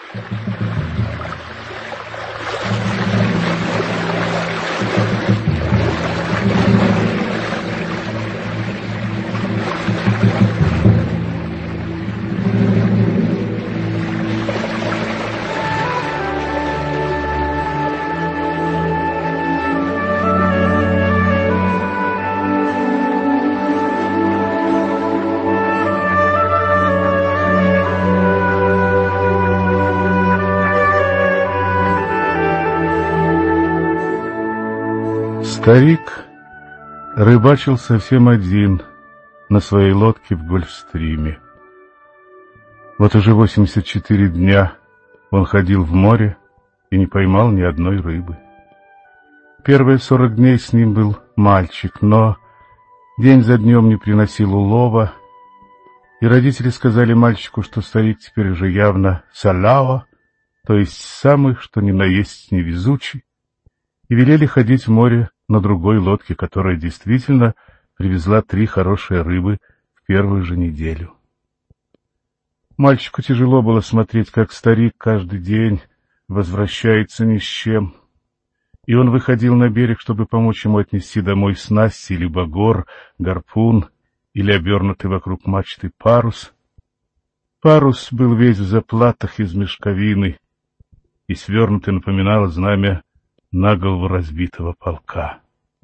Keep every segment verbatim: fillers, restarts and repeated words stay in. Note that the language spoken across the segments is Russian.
Старик рыбачил совсем один на своей лодке в Гольфстриме. Вот уже восемьдесят четыре дня он ходил в море и не поймал ни одной рыбы. Первые сорок дней с ним был мальчик, но день за днем не приносил улова, и родители сказали мальчику, что старик теперь уже явно салао, то есть самый, что ни на есть невезучий, и велели ходить в море на другой лодке, которая действительно привезла три хорошие рыбы в первую же неделю. Мальчику тяжело было смотреть, как старик каждый день возвращается ни с чем, и он выходил на берег, чтобы помочь ему отнести домой снасти или багор, гарпун или обернутый вокруг мачты парус. Парус был весь в заплатах из мешковины и свернутый напоминал знамя на голову разбитого полка.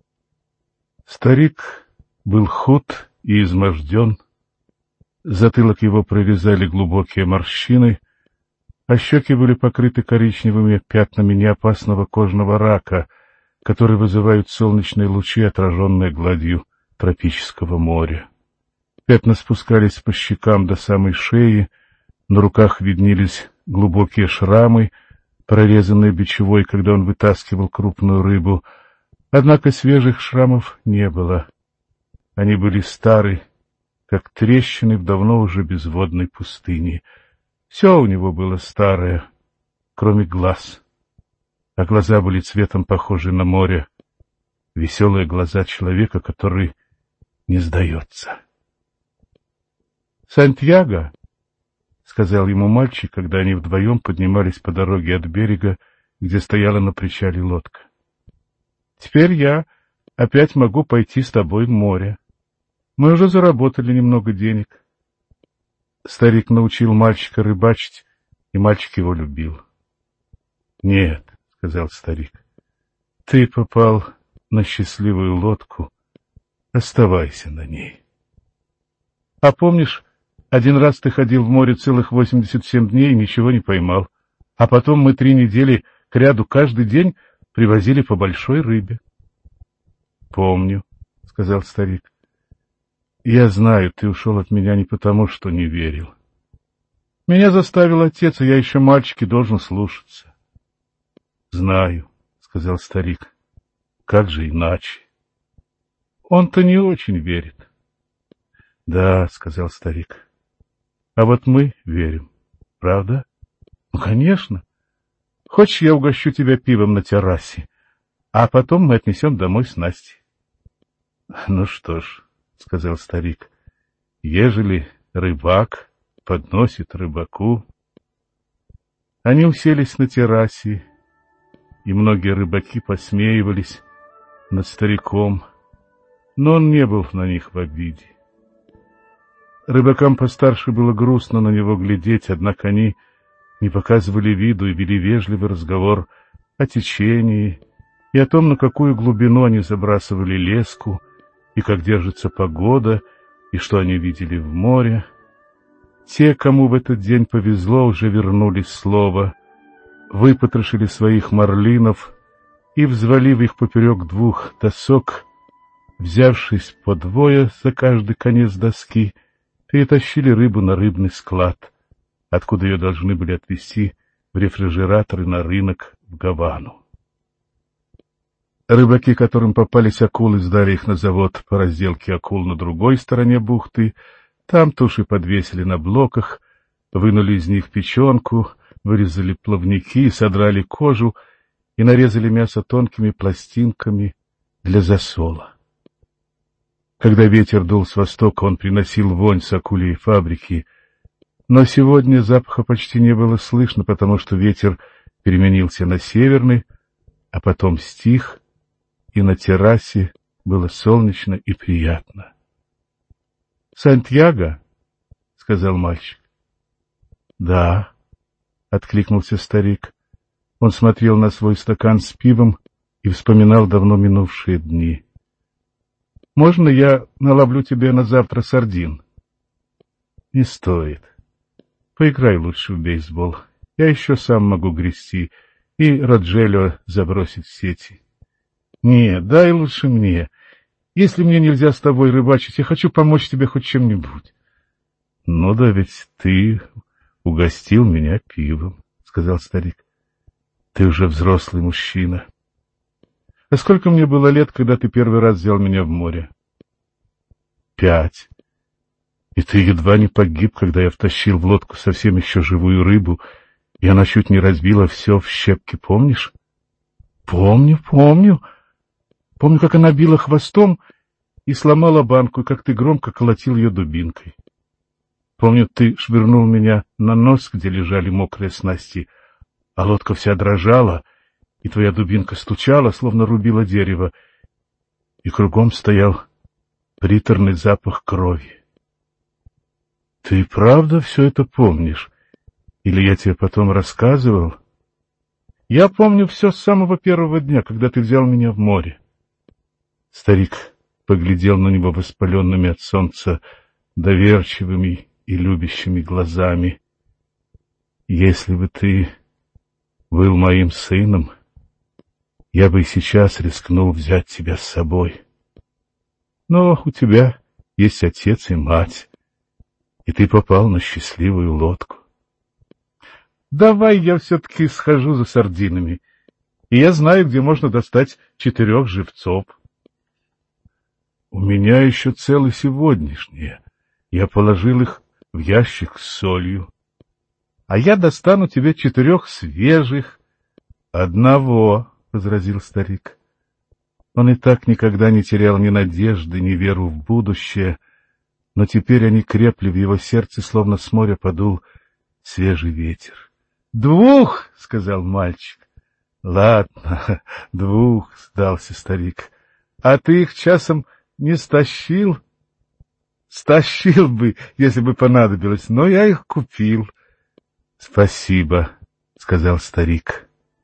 Старик был худ и изможден, затылок его прорезали глубокие морщины, а щеки были покрыты коричневыми пятнами неопасного кожного рака, которые вызывают солнечные лучи, отраженные гладью тропического моря. Пятна спускались по щекам до самой шеи, на руках виднелись глубокие шрамы, прорезанные бичевой, когда он вытаскивал крупную рыбу. Однако свежих шрамов не было. Они были стары, как трещины в давно уже безводной пустыне. Все у него было старое, кроме глаз. А глаза были цветом похожи на море. Веселые глаза человека, который не сдается. «Сантьяго», — сказал ему мальчик, когда они вдвоем поднимались по дороге от берега, где стояла на причале лодка. «Теперь я опять могу пойти с тобой в море. Мы уже заработали немного денег». Старик научил мальчика рыбачить, и мальчик его любил. «Нет», — сказал старик, — «ты попал на счастливую лодку, оставайся на ней». «А помнишь, один раз ты ходил в море целых восемьдесят семь дней и ничего не поймал, а потом мы три недели кряду каждый день привозили по большой рыбе?» «Помню», — сказал старик. «Я знаю, ты ушел от меня не потому, что не верил. Меня заставил отец, а я еще мальчик и должен слушаться». «Знаю», — сказал старик. «Как же иначе?» «Он-то не очень верит». «Да», — сказал старик. «А вот мы верим. Правда?» «Ну, конечно. Хочешь, я угощу тебя пивом на террасе, а потом мы отнесем домой снасти?» «Ну что ж», — сказал старик, — «ежели рыбак подносит рыбаку». Они уселись на террасе, и многие рыбаки посмеивались над стариком, но он не был на них в обиде. Рыбакам постарше было грустно на него глядеть, однако они не показывали виду и вели вежливый разговор о течении и о том, на какую глубину они забрасывали леску, и как держится погода, и что они видели в море. Те, кому в этот день повезло, уже вернулись слово, выпотрошили своих марлинов и, взвалив их поперек двух досок, взявшись по двое за каждый конец доски, перетащили рыбу на рыбный склад, откуда ее должны были отвезти в рефрижератор и на рынок в Гавану. Рыбаки, которым попались акулы, сдали их на завод по разделке акул на другой стороне бухты. Там туши подвесили на блоках, вынули из них печенку, вырезали плавники, содрали кожу и нарезали мясо тонкими пластинками для засола. Когда ветер дул с востока, он приносил вонь с акульей фабрики. Но сегодня запаха почти не было слышно, потому что ветер переменился на северный, а потом стих, и на террасе было солнечно и приятно. «Сантьяго?» — сказал мальчик. «Да», — откликнулся старик. Он смотрел на свой стакан с пивом и вспоминал давно минувшие дни. «Можно я наловлю тебе на завтра сардин?» «Не стоит. Поиграй лучше в бейсбол. Я еще сам могу грести и Роджелио забросить в сети». «Нет, дай лучше мне. Если мне нельзя с тобой рыбачить, я хочу помочь тебе хоть чем-нибудь». «Ну да ведь ты угостил меня пивом», — сказал старик. «Ты уже взрослый мужчина». «А сколько мне было лет, когда ты первый раз взял меня в море?» «Пять. И ты едва не погиб, когда я втащил в лодку совсем еще живую рыбу, и она чуть не разбила все в щепки, помнишь?» «Помню, помню. Помню, как она била хвостом и сломала банку, и как ты громко колотил ее дубинкой. Помню, ты швырнул меня на нос, где лежали мокрые снасти, а лодка вся дрожала, и твоя дубинка стучала, словно рубила дерево, и кругом стоял приторный запах крови. Ты правда все это помнишь? Или я тебе потом рассказывал?» «Я помню все с самого первого дня, когда ты взял меня в море». Старик поглядел на него воспаленными от солнца доверчивыми и любящими глазами. «Если бы ты был моим сыном, я бы и сейчас рискнул взять тебя с собой. Но у тебя есть отец и мать, и ты попал на счастливую лодку. Давай я все-таки схожу за сардинами, и я знаю, где можно достать четырех живцов». «У меня еще целы сегодняшние. Я положил их в ящик с солью. А я достану тебе четырех свежих». «Одного», — возразил старик. Он и так никогда не терял ни надежды, ни веру в будущее, но теперь они крепли в его сердце, словно с моря подул свежий ветер. «Двух», — сказал мальчик. «Ладно, двух», — сдался старик. «А ты их часом не стащил?» «Стащил бы, если бы понадобилось, но я их купил». «Спасибо», — сказал старик.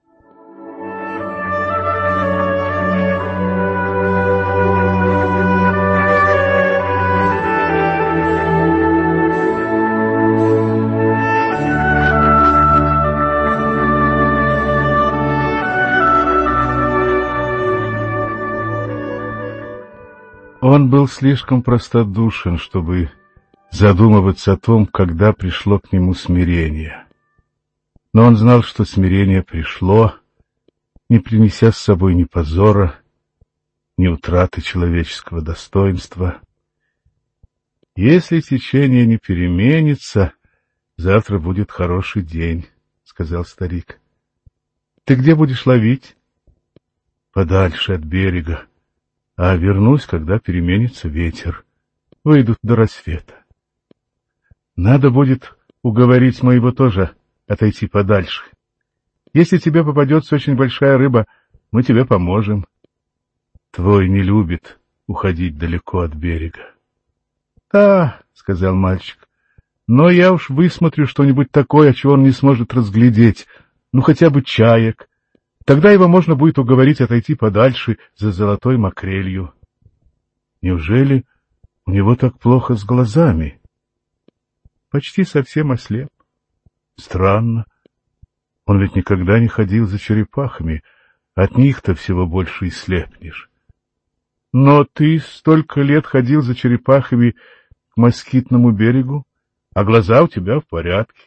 Он был слишком простодушен, чтобы задумываться о том, когда пришло к нему смирение. Но он знал, что смирение пришло, не принеся с собой ни позора, ни утраты человеческого достоинства. «Если течение не переменится, завтра будет хороший день», — сказал старик. «Ты где будешь ловить?» «Подальше от берега. А вернусь, когда переменится ветер. Выйдут до рассвета. Надо будет уговорить моего тоже отойти подальше. Если тебе попадется очень большая рыба, мы тебе поможем. Твой не любит уходить далеко от берега». «Да», — сказал мальчик, — «но я уж высмотрю что-нибудь такое, чего он не сможет разглядеть, ну хотя бы чаек. Тогда его можно будет уговорить отойти подальше за золотой макрелью». «Неужели у него так плохо с глазами?» «Почти совсем ослеп». «Странно. Он ведь никогда не ходил за черепахами. От них-то всего больше и слепнешь». «Но ты столько лет ходил за черепахами к москитному берегу, а глаза у тебя в порядке».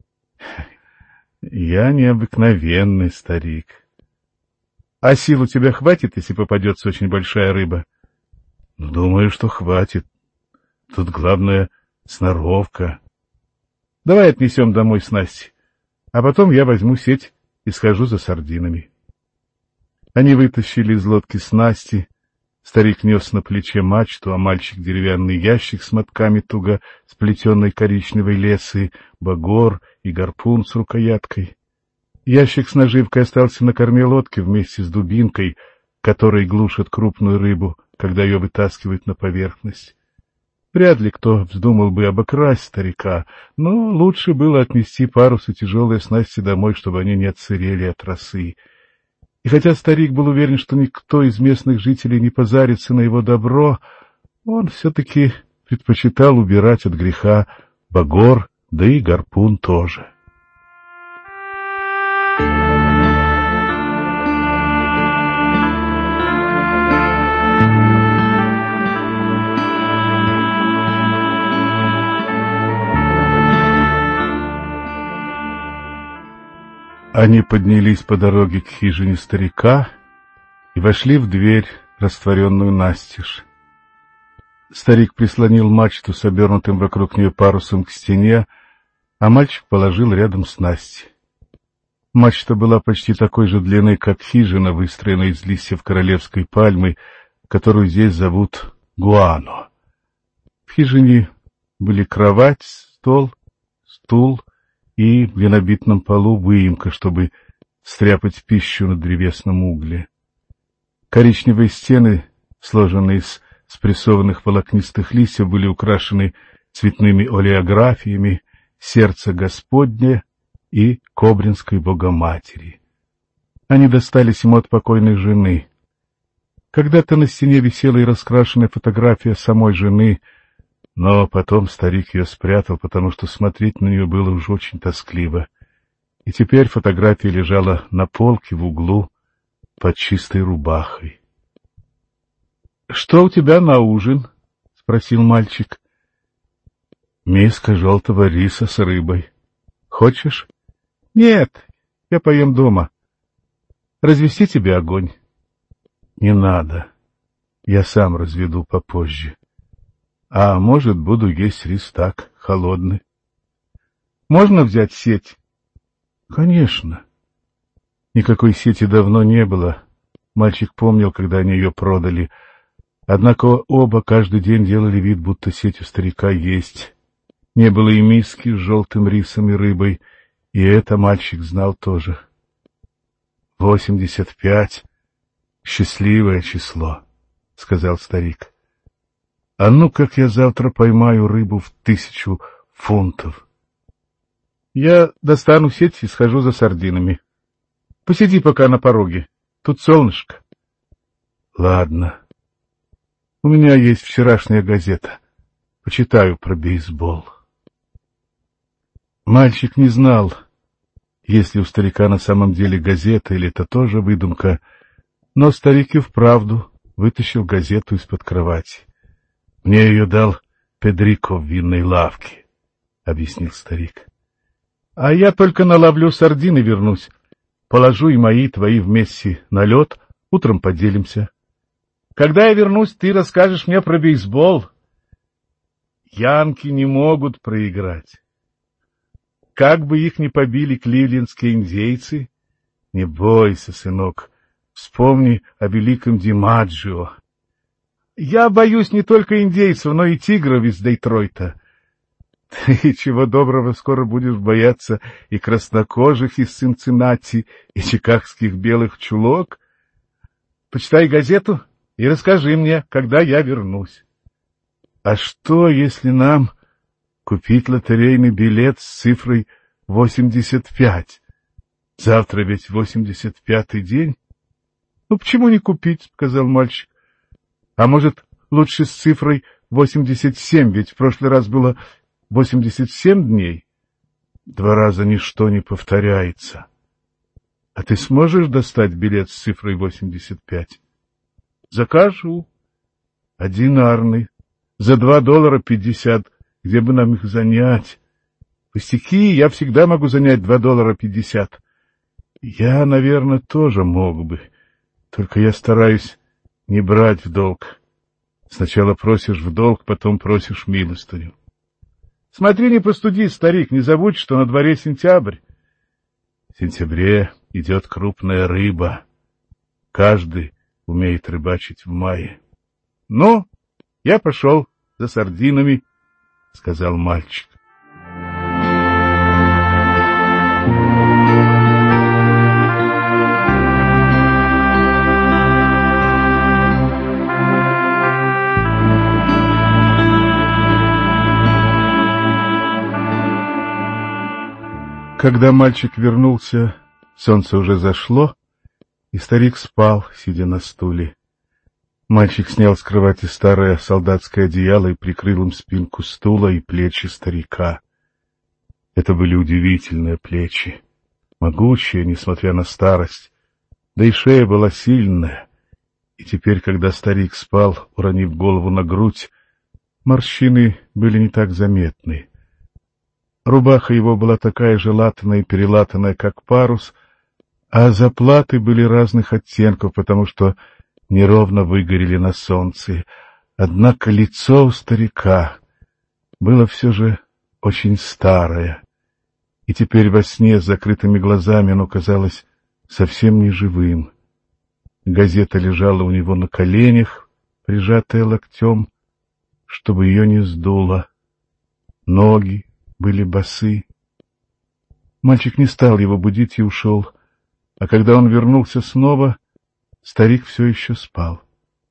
«Я необыкновенный старик». «А сил у тебя хватит, если попадется очень большая рыба?» «Думаю, что хватит. Тут главное сноровка». «Давай отнесем домой снасти, а потом я возьму сеть и схожу за сардинами». Они вытащили из лодки снасти, Старик нес на плече мачту, а мальчик — деревянный ящик с мотками туго сплетенной коричневой лесы, багор и гарпун с рукояткой. Ящик с наживкой остался на корме лодки вместе с дубинкой, которой глушат крупную рыбу, когда ее вытаскивают на поверхность. Вряд ли кто вздумал бы обокрасть старика, но лучше было отнести парус и тяжелые снасти домой, чтобы они не отсырели от росы. И хотя старик был уверен, что никто из местных жителей не позарится на его добро, он все-таки предпочитал убирать от греха багор, да и гарпун тоже. Они поднялись по дороге к хижине старика и вошли в дверь, растворенную настежь. Старик прислонил мачту с обернутым вокруг нее парусом к стене, а мальчик положил рядом снасти. Мачта была почти такой же длины, как хижина, выстроенная из листьев королевской пальмы, которую здесь зовут гуано. В хижине были кровать, стол, стул и в глинобитном полу выемка, чтобы стряпать пищу на древесном угле. Коричневые стены, сложенные из спрессованных волокнистых листьев, были украшены цветными олеографиями «Сердце Господне» и «Кобринской Богоматери». Они достались ему от покойной жены. Когда-то на стене висела и раскрашенная фотография самой жены, но потом старик ее спрятал, потому что смотреть на нее было уж очень тоскливо. И теперь фотография лежала на полке в углу под чистой рубахой. — Что у тебя на ужин? — спросил мальчик. — Миска желтого риса с рыбой. Хочешь? — Нет, я поем дома. Развести тебе огонь? — Не надо. Я сам разведу попозже. А может, буду есть рис так, холодный. Можно взять сеть? Конечно. Никакой сети давно не было. Мальчик помнил, когда они ее продали. Однако оба каждый день делали вид, будто сеть у старика есть. Не было и миски с желтым рисом и рыбой, и это мальчик знал тоже. Восемьдесят пять. Счастливое число, — сказал старик. А ну, как я завтра поймаю рыбу в тысячу фунтов. Я достану сеть и схожу за сардинами. Посиди пока на пороге. Тут солнышко. Ладно. У меня есть вчерашняя газета. Почитаю про бейсбол. Мальчик не знал, есть ли у старика на самом деле газета или это тоже выдумка, но старик и вправду вытащил газету из-под кровати. — Мне ее дал Педрико в винной лавке, — объяснил старик. — А я только наловлю сардин и вернусь. Положу и мои, твои вместе на лед, утром поделимся. Когда я вернусь, ты расскажешь мне про бейсбол. Янки не могут проиграть. Как бы их ни побили кливлендские индейцы, не бойся, сынок, вспомни о великом Димаджио. Я боюсь не только индейцев, но и тигров из Детройта. Ты, чего доброго, скоро будешь бояться и краснокожих из Цинциннати, и чикагских белых чулок. Почитай газету и расскажи мне, когда я вернусь. А что, если нам купить лотерейный билет с цифрой восемьдесят пять? Завтра ведь восемьдесят пятый день. — Ну, почему не купить? — сказал мальчик. А может, лучше с цифрой восемьдесят семь, ведь в прошлый раз было восемьдесят семь дней. Два раза ничто не повторяется. А ты сможешь достать билет с цифрой восемьдесят пять? Закажу. Одинарный. За два доллара пятьдесят. Где бы нам их занять? Пустяки, я всегда могу занять два доллара пятьдесят. Я, наверное, тоже мог бы. Только я стараюсь не брать в долг. Сначала просишь в долг, потом просишь милостыню. Смотри, не простудись, старик, не забудь, что на дворе сентябрь. В сентябре идет крупная рыба. Каждый умеет рыбачить в мае. — Ну, я пошел за сардинами, — сказал мальчик. Когда мальчик вернулся, солнце уже зашло, и старик спал, сидя на стуле. Мальчик снял с кровати старое солдатское одеяло и прикрыл им спинку стула и плечи старика. Это были удивительные плечи, могучие, несмотря на старость, да и шея была сильная, и теперь, когда старик спал, уронив голову на грудь, морщины были не так заметны. Рубаха его была такая же латаная и перелатанная, как парус, а заплаты были разных оттенков, потому что неровно выгорели на солнце. Однако лицо у старика было все же очень старое, и теперь во сне с закрытыми глазами оно казалось совсем неживым. Газета лежала у него на коленях, прижатая локтем, чтобы ее не сдуло. Ноги были босы. Мальчик не стал его будить и ушел, а когда он вернулся снова, старик все еще спал.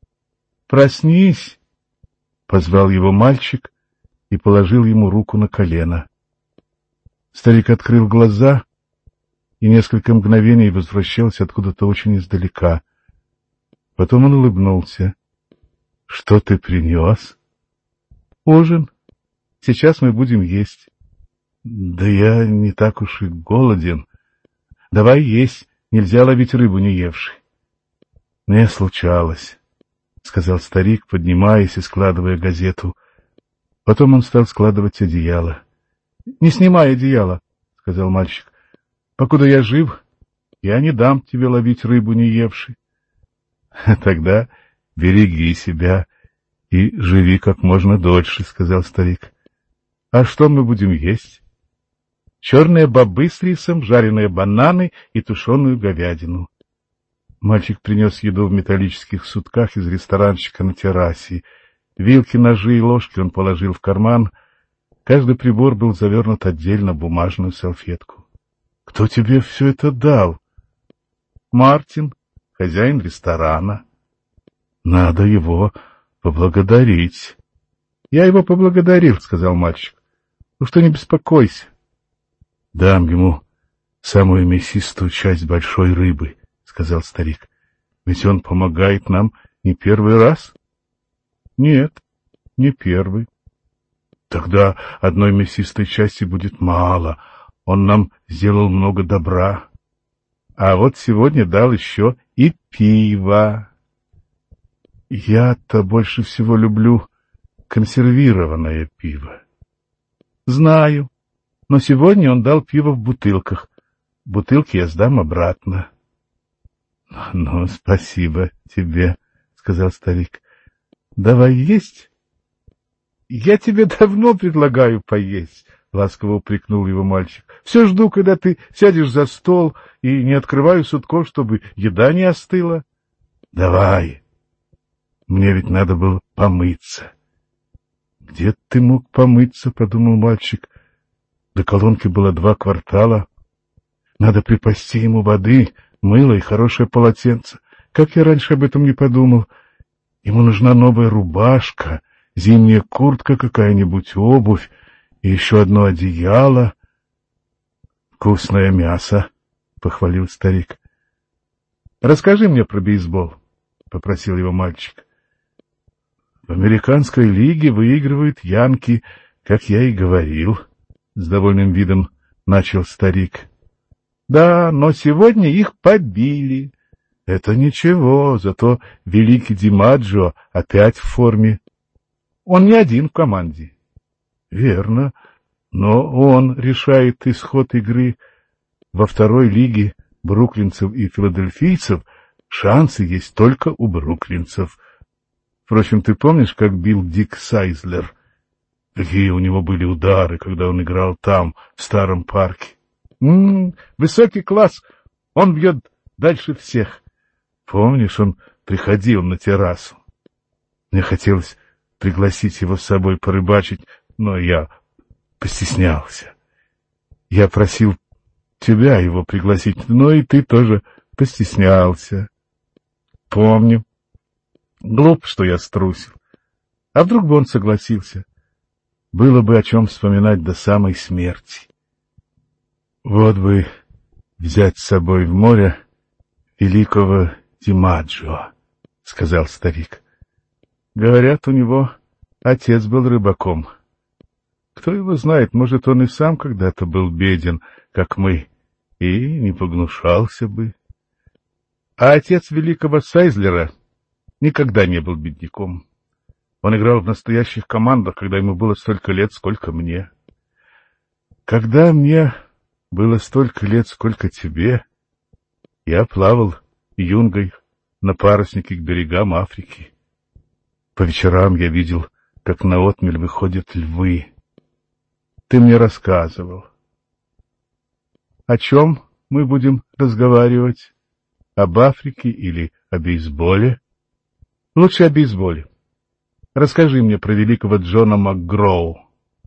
«Проснись!» — позвал его мальчик и положил ему руку на колено. Старик открыл глаза и несколько мгновений возвращался откуда-то очень издалека. Потом он улыбнулся. — Что ты принес? — Ужин. Сейчас мы будем есть. — Да я не так уж и голоден. — Давай есть, нельзя ловить рыбу не евши. — Мне случалось, — сказал старик, поднимаясь и складывая газету. Потом он стал складывать одеяло. — Не снимай одеяло, — сказал мальчик. — Покуда я жив, я не дам тебе ловить рыбу не евши. — Тогда береги себя и живи как можно дольше, — сказал старик. — А что мы будем есть? — Черные бобы с рисом, жареные бананы и тушеную говядину. Мальчик принес еду в металлических сутках из ресторанчика на террасе. Вилки, ножи и ложки он положил в карман. Каждый прибор был завернут отдельно в бумажную салфетку. — Кто тебе все это дал? — Мартин, хозяин ресторана. — Надо его поблагодарить. — Я его поблагодарил, — сказал мальчик. — Ну что, не беспокойся. — Дам ему самую мясистую часть большой рыбы, — сказал старик. — Ведь он помогает нам не первый раз. — Нет, не первый. — Тогда одной мясистой части будет мало. Он нам сделал много добра. А вот сегодня дал еще и пиво. Я-то больше всего люблю консервированное пиво. Знаю, но сегодня он дал пиво в бутылках. Бутылки я сдам обратно. — Ну, спасибо тебе, — сказал старик. — Давай есть? — Я тебе давно предлагаю поесть, — ласково упрекнул его мальчик. — Все жду, когда ты сядешь за стол, и не открываю сутков, чтобы еда не остыла. — Давай. Мне ведь надо было помыться. — Где ты мог помыться? — подумал мальчик. До колонки было два квартала. Надо припасти ему воды, мыло и хорошее полотенце. Как я раньше об этом не подумал. Ему нужна новая рубашка, зимняя куртка какая-нибудь, обувь и еще одно одеяло. — Вкусное мясо, — похвалил старик. — Расскажи мне про бейсбол, — попросил его мальчик. — В американской лиге выигрывают янки, как я и говорил, — с довольным видом начал старик. — Да, но сегодня их побили. — Это ничего, зато великий Димаджо опять в форме. — Он не один в команде. — Верно, но он решает исход игры. Во второй лиге бруклинцев и филадельфийцев шансы есть только у бруклинцев. Впрочем, ты помнишь, как бил Дик Сайзлер? Какие у него были удары, когда он играл там, в старом парке. М-м, высокий класс, он бьет дальше всех. Помнишь, он приходил на террасу? Мне хотелось пригласить его с собой порыбачить, но я постеснялся. Я просил тебя его пригласить, но и ты тоже постеснялся. Помню. Глупо, что я струсил. А вдруг бы он согласился? Было бы о чем вспоминать до самой смерти. Вот бы взять с собой в море великого Димаджо, — сказал старик. Говорят, у него отец был рыбаком. Кто его знает, может, он и сам когда-то был беден, как мы, и не погнушался бы. А отец великого Сайзлера никогда не был бедняком. Он играл в настоящих командах, когда ему было столько лет, сколько мне. Когда мне было столько лет, сколько тебе, я плавал юнгой на паруснике к берегам Африки. По вечерам я видел, как на отмель выходят львы. Ты мне рассказывал. О чем мы будем разговаривать? Об Африке или о бейсболе? Лучше о бейсболе. Расскажи мне про великого Джона МакГроу.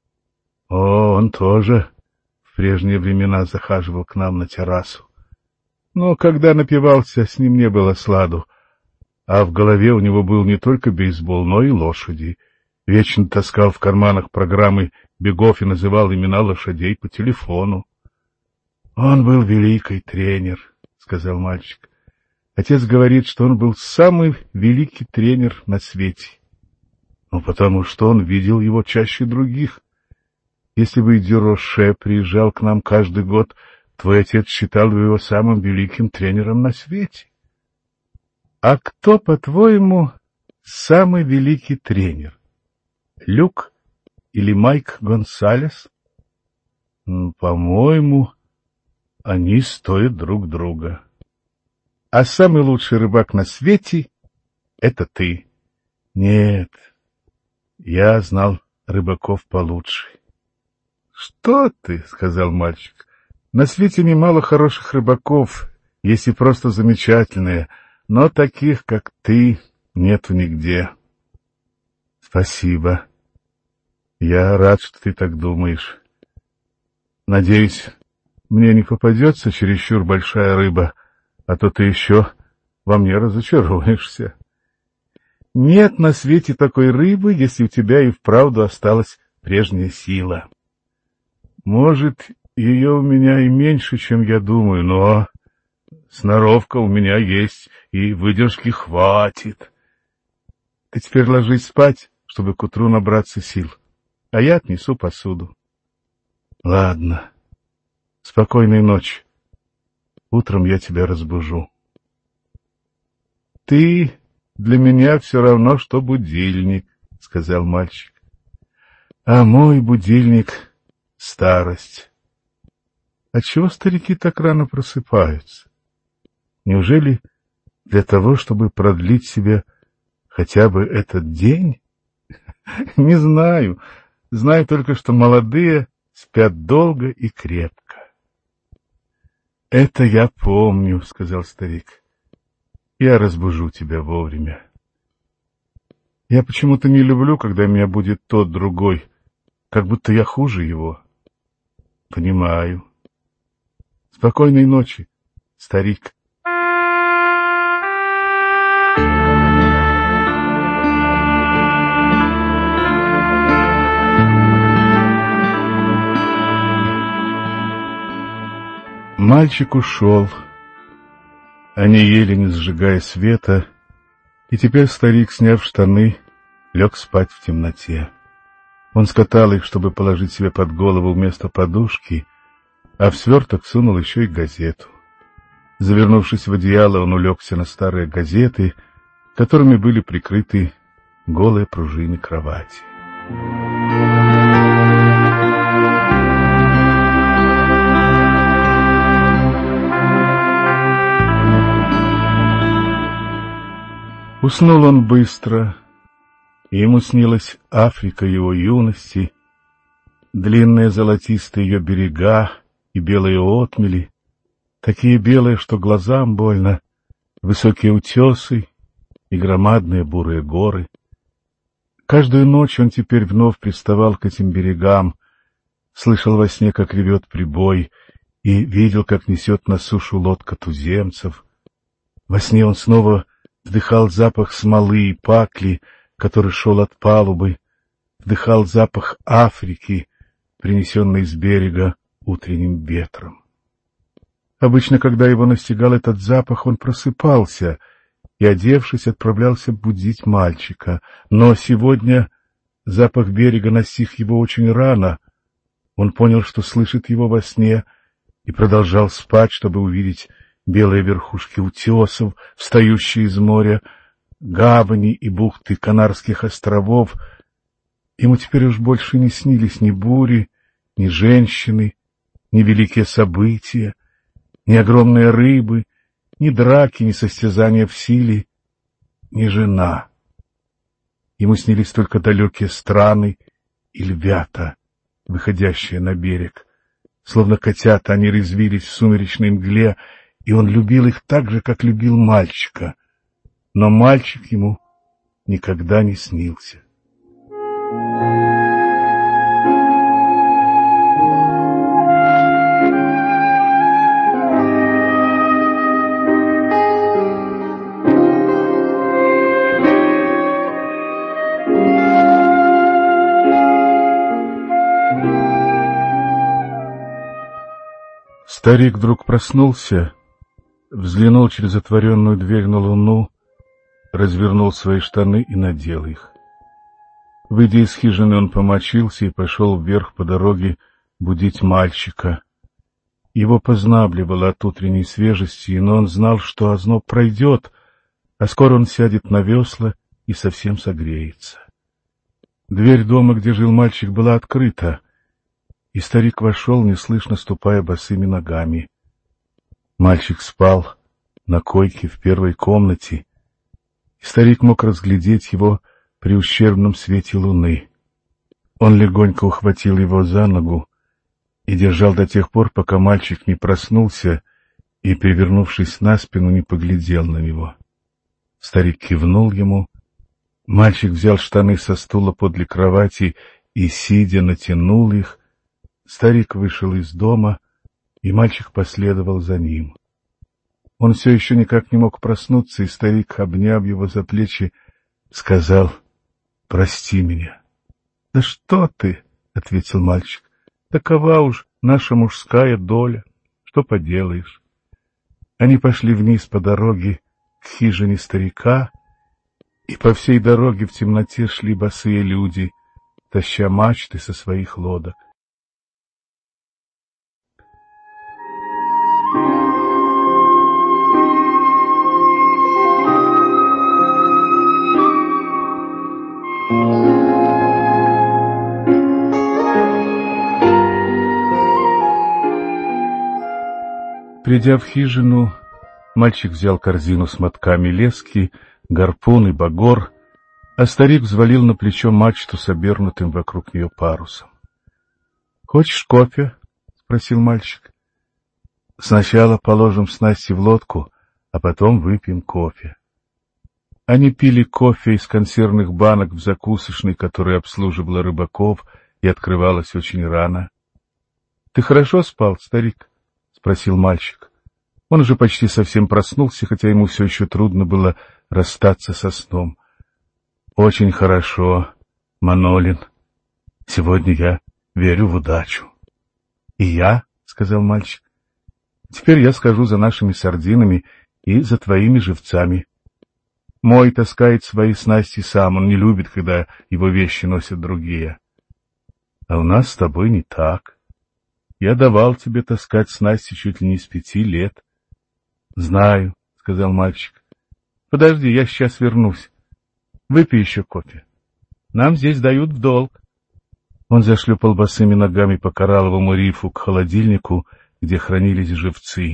О, он тоже в прежние времена захаживал к нам на террасу. Но когда напивался, с ним не было сладу. А в голове у него был не только бейсбол, но и лошади. Вечно таскал в карманах программы бегов и называл имена лошадей по телефону. — Он был великий тренер, — сказал мальчик. Отец говорит, что он был самый великий тренер на свете. Ну, потому что он видел его чаще других. Если бы Дюроше приезжал к нам каждый год, твой отец считал бы его самым великим тренером на свете. А кто, по-твоему, самый великий тренер? Люк или Майк Гонсалес? Ну, по-моему, они стоят друг друга. А самый лучший рыбак на свете — это ты. Нет, я знал рыбаков получше. — Что ты, — сказал мальчик, — на свете немало хороших рыбаков, есть и просто замечательные, но таких, как ты, нету нигде. — Спасибо. Я рад, что ты так думаешь. Надеюсь, мне не попадется чересчур большая рыба, а то ты еще во мне разочаруешься. Нет на свете такой рыбы, если у тебя и вправду осталась прежняя сила. Может, ее у меня и меньше, чем я думаю, но сноровка у меня есть, и выдержки хватит. Ты теперь ложись спать, чтобы к утру набраться сил, а я отнесу посуду. Ладно. Спокойной ночи. Утром я тебя разбужу. Ты для меня все равно, что будильник, — сказал мальчик. А мой будильник — старость. Отчего старики так рано просыпаются? Неужели для того, чтобы продлить себе хотя бы этот день? Не знаю. Знаю только, что молодые спят долго и крепко. — Это я помню, — сказал старик. — Я разбужу тебя вовремя. Я почему-то не люблю, когда меня будет тот другой, как будто я хуже его. — Понимаю. Спокойной ночи, старик. Мальчик ушел. Они ели, не зажигая света, и теперь старик, сняв штаны, лег спать в темноте. Он скатал их, чтобы положить себе под голову вместо подушки, а в сверток сунул еще и газету. Завернувшись в одеяло, он улегся на старые газеты, которыми были прикрыты голые пружины кровати. Уснул он быстро, и ему снилась Африка его юности, длинные золотистые ее берега и белые отмели, такие белые, что глазам больно, высокие утесы и громадные бурые горы, Каждую ночь он теперь вновь приставал к этим берегам, слышал во сне, как ревет прибой, и видел, как несет на сушу лодка туземцев. Во сне он снова вдыхал запах смолы и пакли, который шел от палубы, вдыхал запах Африки, принесенный с берега утренним ветром. Обычно, когда его настигал этот запах, он просыпался и, одевшись, отправлялся будить мальчика. Но сегодня запах берега настиг его очень рано. Он понял, что слышит его во сне, и продолжал спать, чтобы увидеть белые верхушки утесов, встающие из моря, гавани и бухты Канарских островов. Ему теперь уж больше не снились ни бури, ни женщины, ни великие события, ни огромные рыбы, ни драки, ни состязания в силе, ни жена. Ему снились только далекие страны и львята, выходящие на берег. Словно котята они резвились в сумеречной мгле, и он любил их так же, как любил мальчика. Но мальчик ему никогда не снился. Старик вдруг проснулся, взглянул через отворенную дверь на луну, развернул свои штаны и надел их. Выйдя из хижины, он помочился и пошел вверх по дороге будить мальчика. Его познабливало от утренней свежести, но он знал, что озноб пройдет, а скоро он сядет на весла и совсем согреется. Дверь дома, где жил мальчик, была открыта, и старик вошел, неслышно ступая босыми ногами. Мальчик спал на койке в первой комнате, и старик мог разглядеть его при ущербном свете луны. Он легонько ухватил его за ногу и держал до тех пор, пока мальчик не проснулся и, перевернувшись на спину, не поглядел на него. Старик кивнул ему. Мальчик взял штаны со стула подле кровати и, сидя, натянул их. Старик вышел из дома, и мальчик последовал за ним. Он все еще никак не мог проснуться, и старик, обняв его за плечи, сказал: «Прости меня». «Да что ты?» — ответил мальчик. «Такова уж наша мужская доля. Что поделаешь?» Они пошли вниз по дороге к хижине старика, и по всей дороге в темноте шли босые люди, таща мачты со своих лодок. Придя в хижину, мальчик взял корзину с мотками лески, гарпун и багор, а старик взвалил на плечо мачту с обернутым вокруг нее парусом. — Хочешь кофе? — спросил мальчик. — Сначала положим снасти в лодку, а потом выпьем кофе. Они пили кофе из консервных банок в закусочной, которая обслуживала рыбаков и открывалась очень рано. — Ты хорошо спал, старик? — спросил мальчик. Он уже почти совсем проснулся, хотя ему все еще трудно было расстаться со сном. — Очень хорошо, Манолин. Сегодня я верю в удачу. — И я, — сказал мальчик. — Теперь я схожу за нашими сардинами и за твоими живцами. Мой таскает свои снасти сам, он не любит, когда его вещи носят другие. А у нас с тобой не так. Я давал тебе таскать снасти чуть ли не с пяти лет. — Знаю, — сказал мальчик. — Подожди, я сейчас вернусь. Выпей еще кофе. Нам здесь дают в долг. Он зашлепал босыми ногами по коралловому рифу к холодильнику, где хранились живцы.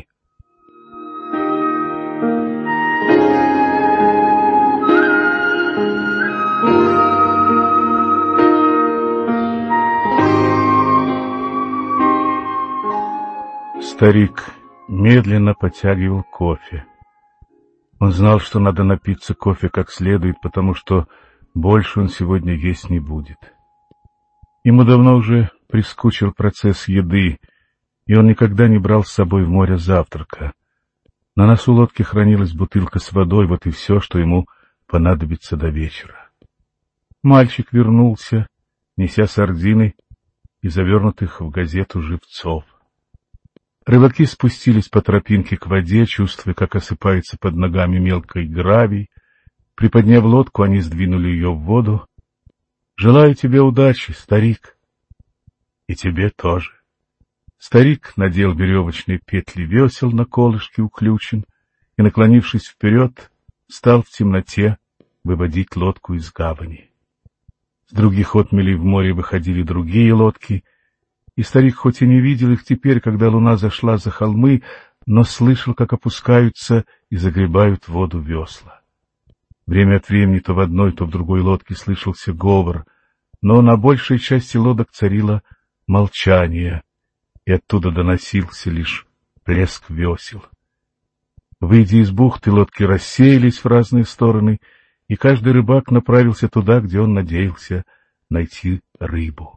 Старик медленно потягивал кофе. Он знал, что надо напиться кофе как следует, потому что больше он сегодня есть не будет. Ему давно уже прискучил процесс еды, и он никогда не брал с собой в море завтрака. На носу лодки хранилась бутылка с водой, вот и все, что ему понадобится до вечера. Мальчик вернулся, неся сардины и завернутых в газету живцов. Рыбаки спустились по тропинке к воде, чувствуя, как осыпается под ногами мелкой гравий. Приподняв лодку, они сдвинули ее в воду. — Желаю тебе удачи, старик. — И тебе тоже. Старик надел веревочные петли весел на колышке уключен и, наклонившись вперед, стал в темноте выводить лодку из гавани. С других отмелей в море выходили другие лодки, и старик хоть и не видел их теперь, когда луна зашла за холмы, но слышал, как опускаются и загребают в воду весла. Время от времени то в одной, то в другой лодке слышался говор, но на большей части лодок царило молчание, и оттуда доносился лишь плеск весел. Выйдя из бухты, лодки рассеялись в разные стороны, и каждый рыбак направился туда, где он надеялся найти рыбу.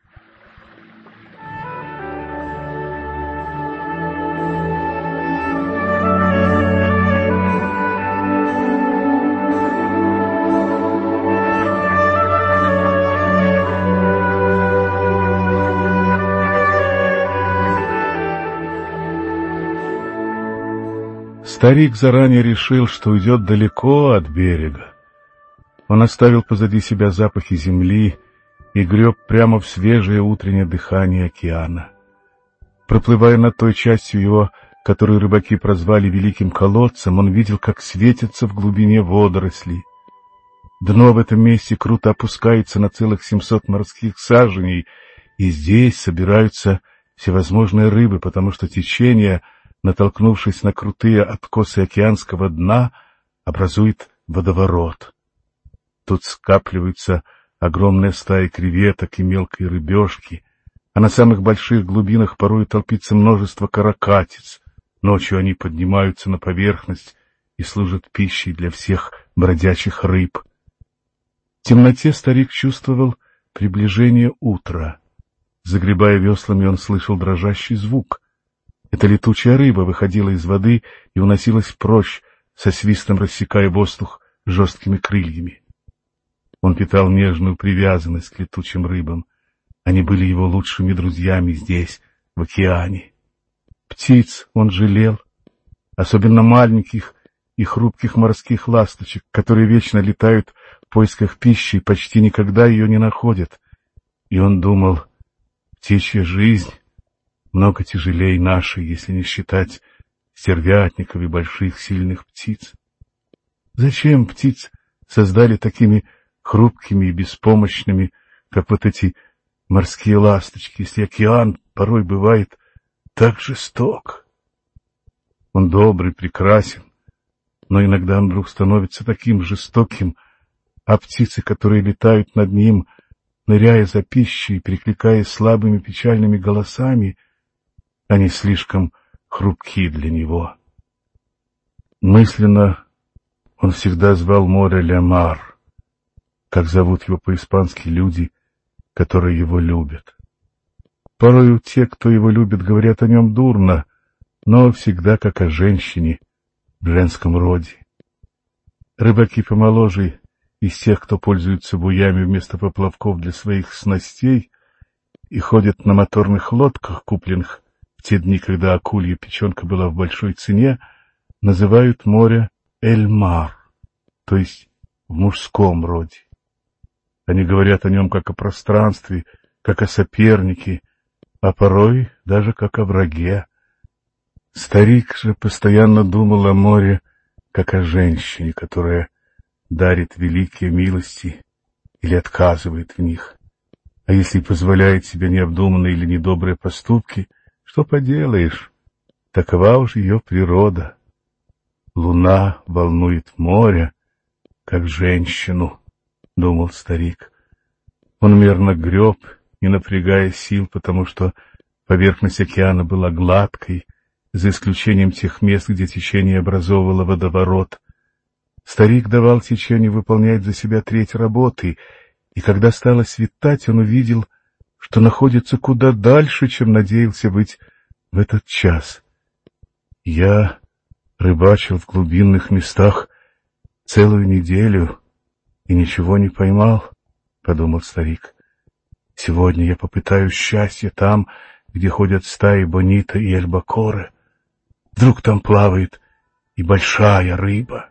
Старик заранее решил, что уйдет далеко от берега. Он оставил позади себя запахи земли и греб прямо в свежее утреннее дыхание океана. Проплывая над той частью его, которую рыбаки прозвали Великим колодцем, он видел, как светятся в глубине водоросли. Дно в этом месте круто опускается на целых семьсот морских саженей, и здесь собираются всевозможные рыбы, потому что течение, натолкнувшись на крутые откосы океанского дна, образует водоворот. Тут скапливаются огромные стаи креветок и мелкой рыбешки, а на самых больших глубинах порой толпится множество каракатиц. Ночью они поднимаются на поверхность и служат пищей для всех бродячих рыб. В темноте старик чувствовал приближение утра. Загребая веслами, он слышал дрожащий звук. Эта летучая рыба выходила из воды и уносилась прочь, со свистом рассекая воздух жесткими крыльями. Он питал нежную привязанность к летучим рыбам. Они были его лучшими друзьями здесь, в океане. Птиц он жалел, особенно маленьких и хрупких морских ласточек, которые вечно летают в поисках пищи и почти никогда ее не находят. И он думал, птичья жизнь много тяжелее нашей, если не считать стервятников и больших сильных птиц. Зачем птиц создали такими хрупкими и беспомощными, как вот эти морские ласточки, если океан порой бывает так жесток? Он добрый, прекрасен, но иногда он вдруг становится таким жестоким, а птицы, которые летают над ним, ныряя за пищей и перекликаясь слабыми печальными голосами, они слишком хрупки для него. Мысленно он всегда звал море Ля-Мар, как зовут его по-испански люди, которые его любят. Порою те, кто его любит, говорят о нем дурно, но всегда как о женщине в женском роде. Рыбаки помоложе из тех, кто пользуется буями вместо поплавков для своих снастей и ходят на моторных лодках, купленных в те дни, когда акулья печенка была в большой цене, называют море Эль-Мар, то есть в мужском роде. Они говорят о нем как о пространстве, как о сопернике, а порой даже как о враге. Старик же постоянно думал о море как о женщине, которая дарит великие милости или отказывает в них. А если позволяет себе необдуманные или недобрые поступки, что поделаешь, такова уж ее природа. Луна волнует море, как женщину, — думал старик. Он мерно греб, не напрягая сил, потому что поверхность океана была гладкой, за исключением тех мест, где течение образовывало водоворот. Старик давал течению выполнять за себя треть работы, и когда стало светать, он увидел, что находится куда дальше, чем надеялся быть в этот час. Я рыбачил в глубинных местах целую неделю и ничего не поймал, — подумал старик. Сегодня я попытаюсь счастье там, где ходят стаи бонита и альбакоры. Вдруг там плавает и большая рыба.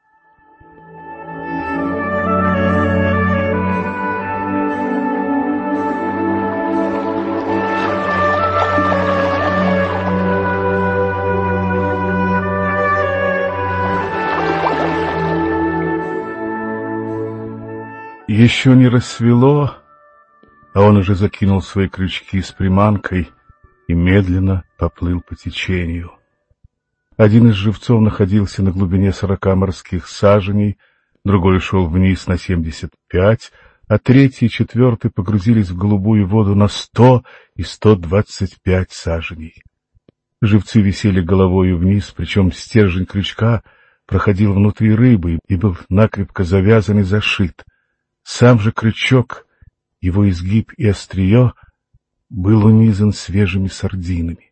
Еще не рассвело, а он уже закинул свои крючки с приманкой и медленно поплыл по течению. Один из живцов находился на глубине сорока морских саженей, другой шел вниз на семьдесят пять, а третий и четвертый погрузились в голубую воду на сто и сто двадцать пять саженей. Живцы висели головою вниз, причем стержень крючка проходил внутри рыбы и был накрепко завязан и зашит. Сам же крючок, его изгиб и острие был унизан свежими сардинами.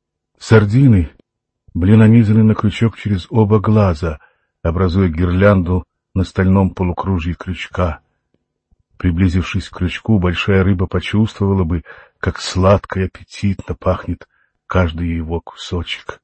Сардины были нанизаны на крючок через оба глаза, образуя гирлянду на стальном полукружье крючка. Приблизившись к крючку, большая рыба почувствовала бы, как сладко и аппетитно пахнет каждый его кусочек.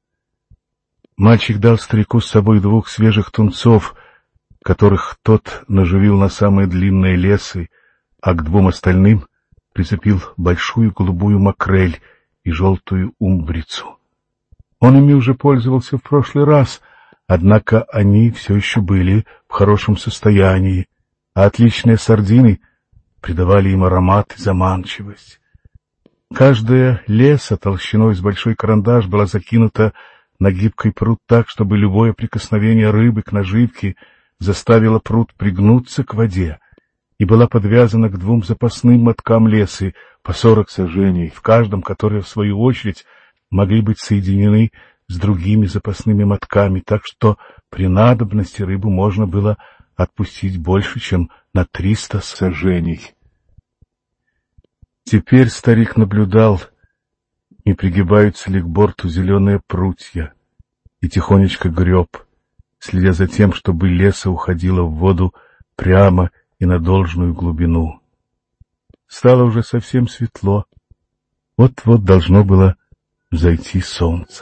Мальчик дал старику с собой двух свежих тунцов, которых тот наживил на самые длинные лесы, а к двум остальным прицепил большую голубую макрель и желтую умбрицу. Он ими уже пользовался в прошлый раз, однако они все еще были в хорошем состоянии, а отличные сардины придавали им аромат и заманчивость. Каждая леса толщиной с большой карандаш была закинута на гибкий пруд так, чтобы любое прикосновение рыбы к наживке заставила пруд пригнуться к воде, и была подвязана к двум запасным моткам лесы по сорок саженей, в каждом которые, в свою очередь, могли быть соединены с другими запасными мотками, так что при надобности рыбу можно было отпустить больше, чем на триста саженей. Теперь старик наблюдал, не пригибаются ли к борту зеленые прутья, и тихонечко греб, следя за тем, чтобы леса уходила в воду прямо и на должную глубину. Стало уже совсем светло. Вот-вот должно было взойти солнце.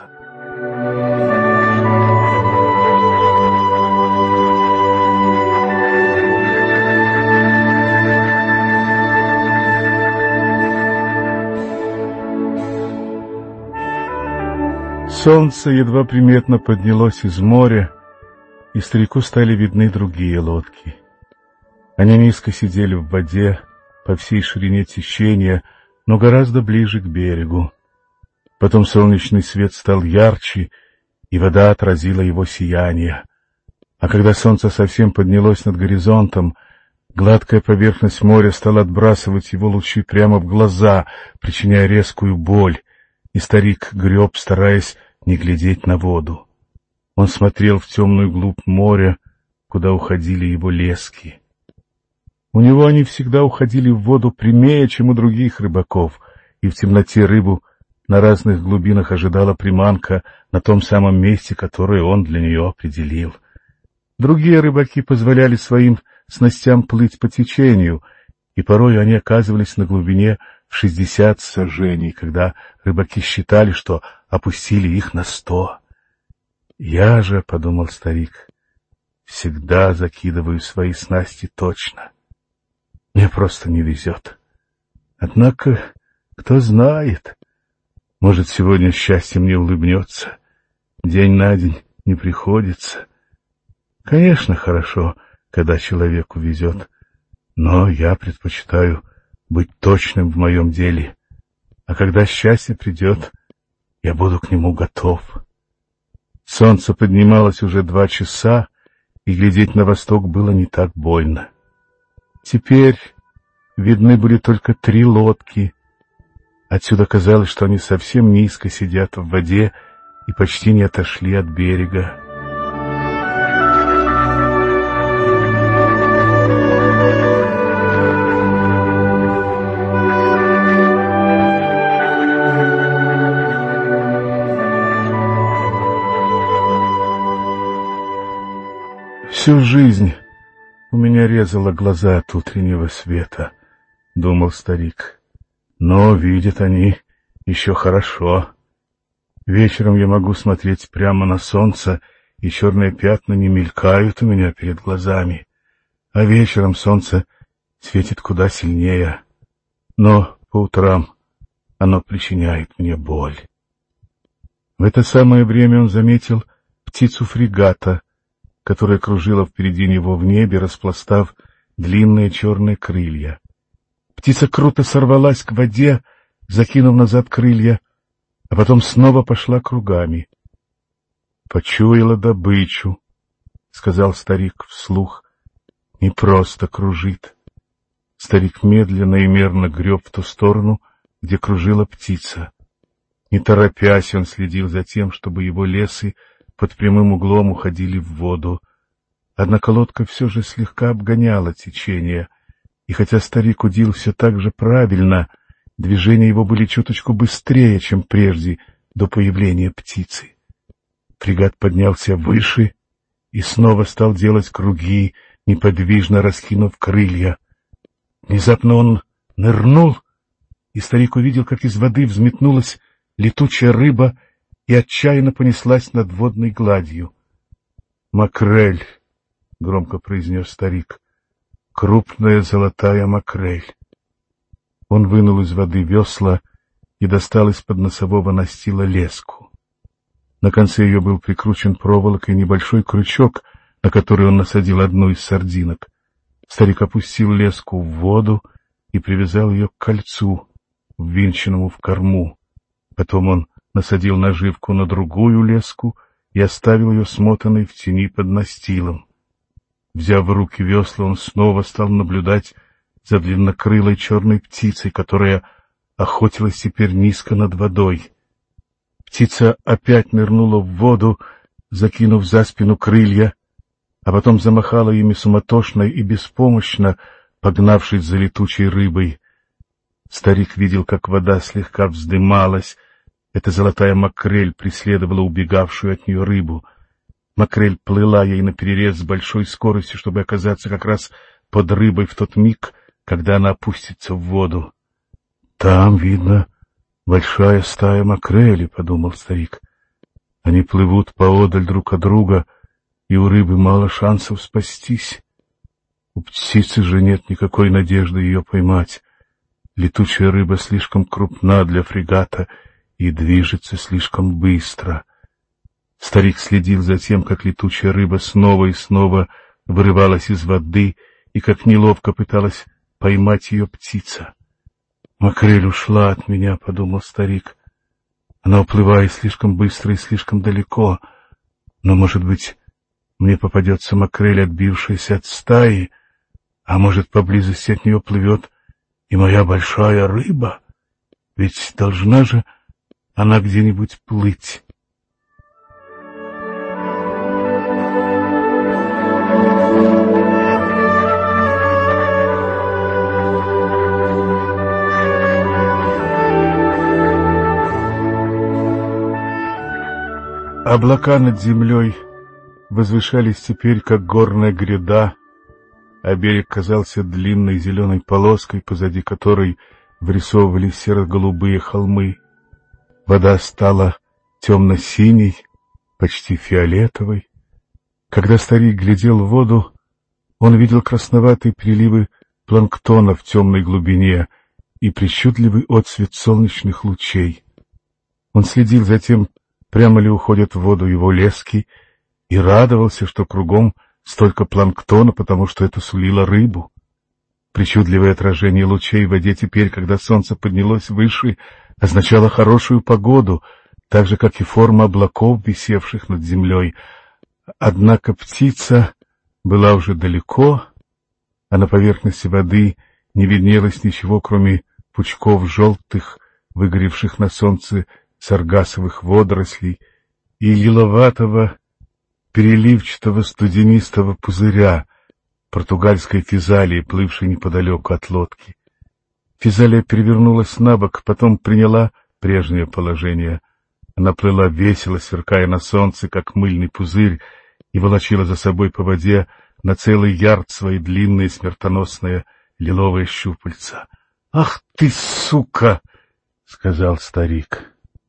Солнце едва приметно поднялось из моря, и старику стали видны другие лодки. Они низко сидели в воде по всей ширине течения, но гораздо ближе к берегу. Потом солнечный свет стал ярче, и вода отразила его сияние. А когда солнце совсем поднялось над горизонтом, гладкая поверхность моря стала отбрасывать его лучи прямо в глаза, причиняя резкую боль, и старик греб, стараясь не глядеть на воду. Он смотрел в темную глубь моря, куда уходили его лески. У него они всегда уходили в воду прямее, чем у других рыбаков, и в темноте рыбу на разных глубинах ожидала приманка на том самом месте, которое он для нее определил. Другие рыбаки позволяли своим снастям плыть по течению, и порой они оказывались на глубине в шестьдесят саженей, когда рыбаки считали, что опустили их на сто. «Я же, — подумал старик, — всегда закидываю свои снасти точно. Мне просто не везет. Однако, кто знает, может, сегодня счастье мне улыбнется. День на день не приходится. Конечно, хорошо, когда человеку везет, но я предпочитаю быть точным в моем деле, а когда счастье придет, я буду к нему готов». Солнце поднималось уже два часа, и глядеть на восток было не так больно. Теперь видны были только три лодки. Отсюда казалось, что они совсем низко сидят в воде и почти не отошли от берега. Всю жизнь у меня резало глаза от утреннего света, — думал старик. Но видят они еще хорошо. Вечером я могу смотреть прямо на солнце, и черные пятна не мелькают у меня перед глазами. А вечером солнце светит куда сильнее. Но по утрам оно причиняет мне боль. В это самое время он заметил птицу фрегата, которая кружила впереди него в небе, распластав длинные черные крылья. Птица круто сорвалась к воде, закинув назад крылья, а потом снова пошла кругами. «Почуяла добычу», — сказал старик вслух. «Не просто кружит». Старик медленно и мерно греб в ту сторону, где кружила птица. Не торопясь, он следил за тем, чтобы его лесы под прямым углом уходили в воду. Однако лодка все же слегка обгоняла течение, и хотя старик удил все так же правильно, движения его были чуточку быстрее, чем прежде, до появления птицы. Фрегат поднялся выше и снова стал делать круги, неподвижно раскинув крылья. Внезапно он нырнул, и старик увидел, как из воды взметнулась летучая рыба и отчаянно понеслась над водной гладью. «Макрель», — громко произнес старик, — «крупная золотая макрель». Он вынул из воды весла и достал из-под носового настила леску. На конце ее был прикручен проволокой небольшой крючок, на который он насадил одну из сардинок. Старик опустил леску в воду и привязал ее к кольцу, ввинченному в корму. Потом он насадил наживку на другую леску и оставил ее смотанной в тени под настилом. Взяв в руки весла, он снова стал наблюдать за длиннокрылой черной птицей, которая охотилась теперь низко над водой. Птица опять нырнула в воду, закинув за спину крылья, а потом замахала ими суматошно и беспомощно, погнавшись за летучей рыбой. Старик видел, как вода слегка вздымалась. Эта золотая макрель преследовала убегавшую от нее рыбу. Макрель плыла ей наперерез с большой скоростью, чтобы оказаться как раз под рыбой в тот миг, когда она опустится в воду. «Там, видно, большая стая макрелей», — подумал старик. «Они плывут поодаль друг от друга, и у рыбы мало шансов спастись. У птицы же нет никакой надежды ее поймать. Летучая рыба слишком крупна для фрегата и движется слишком быстро». Старик следил за тем, как летучая рыба снова и снова вырывалась из воды и как неловко пыталась поймать ее птица. «Макрель ушла от меня», — подумал старик. «Она уплывает слишком быстро и слишком далеко. Но, может быть, мне попадется макрель, отбившаяся от стаи, а может, поблизости от нее плывет и моя большая рыба? Ведь должна же она где-нибудь плыть». Облака над землей возвышались теперь, как горная гряда, а берег казался длинной зеленой полоской, позади которой вырисовывались серо-голубые холмы. Вода стала темно-синей, почти фиолетовой. Когда старик глядел в воду, он видел красноватые приливы планктона в темной глубине и причудливый отсвет солнечных лучей. Он следил за тем, прямо ли уходят в воду его лески, и радовался, что кругом столько планктона, потому что это сулило рыбу. Причудливое отражение лучей в воде теперь, когда солнце поднялось выше, означало хорошую погоду, так же, как и форма облаков, висевших над землей. Однако птица была уже далеко, а на поверхности воды не виднелось ничего, кроме пучков желтых, выгоревших на солнце саргассовых водорослей и лиловатого, переливчатого студенистого пузыря португальской физалии, плывшей неподалеку от лодки. Физалия перевернулась на бок, потом приняла прежнее положение. Она плыла весело, сверкая на солнце, как мыльный пузырь, и волочила за собой по воде на целый ярд свои длинные смертоносные лиловые щупальца. — Ах ты, сука! — сказал старик.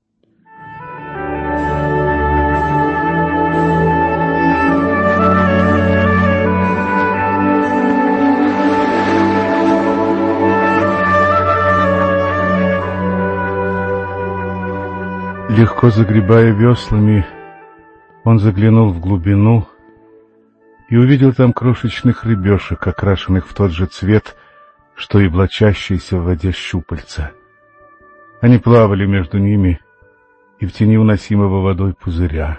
Легко загребая веслами, он заглянул в глубину и увидел там крошечных рыбешек, окрашенных в тот же цвет, что и влачащиеся в воде щупальца. Они плавали между ними и в тени уносимого водой пузыря.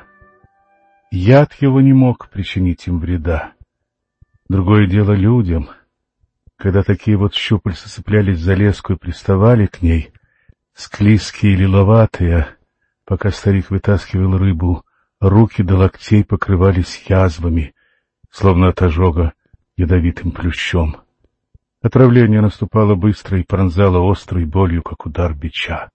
Яд его не мог причинить им вреда. Другое дело людям. Когда такие вот щупальца цеплялись за леску и приставали к ней, склизкие и лиловатые, пока старик вытаскивал рыбу, руки до локтей покрывались язвами, словно от ожога ядовитым плющом. Отравление наступало быстро и пронзало острой болью, как удар бича.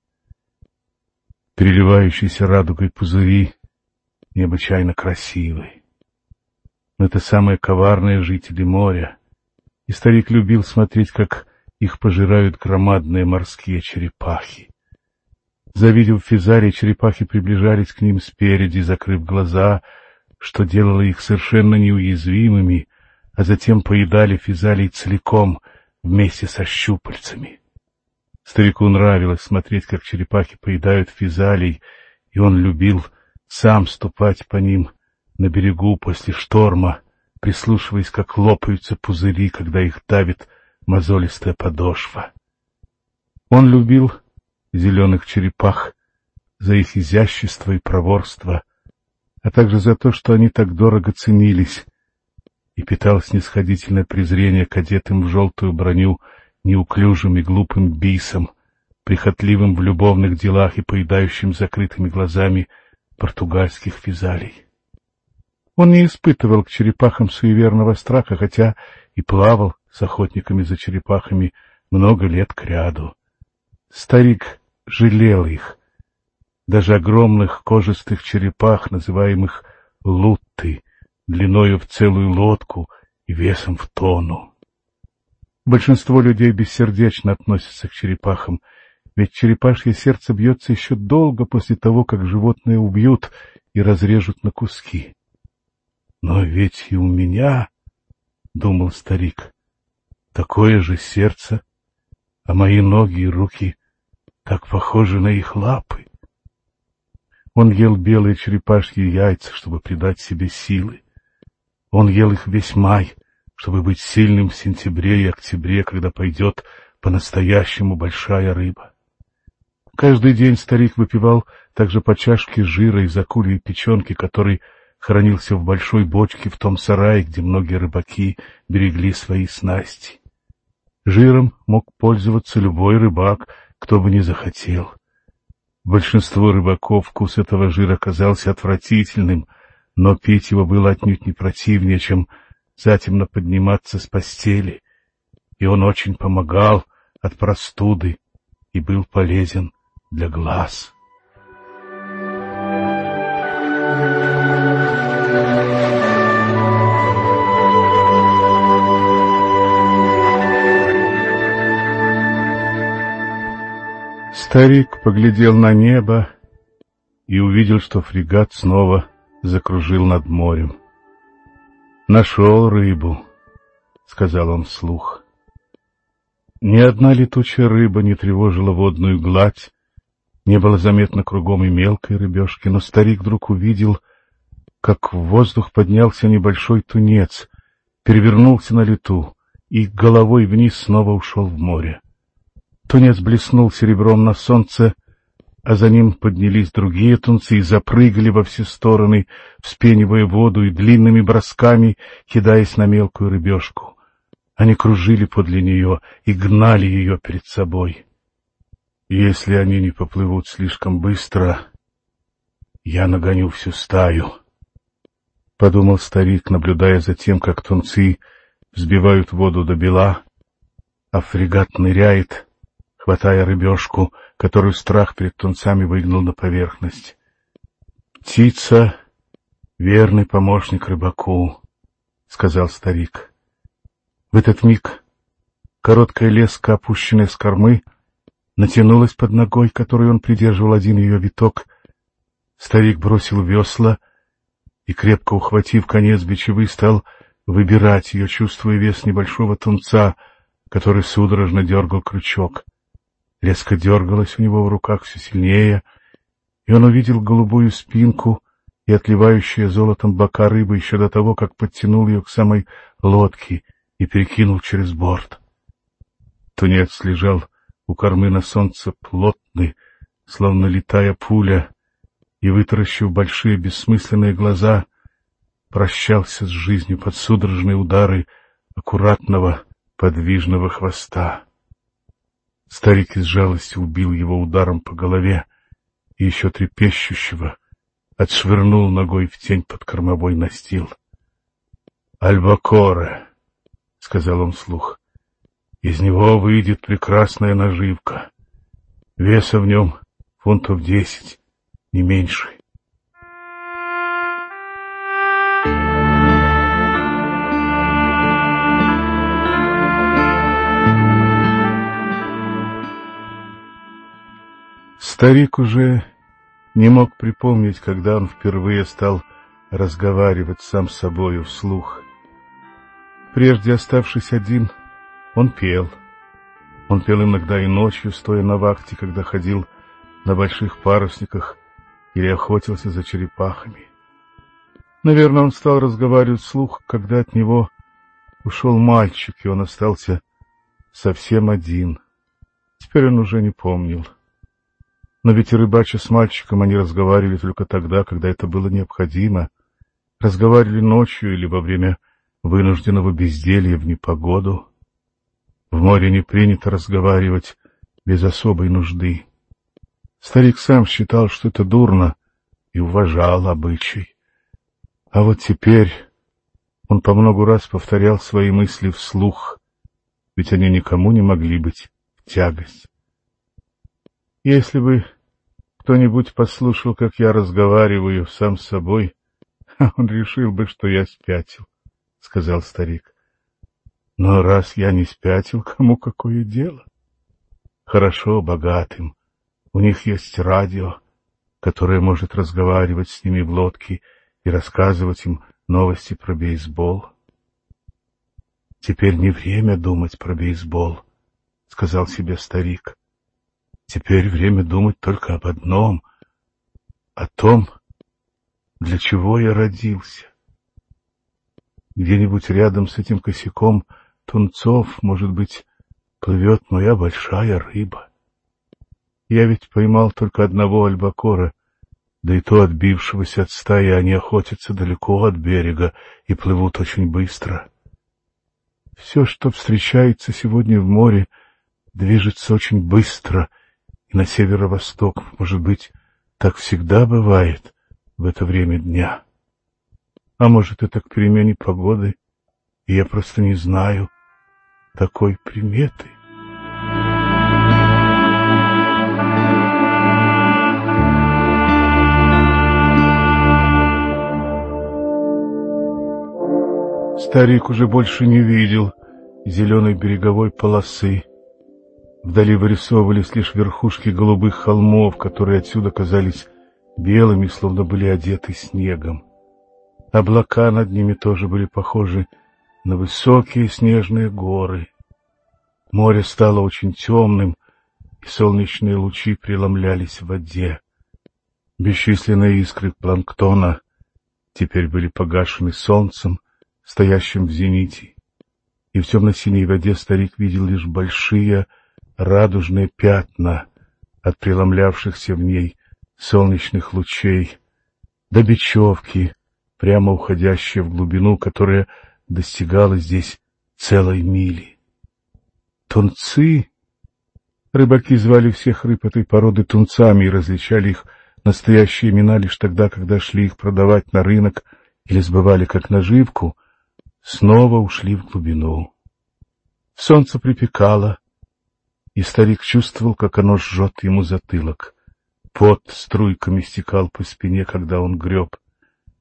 Переливающиеся радугой пузыри необычайно красивы. Но это самые коварные жители моря, и старик любил смотреть, как их пожирают громадные морские черепахи. Завидев физарий, черепахи приближались к ним спереди, закрыв глаза, что делало их совершенно неуязвимыми, а затем поедали физалий целиком вместе со щупальцами. Старику нравилось смотреть, как черепахи поедают физалий, и он любил сам ступать по ним на берегу после шторма, прислушиваясь, как лопаются пузыри, когда их давит мозолистая подошва. Он любил зеленых черепах за их изящество и проворство, а также за то, что они так дорого ценились, и питал снисходительное презрение к одетым в желтую броню неуклюжим и глупым бисам, прихотливым в любовных делах и поедающим закрытыми глазами португальских физалий. Он не испытывал к черепахам суеверного страха, хотя и плавал с охотниками за черепахами много лет кряду. Старик жалел их, даже огромных кожистых черепах, называемых лутты, длиною в целую лодку и весом в тонну. Большинство людей бессердечно относятся к черепахам, ведь черепашье сердце бьется еще долго после того, как животное убьют и разрежут на куски. Но ведь и у меня, — думал старик, — такое же сердце, а мои ноги и руки так похожи на их лапы. Он ел белые черепашьи яйца, чтобы придать себе силы. Он ел их весь май, чтобы быть сильным в сентябре и октябре, когда пойдет по-настоящему большая рыба. Каждый день старик выпивал также по чашке жира из акульей печенки, который хранился в большой бочке в том сарае, где многие рыбаки берегли свои снасти. Жиром мог пользоваться любой рыбак, кто бы ни захотел. Большинству рыбаков вкус этого жира казался отвратительным, но пить его было отнюдь не противнее, чем затемно подниматься с постели, и он очень помогал от простуды и был полезен для глаз. Старик поглядел на небо и увидел, что фрегат снова закружил над морем. «Нашел рыбу», — сказал он вслух. Ни одна летучая рыба не тревожила водную гладь, не было заметно кругом и мелкой рыбешки, но старик вдруг увидел, как в воздух поднялся небольшой тунец, перевернулся на лету и головой вниз снова ушел в море. Тунец блеснул серебром на солнце, а за ним поднялись другие тунцы и запрыгали во все стороны, вспенивая воду и длинными бросками кидаясь на мелкую рыбешку. Они кружили подле нее и гнали ее перед собой. «Если они не поплывут слишком быстро, я нагоню всю стаю», — подумал старик, наблюдая за тем, как тунцы взбивают воду до бела, а фрегат ныряет, хватая рыбешку, которую страх перед тунцами выгнал на поверхность. Птица верный помощник рыбаку, — сказал старик. В этот миг короткая леска, опущенная с кормы, натянулась под ногой, которой он придерживал один ее виток. Старик бросил весла и, крепко ухватив конец бичевы, стал выбирать ее, чувствуя вес небольшого тунца, который судорожно дергал крючок. Леска дергалась у него в руках все сильнее, и он увидел голубую спинку и отливающие золотом бока рыбы еще до того, как подтянул ее к самой лодке и перекинул через борт. Тунец лежал у кормы на солнце плотный, словно летая пуля, и, вытаращив большие бессмысленные глаза, прощался с жизнью под судорожные удары аккуратного подвижного хвоста. Старик из жалости убил его ударом по голове и еще трепещущего отшвырнул ногой в тень под кормовой настил. «Альбакоре», — сказал он вслух, — «из него выйдет прекрасная наживка. Веса в нем фунтов десять, не меньше». Старик уже не мог припомнить, когда он впервые стал разговаривать сам с собою вслух. Прежде, оставшись один, он пел. Он пел иногда и ночью, стоя на вахте, когда ходил на больших парусниках или охотился за черепахами. Наверное, он стал разговаривать вслух, когда от него ушел мальчик, и он остался совсем один. Теперь он уже не помнил. Но ведь и рыбача с мальчиком они разговаривали только тогда, когда это было необходимо. Разговаривали ночью или во время вынужденного безделья в непогоду. В море не принято разговаривать без особой нужды. Старик сам считал, что это дурно, и уважал обычай. А вот теперь он по многу раз повторял свои мысли вслух, ведь они никому не могли быть в тягость. Если бы кто-нибудь послушал, как я разговариваю сам с собой, он решил бы, что я спятил, — сказал старик. Но раз я не спятил, кому какое дело? Хорошо богатым. У них есть радио, которое может разговаривать с ними в лодке и рассказывать им новости про бейсбол. Теперь не время думать про бейсбол, — сказал себе старик. Теперь время думать только об одном, о том, для чего я родился. Где-нибудь рядом с этим косяком тунцов, может быть, плывет моя большая рыба. Я ведь поймал только одного альбакора, да и то отбившегося от стаи, они охотятся далеко от берега и плывут очень быстро. Все, что встречается сегодня в море, движется очень быстро, и на северо-восток, может быть, так всегда бывает в это время дня. А может, это к перемене погоды, и я просто не знаю такой приметы. Старик уже больше не видел зеленой береговой полосы. Вдали вырисовывались лишь верхушки голубых холмов, которые отсюда казались белыми, словно были одеты снегом. Облака над ними тоже были похожи на высокие снежные горы. Море стало очень темным, и солнечные лучи преломлялись в воде. Бесчисленные искры планктона теперь были погашены солнцем, стоящим в зените, и в темно-синей воде старик видел лишь большие радужные пятна от преломлявшихся в ней солнечных лучей, до бечевки, прямо уходящие в глубину, которая достигала здесь целой мили. Тунцы, рыбаки звали всех рыб этой породы тунцами и различали их настоящие имена лишь тогда, когда шли их продавать на рынок или сбывали как наживку, снова ушли в глубину. Солнце припекало, и старик чувствовал, как оно жжет ему затылок. Пот струйками стекал по спине, когда он греб.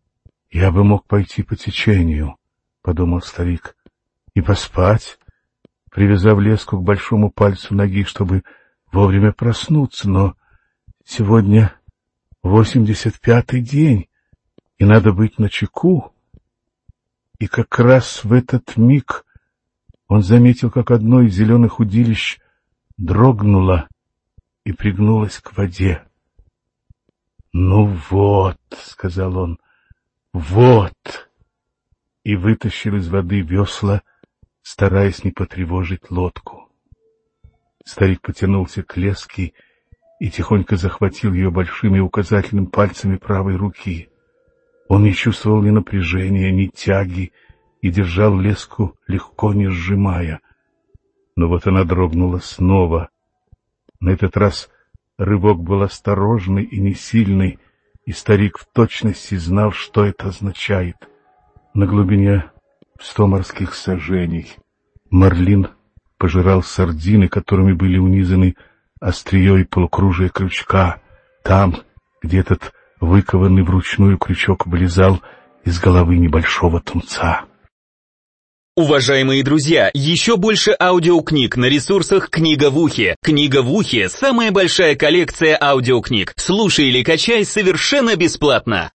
«Я бы мог пойти по течению», — подумал старик, — «и поспать, привязав леску к большому пальцу ноги, чтобы вовремя проснуться, но сегодня восемьдесят пятый день, и надо быть начеку». И как раз в этот миг он заметил, как одно из зеленых удилищ дрогнуло и пригнулось к воде. «Ну вот», — сказал он, — «вот», и вытащил из воды весла, стараясь не потревожить лодку. Старик потянулся к леске и тихонько захватил ее большими указательными пальцами правой руки. Он не чувствовал ни напряжения, ни тяги и держал леску, легко не сжимая. Но вот она дрогнула снова. На этот раз рывок был осторожный и несильный, и старик в точности знал, что это означает. На глубине сто морских саженей марлин пожирал сардины, которыми были унизаны острие и полукружие крючка, там, где этот выкованный вручную крючок вылезал из головы небольшого тунца. Уважаемые друзья, еще больше аудиокниг на ресурсах «Книга в ухе». «Книга в ухе» — самая большая коллекция аудиокниг. Слушай или качай совершенно бесплатно.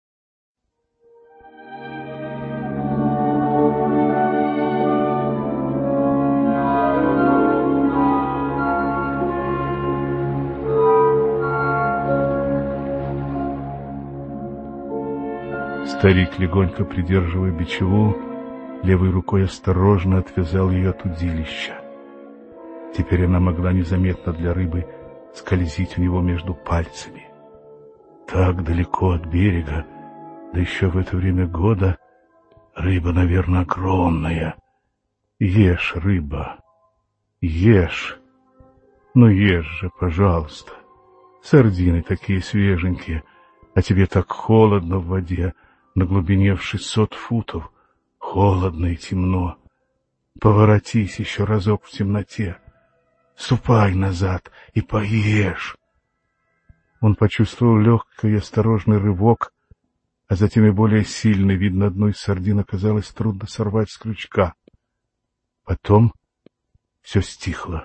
Старик, легонько придерживая бичеву, левой рукой осторожно отвязал ее от удилища. Теперь она могла незаметно для рыбы скользить у него между пальцами. Так далеко от берега, да еще в это время года, рыба, наверное, огромная. Ешь, рыба, ешь. Ну ешь же, пожалуйста. Сардины такие свеженькие, а тебе так холодно в воде, на глубине в шестьсот футов. Холодно и темно. Поворотись еще разок в темноте. Ступай назад и поешь. Он почувствовал легкий и осторожный рывок, а затем и более сильный. Видно, одну из сардин оказалось трудно сорвать с крючка. Потом все стихло.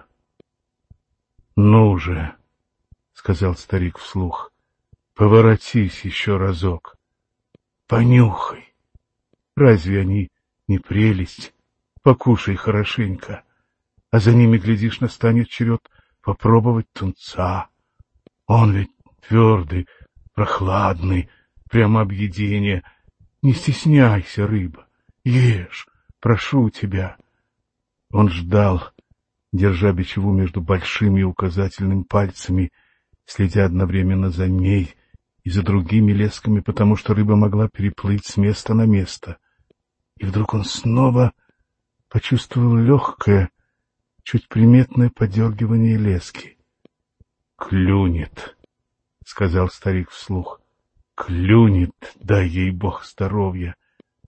— Ну же, — сказал старик вслух, — поворотись еще разок. Понюхай. Разве они не прелесть? Покушай хорошенько, а за ними, глядишь, настанет черед попробовать тунца. Он ведь твердый, прохладный, прямо объедение. Не стесняйся, рыба, ешь, прошу тебя. Он ждал, держа бичеву между большими и указательными пальцами, следя одновременно за ней и за другими лесками, потому что рыба могла переплыть с места на место. И вдруг он снова почувствовал легкое, чуть приметное подергивание лески. — Клюнет, — сказал старик вслух. — Клюнет, дай ей Бог здоровья.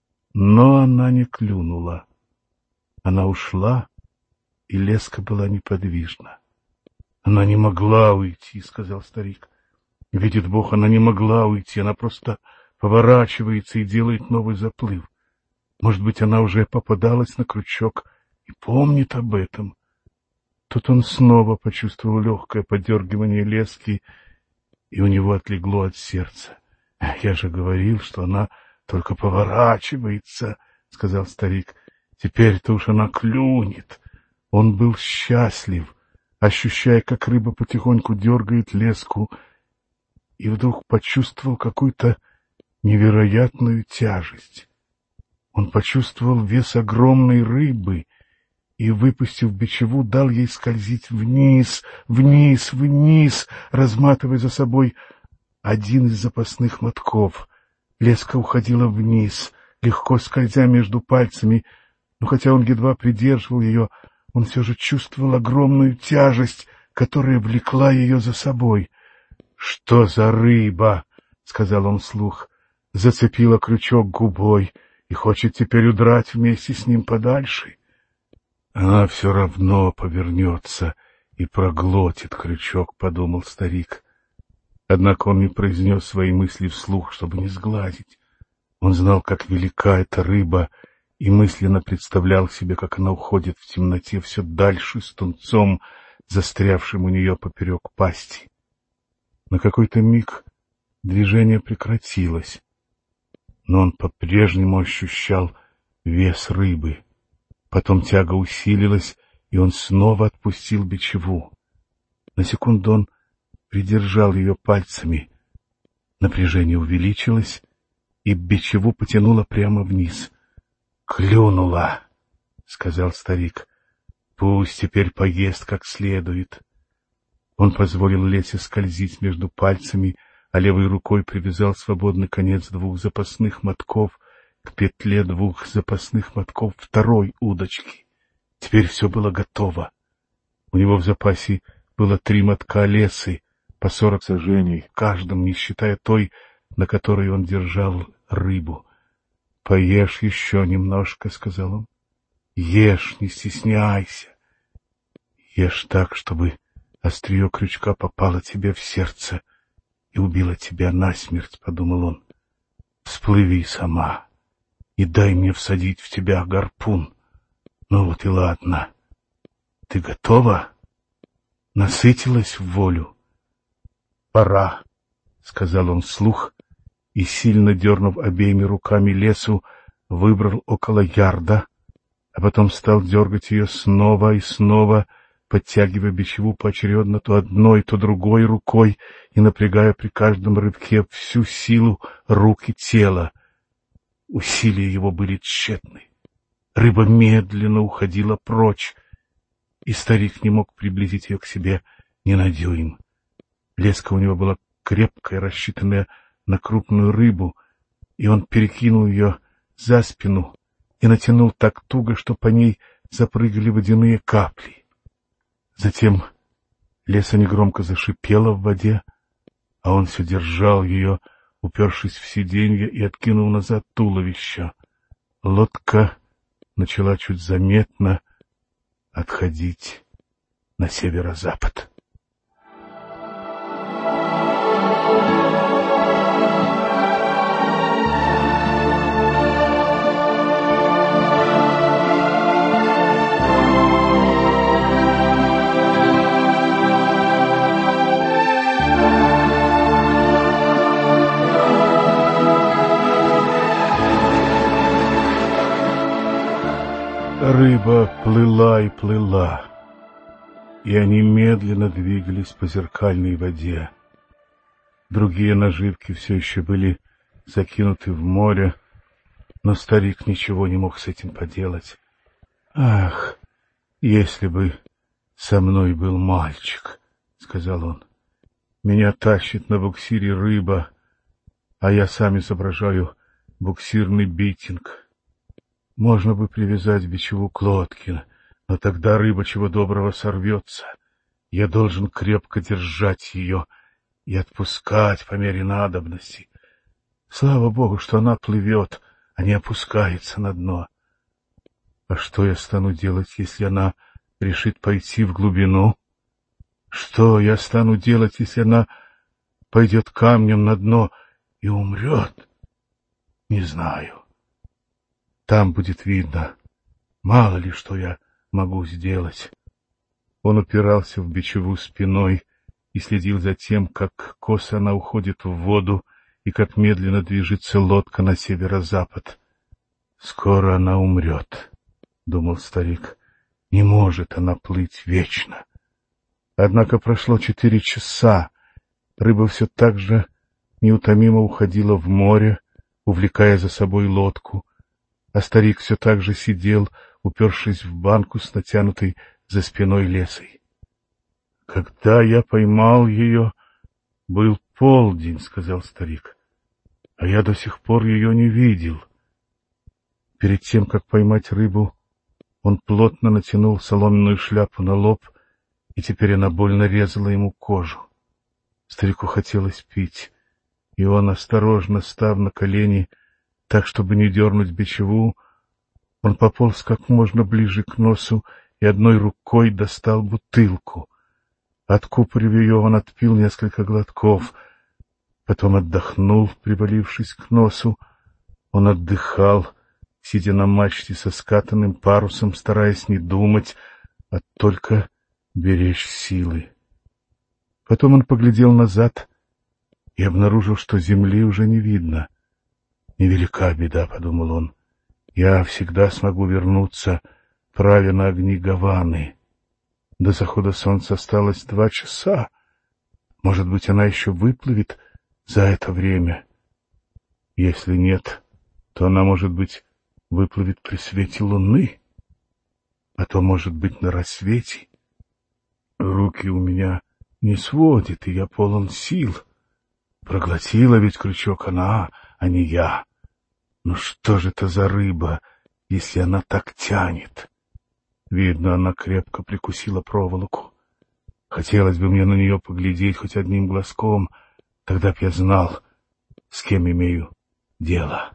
Но она не клюнула. Она ушла, и леска была неподвижна. — Она не могла уйти, — сказал старик. — Видит Бог, она не могла уйти, она просто поворачивается и делает новый заплыв. Может быть, она уже попадалась на крючок и помнит об этом. Тут он снова почувствовал легкое подергивание лески, и у него отлегло от сердца. — Я же говорил, что она только поворачивается, — сказал старик. — Теперь-то уж она клюнет. Он был счастлив, ощущая, как рыба потихоньку дергает леску, и вдруг почувствовал какую-то невероятную тяжесть. Он почувствовал вес огромной рыбы и, выпустив бичеву, дал ей скользить вниз, вниз, вниз, разматывая за собой один из запасных мотков. Леска уходила вниз, легко скользя между пальцами, но хотя он едва придерживал ее, он все же чувствовал огромную тяжесть, которая влекла ее за собой. — Что за рыба? — сказал он вслух. — Зацепила крючок губой и хочет теперь удрать вместе с ним подальше. Она все равно повернется и проглотит крючок, — подумал старик. Однако он не произнес свои мысли вслух, чтобы не сгладить. Он знал, как велика эта рыба, и мысленно представлял себе, как она уходит в темноте все дальше с тунцом, застрявшим у нее поперек пасти. На какой-то миг движение прекратилось, но он по-прежнему ощущал вес рыбы. Потом тяга усилилась, и он снова отпустил бичеву. На секунду он придержал ее пальцами. Напряжение увеличилось, и бичеву потянуло прямо вниз. «Клюнула», — сказал старик. «Пусть теперь поест как следует». Он позволил Лесе скользить между пальцами, а левой рукой привязал свободный конец двух запасных мотков к петле двух запасных мотков второй удочки. Теперь все было готово. У него в запасе было три мотка лесы, по сорок саженей в каждом, не считая той, на которой он держал рыбу. «Поешь еще немножко», — сказал он. «Ешь, не стесняйся. Ешь так, чтобы острие крючка попало тебе в сердце и убило тебя насмерть», — подумал он. «Всплыви сама и дай мне всадить в тебя гарпун. Ну вот и ладно. Ты готова? Насытилась в волю?» «Пора», — сказал он вслух, и, сильно дернув обеими руками лесу, выбрал около ярда, а потом стал дергать ее снова и снова, подтягивая бичеву поочередно то одной, то другой рукой и напрягая при каждом рывке всю силу рук и тела. Усилия его были тщетны. Рыба медленно уходила прочь, и старик не мог приблизить ее к себе ни на дюйм. Леска у него была крепкая, рассчитанная на крупную рыбу, и он перекинул ее за спину и натянул так туго, что по ней запрыгали водяные капли. Затем леса негромко зашипела в воде, а он все держал ее, упершись в сиденье, и откинул назад туловище. Лодка начала чуть заметно отходить на северо-запад. Рыба плыла и плыла, и они медленно двигались по зеркальной воде. Другие наживки все еще были закинуты в море, но старик ничего не мог с этим поделать. «Ах, если бы со мной был мальчик», — сказал он. «Меня тащит на буксире рыба, а я сам изображаю буксирный битинг. Можно бы привязать бичеву к лодке, но тогда рыба чего доброго сорвется. Я должен крепко держать ее и отпускать по мере надобности. Слава Богу, что она плывет, а не опускается на дно. А что я стану делать, если она решит пойти в глубину? Что я стану делать, если она пойдет камнем на дно и умрет? Не знаю. Там будет видно. Мало ли, что я могу сделать». Он упирался в бичеву спиной и следил за тем, как косо она уходит в воду и как медленно движется лодка на северо-запад. «Скоро она умрет», — думал старик. «Не может она плыть вечно». Однако прошло четыре часа. Рыба все так же неутомимо уходила в море, увлекая за собой лодку, а старик все так же сидел, упершись в банку с натянутой за спиной лесой. «Когда я поймал ее, был полдень», — сказал старик, — «а я до сих пор ее не видел». Перед тем, как поймать рыбу, он плотно натянул соломенную шляпу на лоб, и теперь она больно резала ему кожу. Старику хотелось пить, и он, осторожно став на колени, так, чтобы не дернуть бичеву, он пополз как можно ближе к носу и одной рукой достал бутылку. Откупорив ее, он отпил несколько глотков, потом отдохнул, привалившись к носу, Он отдыхал, сидя на мачте со скатанным парусом, стараясь не думать, а только беречь силы. Потом он поглядел назад и обнаружил, что земли уже не видно. «Невелика беда», — подумал он, — «я всегда смогу вернуться, правя на огни Гаваны. До захода солнца осталось два часа. Может быть, она еще выплывет за это время. Если нет, то она, может быть, выплывет при свете луны, а то, может быть, на рассвете. Руки у меня не сводит, и я полон сил. Проглотила ведь крючок она, а не я. Ну что же это за рыба, если она так тянет? Видно, она крепко прикусила проволоку. Хотелось бы мне на нее поглядеть хоть одним глазком, тогда б я знал, с кем имею дело».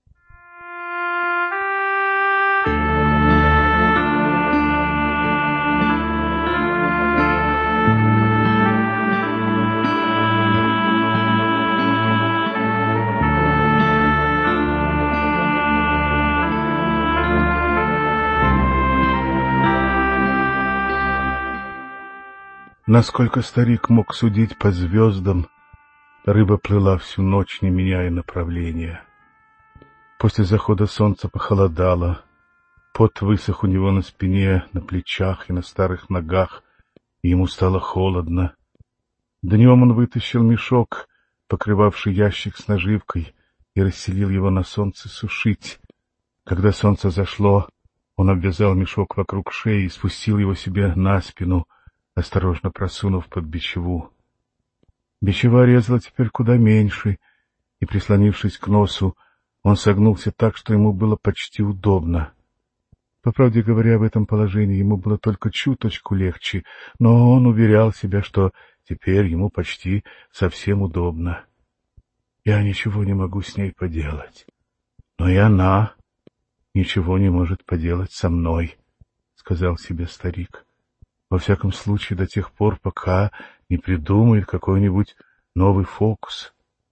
Насколько старик мог судить по звездам, рыба плыла всю ночь, не меняя направления. После захода солнца похолодало, пот высох у него на спине, на плечах и на старых ногах, и ему стало холодно. Днем он вытащил мешок, покрывавший ящик с наживкой, и расселил его на солнце сушить. Когда солнце зашло, он обвязал мешок вокруг шеи и спустил его себе на спину, осторожно просунув под бичеву. Бичева резала теперь куда меньше, и, прислонившись к носу, он согнулся так, что ему было почти удобно. По правде говоря, в этом положении ему было только чуточку легче, но он уверял себя, что теперь ему почти совсем удобно. «Я ничего не могу с ней поделать, но и она ничего не может поделать со мной», — сказал себе старик. «Во всяком случае, до тех пор, пока не придумает какой-нибудь новый фокус».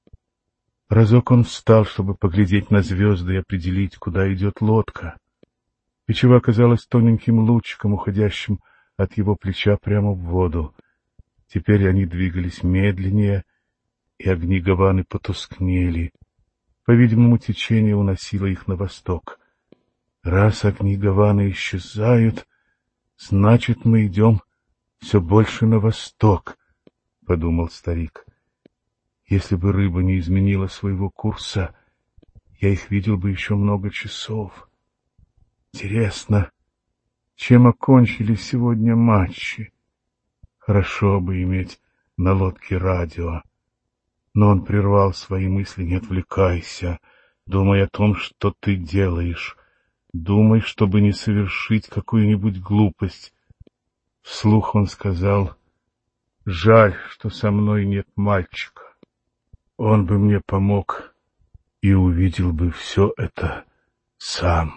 Разок он встал, чтобы поглядеть на звезды и определить, куда идет лодка. Бичева казалась тоненьким лучиком, уходящим от его плеча прямо в воду. Теперь они двигались медленнее, и огни Гаваны потускнели. По-видимому, течение уносило их на восток. Раз огни Гаваны исчезают, значит, мы идем все больше на восток, — подумал старик. Если бы рыба не изменила своего курса, я их видел бы еще много часов. Интересно, чем окончились сегодня матчи? Хорошо бы иметь на лодке радио. Но он прервал свои мысли: «Не отвлекайся, думай о том, что ты делаешь. Думай, чтобы не совершить какую-нибудь глупость». Вслух он сказал: «Жаль, что со мной нет мальчика. Он бы мне помог и увидел бы все это сам».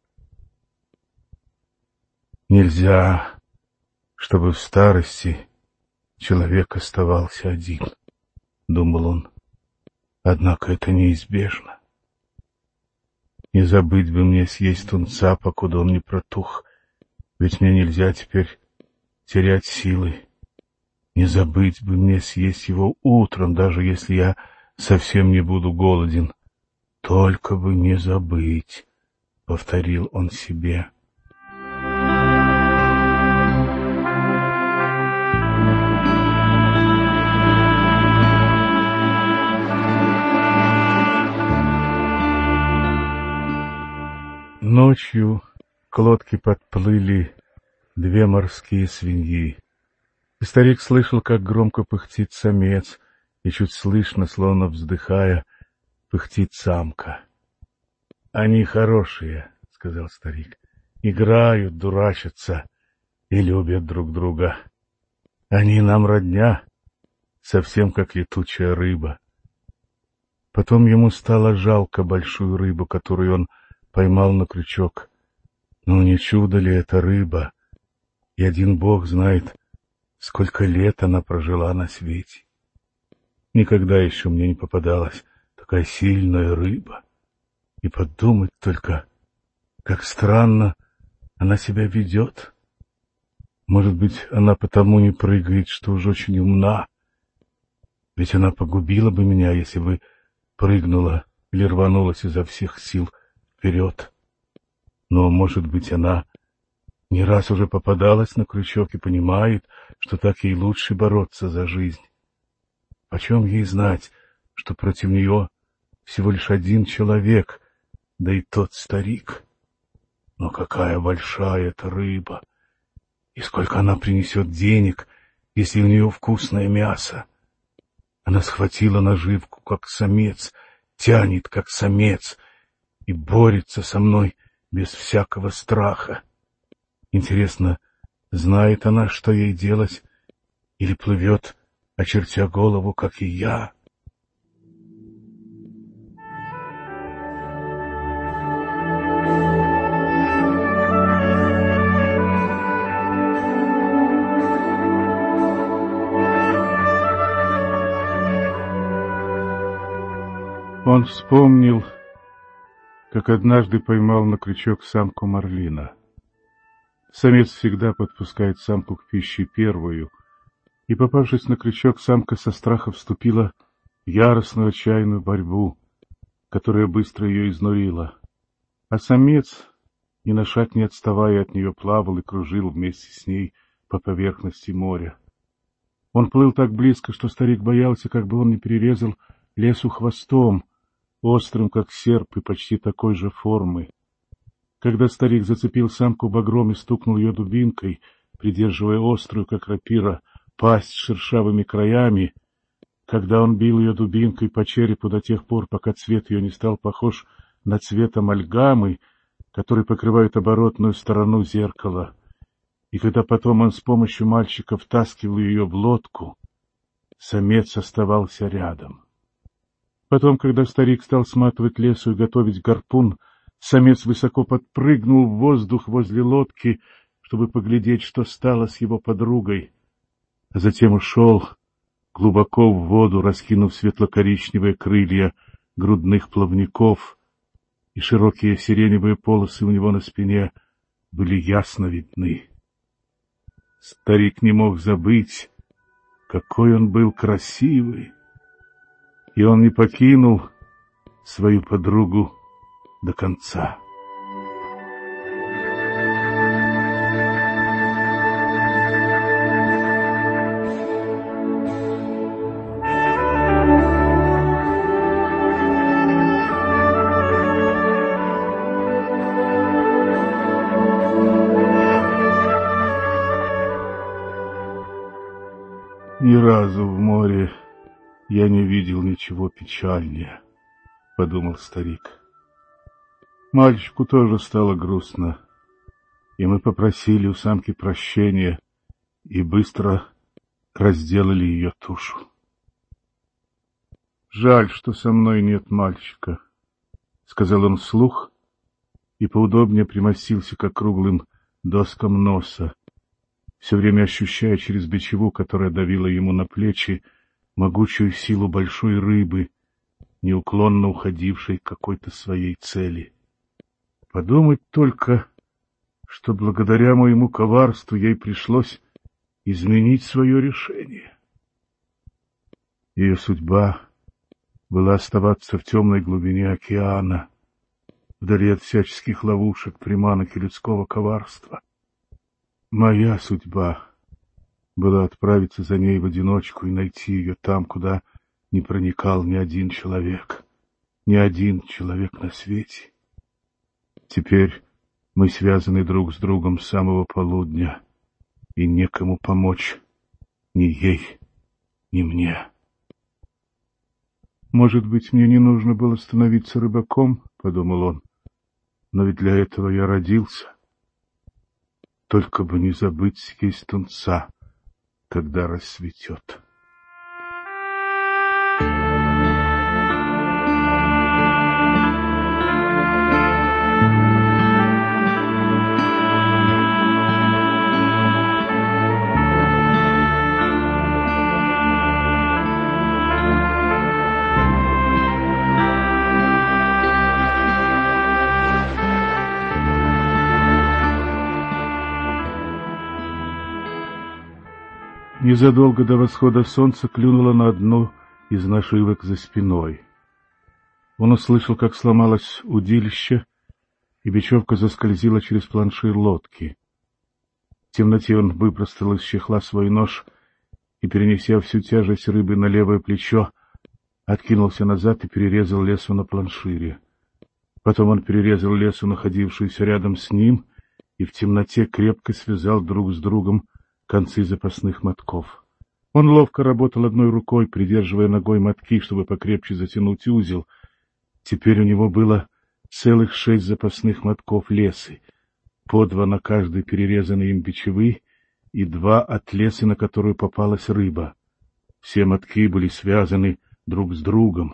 Нельзя, чтобы в старости человек оставался один, — думал он. Однако это неизбежно. Не забыть бы мне съесть тунца, покуда он не протух, ведь мне нельзя теперь терять силы. Не забыть бы мне съесть его утром, даже если я совсем не буду голоден. Только бы не забыть, — повторил он себе. Ночью к лодке подплыли две морские свиньи, и старик слышал, как громко пыхтит самец, и чуть слышно, словно вздыхая, пыхтит самка. — Они хорошие, — сказал старик, — играют, дурачатся и любят друг друга. Они нам родня, совсем как летучая рыба. Потом ему стало жалко большую рыбу, которую он поймал на крючок. Ну, не чудо ли это рыба? И один Бог знает, сколько лет она прожила на свете. Никогда еще мне не попадалась такая сильная рыба. И подумать только, как странно она себя ведет. Может быть, она потому не прыгает, что уж очень умна. Ведь она погубила бы меня, если бы прыгнула или рванулась изо всех сил вперед. Но, может быть, она не раз уже попадалась на крючок и понимает, что так ей лучше бороться за жизнь. Почем ей знать, что против нее всего лишь один человек, да и тот старик? Но какая большая эта рыба! И сколько она принесет денег, если у нее вкусное мясо! Она схватила наживку, как самец, тянет, как самец, и борется со мной без всякого страха. Интересно, знает она, что ей делать, или плывет, очертя голову, как и я? Он вспомнил, как однажды поймал на крючок самку марлина. Самец всегда подпускает самку к пище первую, и, попавшись на крючок, самка со страха вступила в яростную отчаянную борьбу, которая быстро ее изнурила. А самец, ни на шаг не отставая от нее, плавал и кружил вместе с ней по поверхности моря. Он плыл так близко, что старик боялся, как бы он не перерезал лесу хвостом, острым, как серп, и почти такой же формы. Когда старик зацепил самку багром и стукнул ее дубинкой, придерживая острую, как рапира, пасть с шершавыми краями, когда он бил ее дубинкой по черепу до тех пор, пока цвет ее не стал похож на цвет амальгамы, который покрывает оборотную сторону зеркала, и когда потом он с помощью мальчика втаскивал ее в лодку, самец оставался рядом. Потом, когда старик стал сматывать лесу и готовить гарпун, самец высоко подпрыгнул в воздух возле лодки, чтобы поглядеть, что стало с его подругой, а затем ушел глубоко в воду, раскинув светло-коричневые крылья грудных плавников, и широкие сиреневые полосы у него на спине были ясно видны. Старик не мог забыть, какой он был красивый, и он не покинул свою подругу до конца. Ни разу в море я не видел ничего печальнее, — подумал старик. Мальчику тоже стало грустно, и мы попросили у самки прощения и быстро разделали ее тушу. «Жаль, что со мной нет мальчика», — сказал он вслух и поудобнее примостился к округлым доскам носа, все время ощущая через бичеву, которая давила ему на плечи, могучую силу большой рыбы, неуклонно уходившей к какой-то своей цели. Подумать только, что благодаря моему коварству ей пришлось изменить свое решение. Ее судьба была оставаться в темной глубине океана, вдали от всяческих ловушек, приманок и людского коварства. Моя судьба была отправиться за ней в одиночку и найти ее там, куда не проникал ни один человек, ни один человек на свете. Теперь мы связаны друг с другом с самого полудня, и некому помочь ни ей, ни мне. «Может быть, мне не нужно было становиться рыбаком, — подумал он, — но ведь для этого я родился. Только бы не забыть съесть тунца, когда рассветет». Незадолго до восхода солнца клюнуло на одну из нашивок за спиной. Он услышал, как сломалось удилище, и бечевка заскользила через планшир лодки. В темноте он выпростал из чехла свой нож и, перенеся всю тяжесть рыбы на левое плечо, откинулся назад и перерезал лесу на планшире. Потом он перерезал лесу, находившуюся рядом с ним, и в темноте крепко связал друг с другом концы запасных мотков. Он ловко работал одной рукой, придерживая ногой мотки, чтобы покрепче затянуть узел. Теперь у него было целых шесть запасных мотков лесы, по два на каждой перерезанной им бичевы и два от лесы, на которую попалась рыба. Все мотки были связаны друг с другом.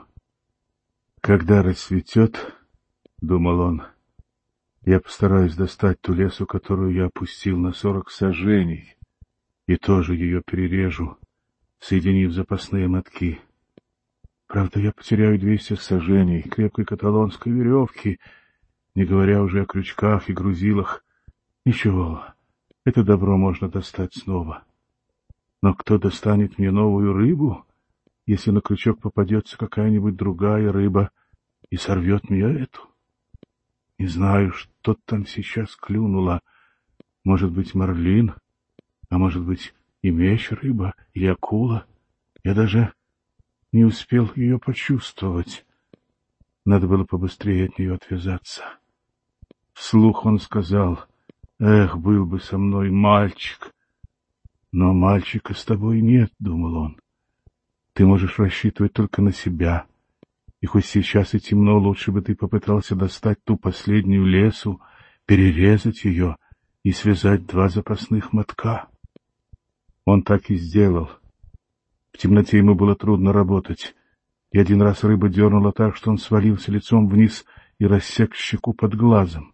«Когда рассветет, — думал он, — я постараюсь достать ту лесу, которую я опустил на сорок саженей, и тоже ее перережу, соединив запасные мотки. Правда, я потеряю двести саженей крепкой каталонской веревки, не говоря уже о крючках и грузилах. Ничего, это добро можно достать снова. Но кто достанет мне новую рыбу, если на крючок попадется какая-нибудь другая рыба и сорвет мне эту? Не знаю, что там сейчас клюнуло. Может быть, марлин, а может быть, и меч рыба или акула. Я даже не успел ее почувствовать. Надо было побыстрее от нее отвязаться. Вслух он сказал: «Эх, был бы со мной мальчик». «Но мальчика с тобой нет», — думал он. «Ты можешь рассчитывать только на себя. И хоть сейчас и темно, лучше бы ты попытался достать ту последнюю лесу, перерезать ее и связать два запасных мотка». Он так и сделал. В темноте ему было трудно работать, и один раз рыба дернула так, что он свалился лицом вниз и рассек щеку под глазом.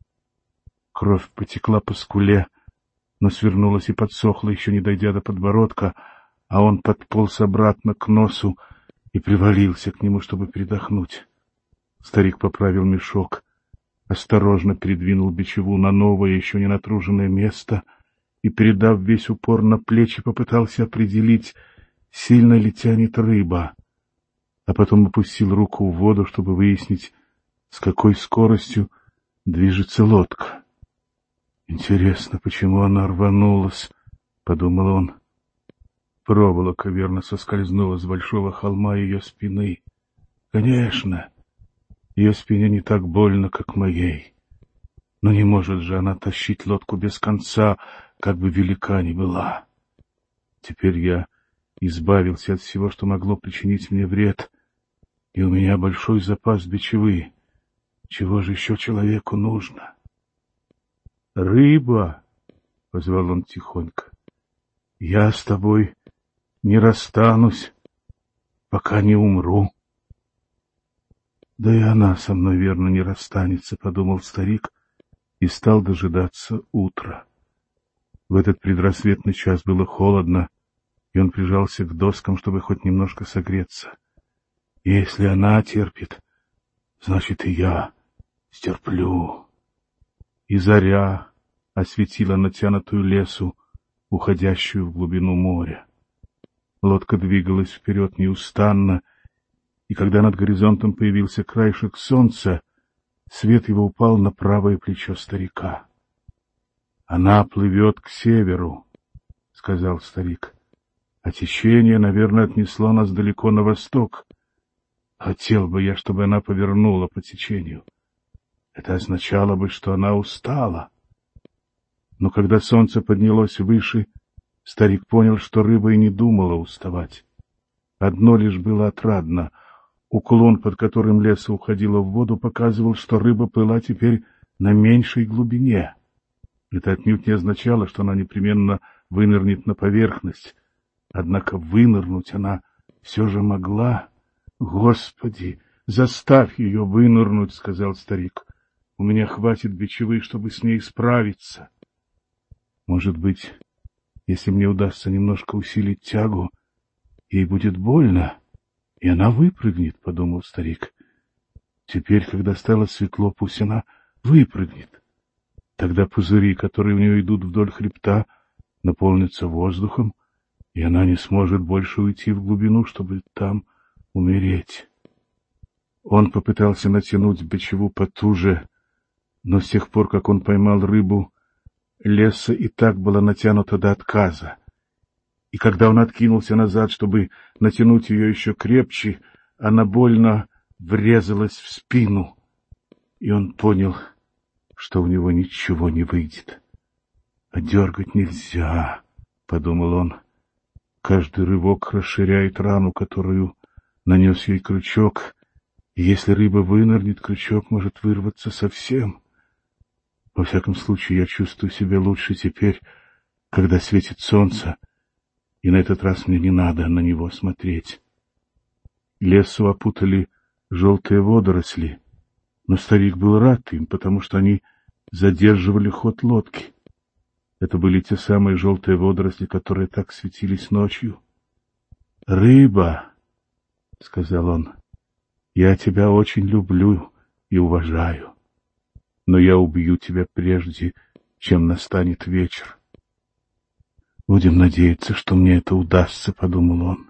Кровь потекла по скуле, но свернулась и подсохла, еще не дойдя до подбородка, а он подполз обратно к носу и привалился к нему, чтобы передохнуть. Старик поправил мешок, осторожно передвинул бичеву на новое, еще не натруженное место и, передав весь упор на плечи, попытался определить, сильно ли тянет рыба, а потом опустил руку в воду, чтобы выяснить, с какой скоростью движется лодка. «Интересно, почему она рванулась?» — подумал он. Проволока верно соскользнула с большого холма ее спины. Конечно, ее спине не так больно, как моей. Но не может же она тащить лодку без конца, как бы велика ни была. Теперь я избавился от всего, что могло причинить мне вред, и у меня большой запас бичевы. Чего же еще человеку нужно? «Рыба!» — позвал он тихонько. «Я с тобой не расстанусь, пока не умру». «Да и она со мной, верно, не расстанется», — подумал старик и стал дожидаться утра. В этот предрассветный час было холодно, и он прижался к доскам, чтобы хоть немножко согреться. «Если она терпит, значит, и я стерплю». И заря осветила натянутую лесу, уходящую в глубину моря. Лодка двигалась вперед неустанно, и когда над горизонтом появился краешек солнца, свет его упал на правое плечо старика. «Она плывет к северу», — сказал старик, — «а течение, наверное, отнесло нас далеко на восток. Хотел бы я, чтобы она повернула по течению. Это означало бы, что она устала». Но когда солнце поднялось выше, старик понял, что рыба и не думала уставать. Одно лишь было отрадно. Уклон, под которым леса уходила в воду, показывал, что рыба плыла теперь на меньшей глубине. Это отнюдь не означало, что она непременно вынырнет на поверхность. Однако вынырнуть она все же могла. «Господи, заставь ее вынырнуть», — сказал старик. «У меня хватит бичевы, чтобы с ней справиться». «Может быть, если мне удастся немножко усилить тягу, ей будет больно, и она выпрыгнет», — подумал старик. «Теперь, когда стало светло, пусть она выпрыгнет. Тогда пузыри, которые у нее идут вдоль хребта, наполнятся воздухом, и она не сможет больше уйти в глубину, чтобы там умереть. Он попытался натянуть бичеву потуже, но с тех пор, как он поймал рыбу, леса и так была натянута до отказа. И когда он откинулся назад, чтобы натянуть ее еще крепче, она больно врезалась в спину, и он понял, что у него ничего не выйдет. «А дергать нельзя», — подумал он. «Каждый рывок расширяет рану, которую нанес ей крючок, и если рыба вынырнет, крючок может вырваться совсем. Во всяком случае, я чувствую себя лучше теперь, когда светит солнце, и на этот раз мне не надо на него смотреть». Лесу опутали желтые водоросли, но старик был рад им, потому что они задерживали ход лодки. Это были те самые желтые водоросли, которые так светились ночью. «Рыба», — сказал он, — «я тебя очень люблю и уважаю, но я убью тебя прежде, чем настанет вечер». «Будем надеяться, что мне это удастся», — подумал он.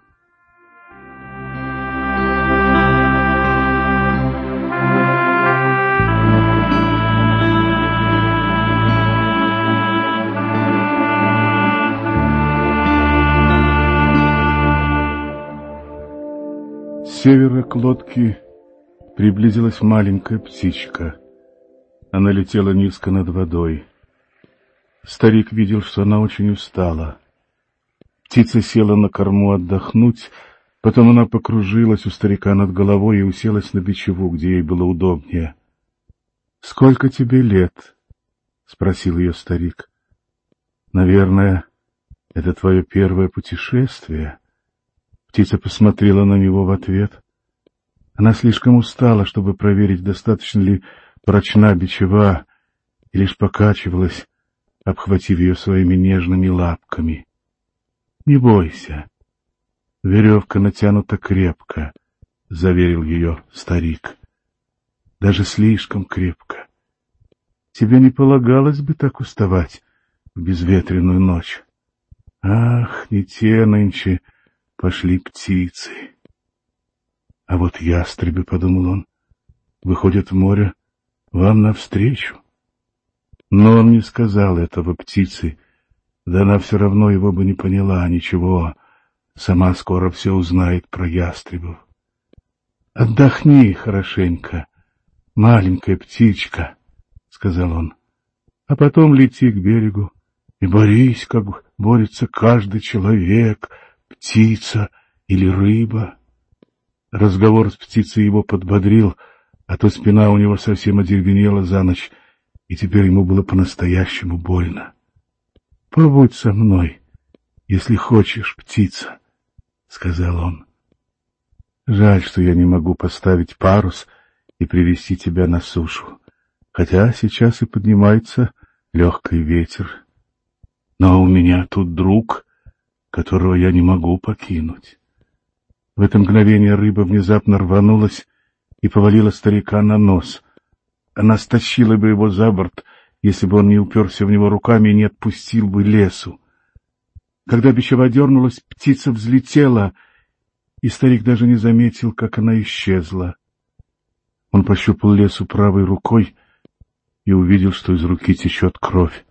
С севера к лодке приблизилась маленькая птичка. Она летела низко над водой. Старик видел, что она очень устала. Птица села на корму отдохнуть, потом она покружилась у старика над головой и уселась на бичеву, где ей было удобнее. — Сколько тебе лет? — спросил ее старик. — Наверное, это твое первое путешествие. Птица посмотрела на него в ответ. Она слишком устала, чтобы проверить, достаточно ли прочна бичева, и лишь покачивалась, обхватив ее своими нежными лапками. — Не бойся, веревка натянута крепко, — заверил ее старик. — Даже слишком крепко. Тебе не полагалось бы так уставать в безветренную ночь. Ах, не те нынче пошли птицы. А вот ястребы, — подумал он, — выходят в море вам навстречу. Но он не сказал этого птице, да она все равно его бы не поняла, ничего, сама скоро все узнает про ястребов. — Отдохни хорошенько, маленькая птичка, — сказал он, — а потом лети к берегу и борись, как борется каждый человек, птица или рыба. Разговор с птицей его подбодрил, а то спина у него совсем одеревенела за ночь, и теперь ему было по-настоящему больно. — Побудь со мной, если хочешь, птица, — сказал он. — Жаль, что я не могу поставить парус и привести тебя на сушу, хотя сейчас и поднимается легкий ветер. Но у меня тут друг, которого я не могу покинуть. В это мгновение рыба внезапно рванулась и повалила старика на нос. Она стащила бы его за борт, если бы он не уперся в него руками и не отпустил бы лесу. Когда бичева дернулась, птица взлетела, и старик даже не заметил, как она исчезла. Он пощупал лесу правой рукой и увидел, что из руки течет кровь.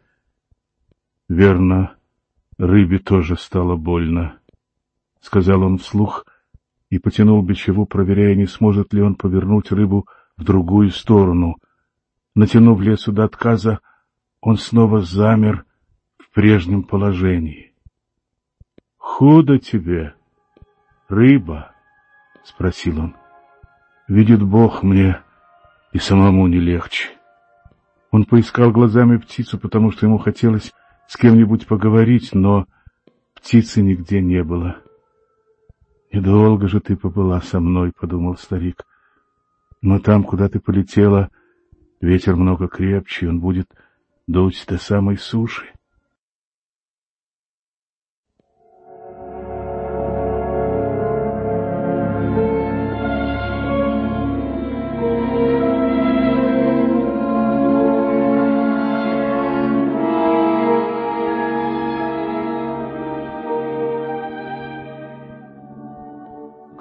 Верно, рыбе тоже стало больно, — сказал он вслух и потянул бичеву, проверяя, не сможет ли он повернуть рыбу в другую сторону. Натянув лесу до отказа, он снова замер в прежнем положении. — Худо тебе, рыба? — спросил он. — Видит Бог, мне и самому не легче. Он поискал глазами птицу, потому что ему хотелось с кем-нибудь поговорить, но птицы нигде не было. — Недолго же ты побыла со мной, — подумал старик. — Но там, куда ты полетела, ветер много крепче, он будет дуть до самой суши.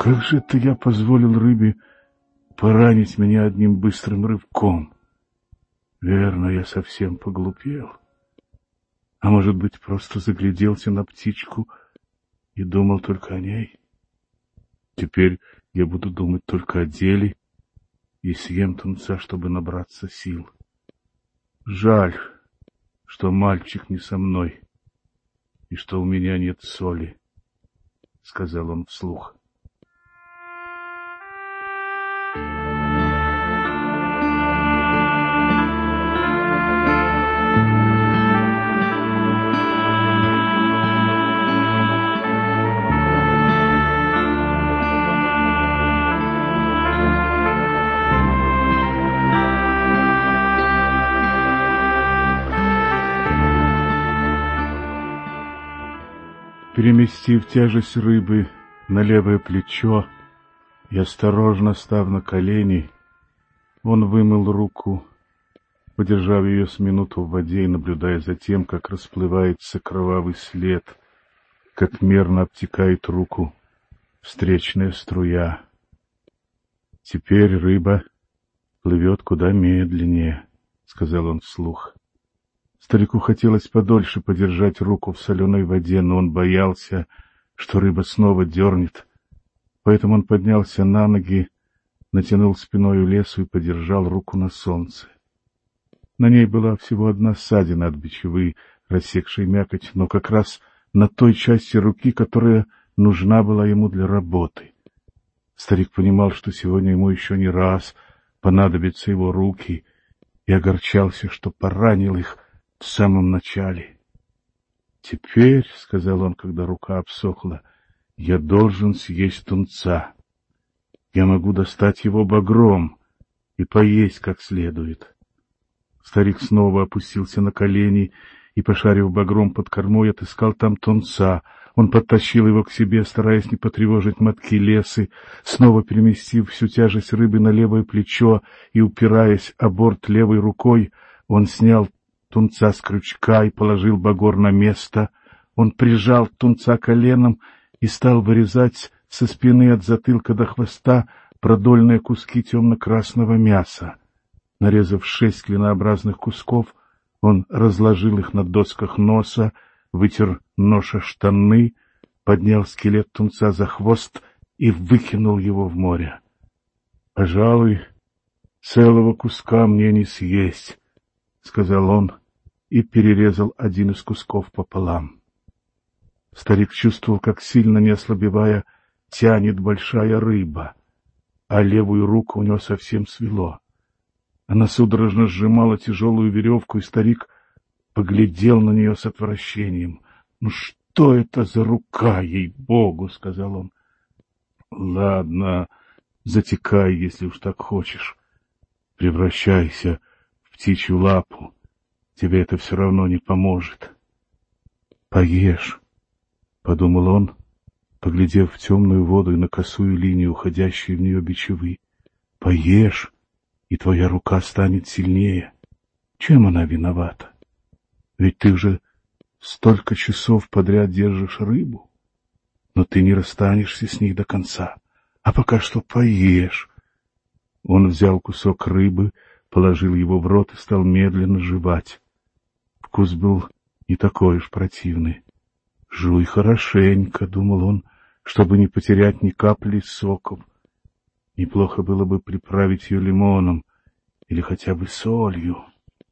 Как же это я позволил рыбе поранить меня одним быстрым рывком? Верно, я совсем поглупел. А может быть, просто загляделся на птичку и думал только о ней? Теперь я буду думать только о деле и съем тунца, чтобы набраться сил. Жаль, что мальчик не со мной и что у меня нет соли, — сказал он вслух. Переместив тяжесть рыбы на левое плечо и осторожно став на колени, он вымыл руку, подержав ее с минуту в воде и наблюдая за тем, как расплывается кровавый след, как мерно обтекает руку встречная струя. «Теперь рыба плывет куда медленнее», — сказал он вслух. Старику хотелось подольше подержать руку в соленой воде, но он боялся, что рыба снова дернет. Поэтому он поднялся на ноги, натянул спиною лесу и подержал руку на солнце. На ней была всего одна ссадина от бичевы, рассекшей мякоть, но как раз на той части руки, которая нужна была ему для работы. Старик понимал, что сегодня ему еще не раз понадобятся его руки, и огорчался, что поранил их в самом начале. «Теперь, — сказал он, когда рука обсохла, — я должен съесть тунца. Я могу достать его багром и поесть как следует». Старик снова опустился на колени и, пошарив багром под кормой, отыскал там тунца. Он подтащил его к себе, стараясь не потревожить мотки лесы, снова переместив всю тяжесть рыбы на левое плечо и, упираясь о борт левой рукой, он снял тунца с крючка и положил багор на место. Он прижал тунца коленом и стал вырезать со спины от затылка до хвоста продольные куски темно-красного мяса. Нарезав шесть клинообразных кусков, он разложил их на досках носа, вытер нож о штаны, поднял скелет тунца за хвост и выкинул его в море. — Пожалуй, целого куска мне не съесть, — сказал он и перерезал один из кусков пополам. Старик чувствовал, как сильно, не ослабевая, тянет большая рыба, а левую руку у него совсем свело. Она судорожно сжимала тяжелую веревку, и старик поглядел на нее с отвращением. — Ну что это за рука, ей-богу! — сказал он. — Ладно, затекай, если уж так хочешь. Превращайся в птичью лапу. Тебе это все равно не поможет. — Поешь, — подумал он, поглядев в темную воду и на косую линию, уходящую в нее бичевы. — Поешь, и твоя рука станет сильнее. Чем она виновата? Ведь ты же столько часов подряд держишь рыбу, но ты не расстанешься с ней до конца. А пока что поешь. Он взял кусок рыбы, положил его в рот и стал медленно жевать. Вкус был не такой уж противный. «Жуй хорошенько», — думал он, — «чтобы не потерять ни капли соков. Неплохо было бы приправить ее лимоном или хотя бы солью».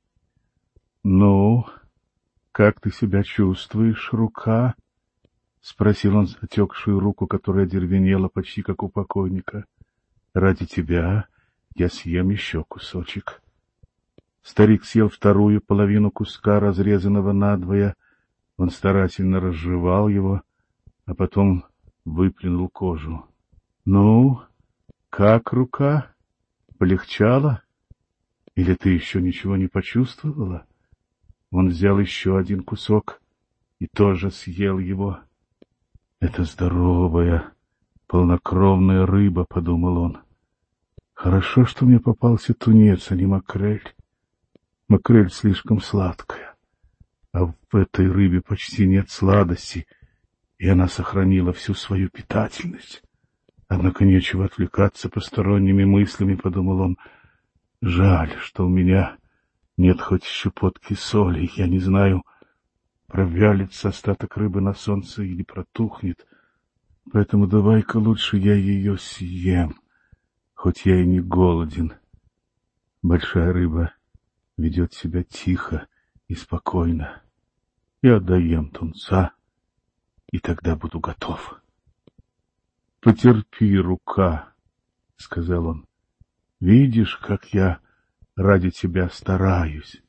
«Ну, как ты себя чувствуешь, рука?» — спросил он отекшую руку, которая деревенела почти как у покойника. «Ради тебя я съем еще кусочек». Старик съел вторую половину куска, разрезанного надвое. Он старательно разжевал его, а потом выплюнул кожу. — Ну, как рука? Полегчало? Или ты еще ничего не почувствовала? Он взял еще один кусок и тоже съел его. — Это здоровая, полнокровная рыба, — подумал он. Хорошо, что мне попался тунец, а не макрель. Макрель слишком сладкая, а в этой рыбе почти нет сладости, и она сохранила всю свою питательность. Однако нечего отвлекаться посторонними мыслями, — подумал он. Жаль, что у меня нет хоть щепотки соли. Я не знаю, провялится остаток рыбы на солнце или протухнет. Поэтому давай-ка лучше я ее съем, хоть я и не голоден. Большая рыба ведет себя тихо и спокойно. Я доем тунца, и тогда буду готов. — Потерпи, рука, — сказал он. — Видишь, как я ради тебя стараюсь.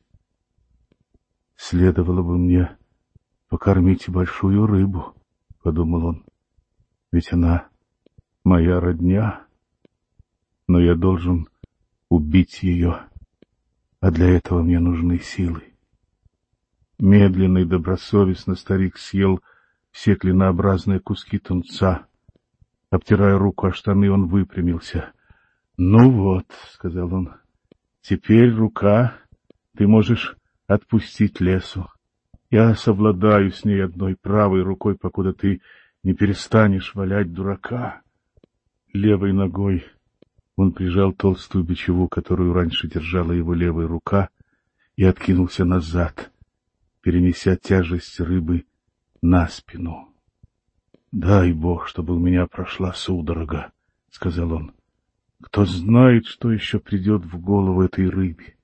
Следовало бы мне покормить большую рыбу, — подумал он. Ведь она моя родня, но я должен убить ее, а для этого мне нужны силы. Медленно и добросовестно старик съел все клинообразные куски тунца. Обтирая руку о штаны, он выпрямился. — Ну вот, — сказал он, — теперь, рука, ты можешь отпустить лесу. Я совладаю с ней одной правой рукой, покуда ты не перестанешь валять дурака. Левой ногой он прижал толстую бичеву, которую раньше держала его левая рука, и откинулся назад, перенеся тяжесть рыбы на спину. — Дай Бог, чтобы у меня прошла судорога, — сказал он. — Кто знает, что еще придет в голову этой рыбе.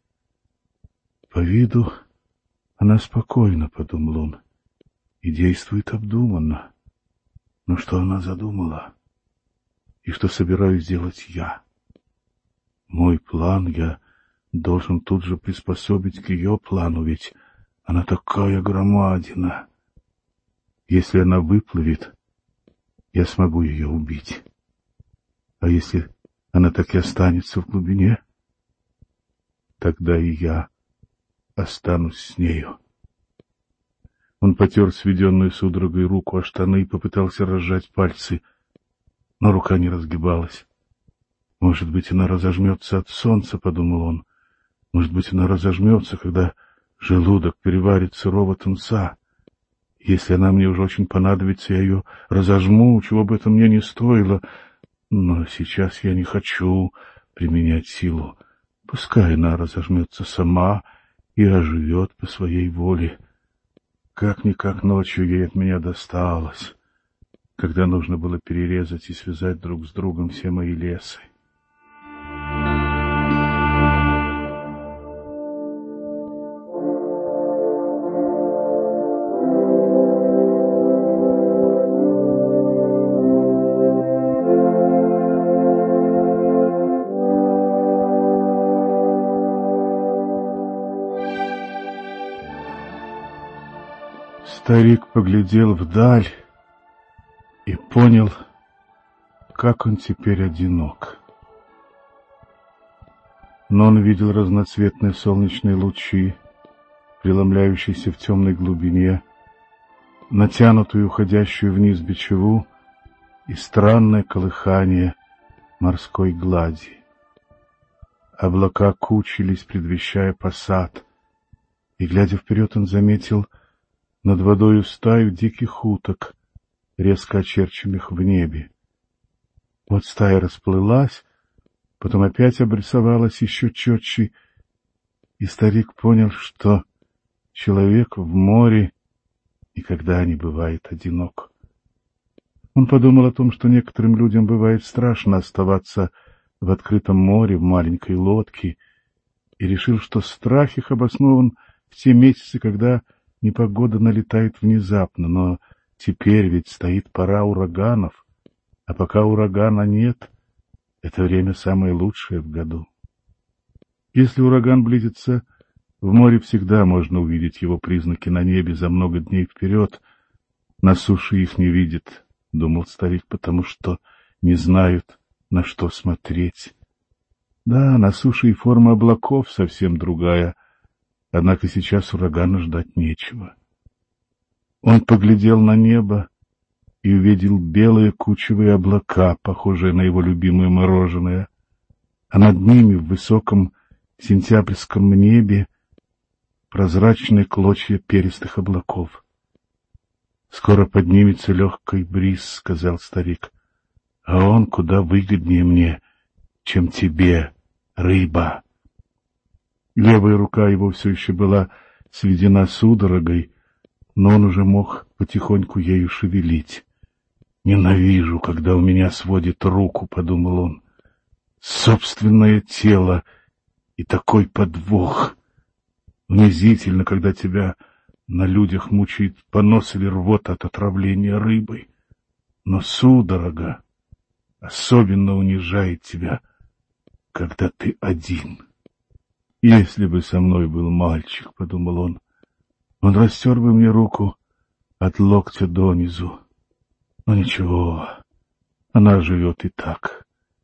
По виду она спокойна, — подумал он, — и действует обдуманно. Но что она задумала? И что собираюсь делать я? Мой план я должен тут же приспособить к ее плану, ведь она такая громадина. Если она выплывет, я смогу ее убить. А если она так и останется в глубине, тогда и я останусь с нею. Он потер сведенную судорогой руку о штаны и попытался разжать пальцы, но рука не разгибалась. Может быть, она разожмется от солнца, — подумал он. Может быть, она разожмется, когда желудок переварит сырого тунца. Если она мне уже очень понадобится, я ее разожму, чего бы это мне ни стоило. Но сейчас я не хочу применять силу. Пускай она разожмется сама и оживет по своей воле. Как-никак ночью ей от меня досталось, когда нужно было перерезать и связать друг с другом все мои лесы. Старик поглядел вдаль и понял, как он теперь одинок. Но он видел разноцветные солнечные лучи, преломляющиеся в темной глубине, натянутую уходящую вниз бичеву и странное колыхание морской глади. Облака кучились, предвещая посад, и, глядя вперед, он заметил над водою стаю диких уток, резко очерченных в небе. Вот стая расплылась, потом опять обрисовалась еще четче, и старик понял, что человек в море никогда не бывает одинок. Он подумал о том, что некоторым людям бывает страшно оставаться в открытом море в маленькой лодке, и решил, что страх их обоснован в те месяцы, когда непогода налетает внезапно, но теперь ведь стоит пора ураганов, а пока урагана нет, это время самое лучшее в году. Если ураган близится, в море всегда можно увидеть его признаки на небе за много дней вперед. На суше их не видят, — думал старик, — потому что не знают, на что смотреть. Да, на суше и форма облаков совсем другая, однако сейчас урагана ждать нечего. Он поглядел на небо и увидел белые кучевые облака, похожие на его любимое мороженое, а над ними в высоком сентябрьском небе прозрачные клочья перистых облаков. — Скоро поднимется легкий бриз, — сказал старик, — а он куда выгоднее мне, чем тебе, рыба. Левая рука его все еще была сведена судорогой, но он уже мог потихоньку ею шевелить. «Ненавижу, когда у меня сводит руку», — подумал он. «Собственное тело и такой подвох. Унизительно, когда тебя на людях мучает понос или рвота от отравления рыбой. Но судорога особенно унижает тебя, когда ты один. Если бы со мной был мальчик, — подумал он, — он растер бы мне руку от локтя донизу. Но ничего, она живет и так».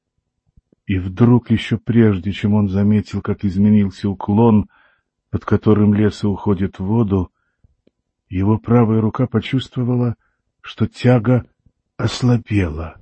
И вдруг, еще прежде, чем он заметил, как изменился уклон, под которым леса уходит в воду, его правая рука почувствовала, что тяга ослабела.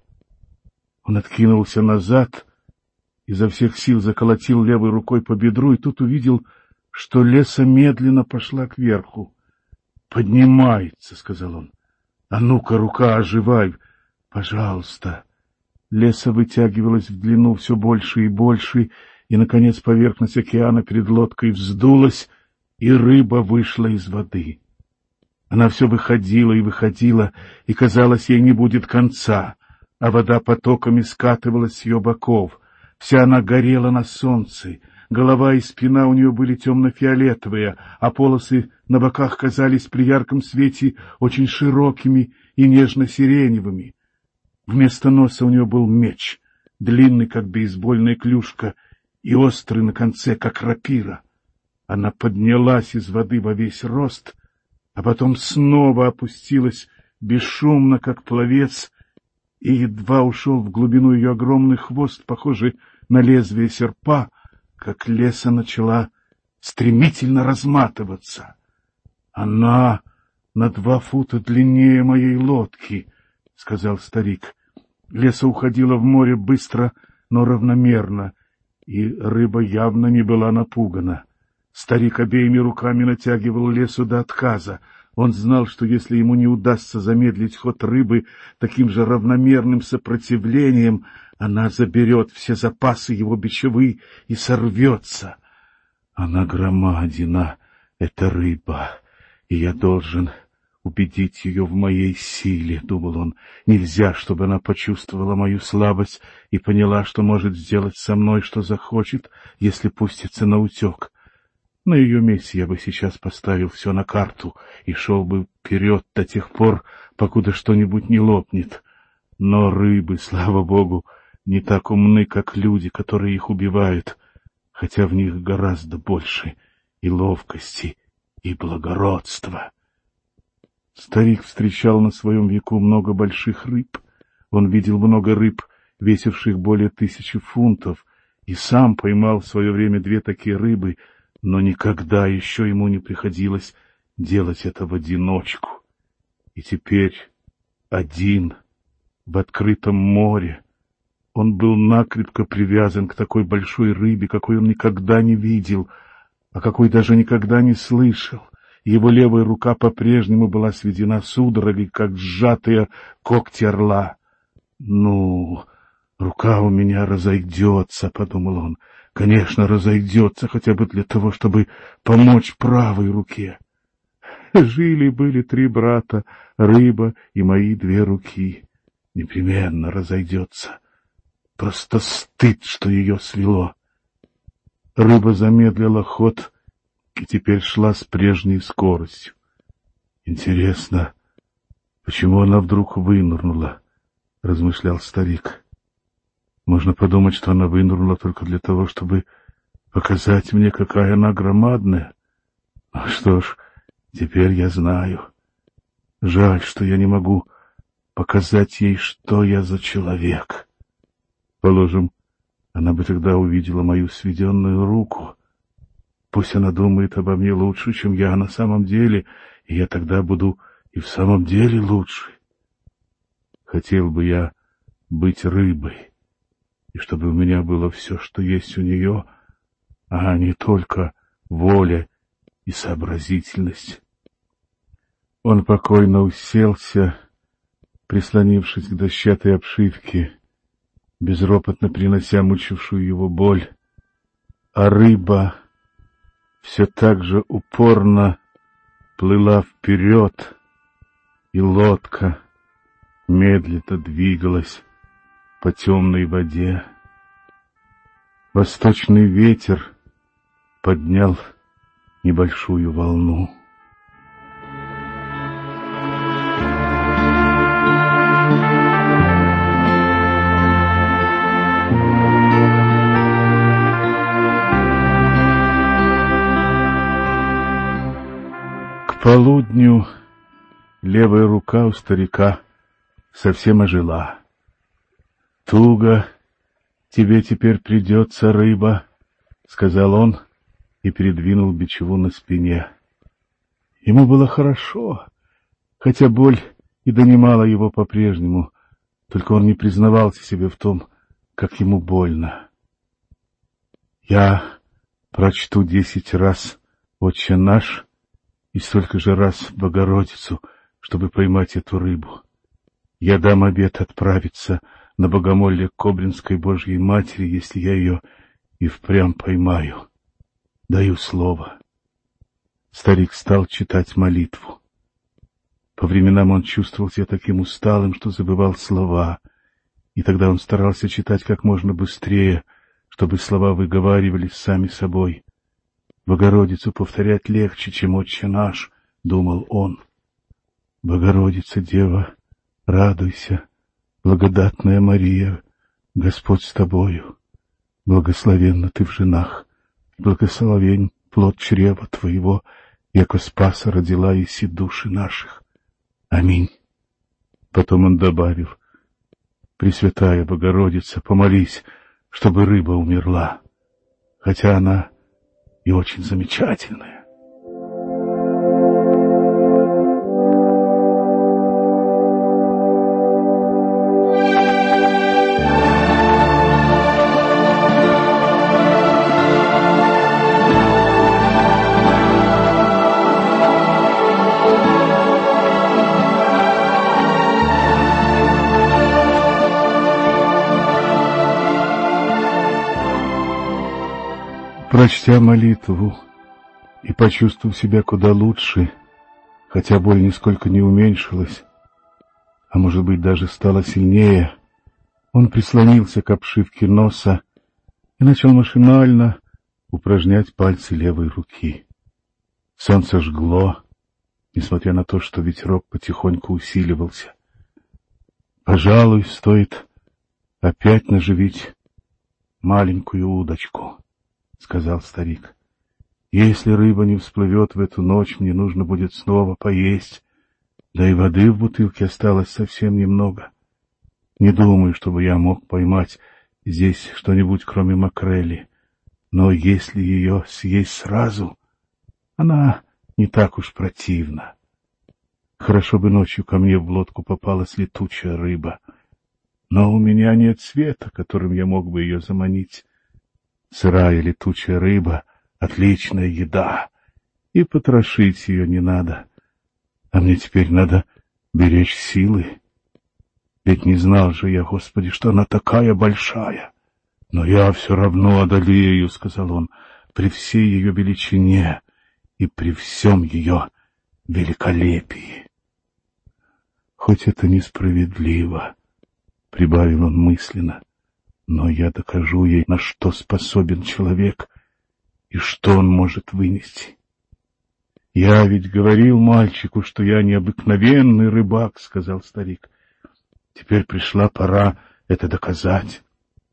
Он откинулся назад, изо всех сил заколотил левой рукой по бедру, и тут увидел, что леса медленно пошла кверху. «Поднимается», — сказал он. «А ну-ка, рука, оживай, пожалуйста». Леса вытягивалась в длину все больше и больше, и, наконец, поверхность океана перед лодкой вздулась, и рыба вышла из воды. Она все выходила и выходила, и, казалось, ей не будет конца, а вода потоками скатывалась с ее боков. Вся она горела на солнце, голова и спина у нее были темно-фиолетовые, а полосы на боках казались при ярком свете очень широкими и нежно-сиреневыми. Вместо носа у нее был меч, длинный, как бейсбольная клюшка, и острый на конце, как рапира. Она поднялась из воды во весь рост, а потом снова опустилась бесшумно, как пловец, и едва ушел в глубину ее огромный хвост, похожий на лезвие серпа, как леса начала стремительно разматываться. Она на два фута длиннее моей лодки, — сказал старик. Леса уходила в море быстро, но равномерно, и рыба явно не была напугана. Старик обеими руками натягивал лесу до отказа. Он знал, что если ему не удастся замедлить ход рыбы таким же равномерным сопротивлением, она заберет все запасы его бичевы и сорвется. Она громадина, эта рыба, и я должен убедить ее в моей силе, — думал он. Нельзя, чтобы она почувствовала мою слабость и поняла, что может сделать со мной, что захочет, если пустится на утек. На ее месте я бы сейчас поставил все на карту и шел бы вперед до тех пор, покуда что-нибудь не лопнет. Но рыбы, слава богу, не так умны, как люди, которые их убивают, хотя в них гораздо больше и ловкости, и благородства. Старик встречал на своем веку много больших рыб. Он видел много рыб, весивших более тысячи фунтов, и сам поймал в свое время две такие рыбы, но никогда еще ему не приходилось делать это в одиночку. И теперь один в открытом море он был накрепко привязан к такой большой рыбе, какой он никогда не видел, о какой даже никогда не слышал. Его левая рука по-прежнему была сведена судорогой, как сжатые когти орла. «Ну, рука у меня разойдется», — подумал он. «Конечно, разойдется, хотя бы для того, чтобы помочь правой руке». Жили-были три брата, рыба и мои две руки. Непременно разойдется. Просто стыд, что ее свело. Рыба замедлила ход и теперь шла с прежней скоростью. Интересно, почему она вдруг вынырнула, — размышлял старик. Можно подумать, что она вынырнула только для того, чтобы показать мне, какая она громадная. Ну что ж, теперь я знаю. Жаль, что я не могу показать ей, что я за человек. Положим, она бы тогда увидела мою сведенную руку. Пусть она думает обо мне лучше, чем я на самом деле, и я тогда буду и в самом деле лучше. Хотел бы я быть рыбой, и чтобы у меня было все, что есть у нее, а не только воля и сообразительность. Он покойно уселся, прислонившись к дощатой обшивке, безропотно принося мучившую его боль, а рыба все так же упорно плыла вперед, и лодка медленно двигалась по темной воде. Восточный ветер поднял небольшую волну. К полудню левая рука у старика совсем ожила. «Туго тебе теперь придется, рыба», — сказал он и передвинул бичеву на спине. Ему было хорошо, хотя боль и донимала его по-прежнему, только он не признавался себе в том, как ему больно. «Я прочту десять раз «Отче наш» и столько же раз Богородицу, чтобы поймать эту рыбу. Я дам обет отправиться на богомолье к Кобринской Божьей Матери, если я ее и впрямь поймаю. Даю слово». Старик стал читать молитву. По временам он чувствовал себя таким усталым, что забывал слова, и тогда он старался читать как можно быстрее, чтобы слова выговаривались сами собой. «Богородицу повторять легче, чем «Отче наш», — думал он. «Богородица, Дева, радуйся, благодатная Мария, Господь с тобою. Благословенна ты в женах, благословен плод чрева твоего, яко спаса родила еси души наших. Аминь». Потом он добавил: «Пресвятая Богородица, помолись, чтобы рыба умерла, хотя она и очень замечательная». Прочтя молитву и почувствовав себя куда лучше, хотя боль нисколько не уменьшилась, а может быть даже стала сильнее, он прислонился к обшивке носа и начал машинально упражнять пальцы левой руки. Солнце жгло, несмотря на то, что ветерок потихоньку усиливался. «Пожалуй, стоит опять наживить маленькую удочку», — сказал старик. «Если рыба не всплывет в эту ночь, мне нужно будет снова поесть, да и воды в бутылке осталось совсем немного. Не думаю, чтобы я мог поймать здесь что-нибудь, кроме макрели, но если ее съесть сразу, она не так уж противна. Хорошо бы ночью ко мне в лодку попалась летучая рыба, но у меня нет света, которым я мог бы ее заманить. Сырая летучая рыба — отличная еда, и потрошить ее не надо. А мне теперь надо беречь силы. Ведь не знал же я, Господи, что она такая большая. Но я все равно одолею, — сказал он, — при всей ее величине и при всем ее великолепии. Хоть это несправедливо, — прибавил он мысленно, — но я докажу ей, на что способен человек и что он может вынести. Я ведь говорил мальчику, что я необыкновенный рыбак, — сказал старик. Теперь пришла пора это доказать.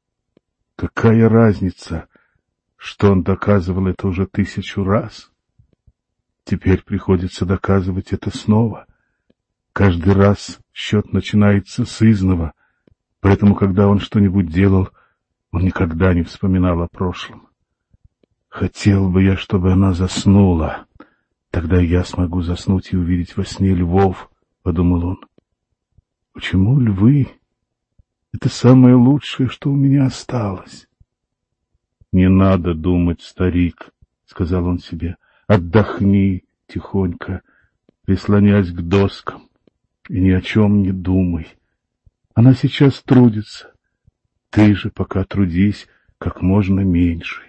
Какая разница, что он доказывал это уже тысячу раз? Теперь приходится доказывать это снова. Каждый раз счет начинается с изного, поэтому, когда он что-нибудь делал, он никогда не вспоминал о прошлом. Хотел бы я, чтобы она заснула. Тогда я смогу заснуть и увидеть во сне львов, — подумал он. Почему львы? Это самое лучшее, что у меня осталось. Не надо думать, старик, — сказал он себе. Отдохни тихонько, прислонясь к доскам, и ни о чем не думай. Она сейчас трудится. Ты же пока трудись как можно меньше.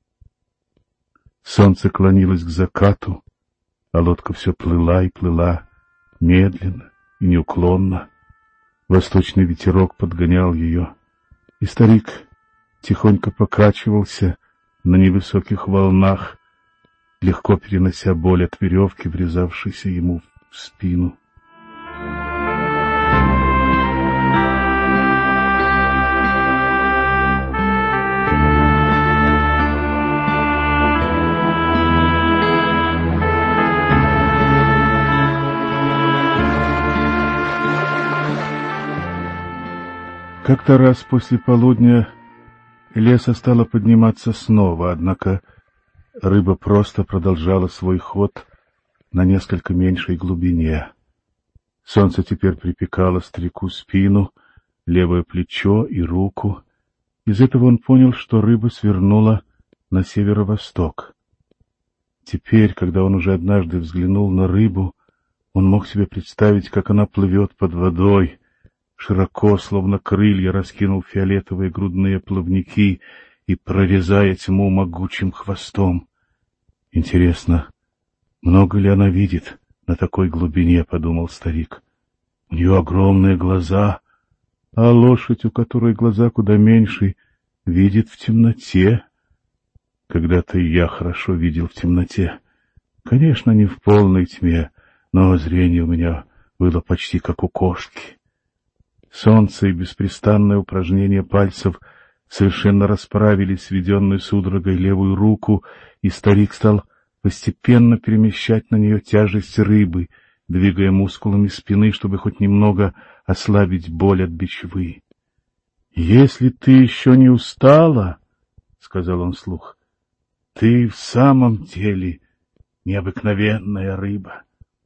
Солнце клонилось к закату, а лодка все плыла и плыла, медленно и неуклонно. Восточный ветерок подгонял ее, и старик тихонько покачивался на невысоких волнах, легко перенося боль от веревки, врезавшейся ему в спину. Как-то раз после полудня Леса стала подниматься снова, однако рыба просто продолжала свой ход на несколько меньшей глубине. Солнце теперь припекало старику спину, левое плечо и руку. Из этого он понял, что рыба свернула на северо-восток. Теперь, когда он уже однажды взглянул на рыбу, он мог себе представить, как она плывет под водой, широко, словно крылья, раскинул фиолетовые грудные плавники и прорезая тьму могучим хвостом. Интересно, много ли она видит на такой глубине, — подумал старик. У нее огромные глаза, а лошадь, у которой глаза куда меньше, видит в темноте. Когда-то и я хорошо видел в темноте. Конечно, не в полной тьме, но зрение у меня было почти как у кошки. Солнце и беспрестанное упражнение пальцев совершенно расправили сведенную судорогой левую руку, и старик стал постепенно перемещать на нее тяжесть рыбы, двигая мускулами спины, чтобы хоть немного ослабить боль от бичевы. — Если ты еще не устала, — сказал он вслух, — ты в самом деле необыкновенная рыба.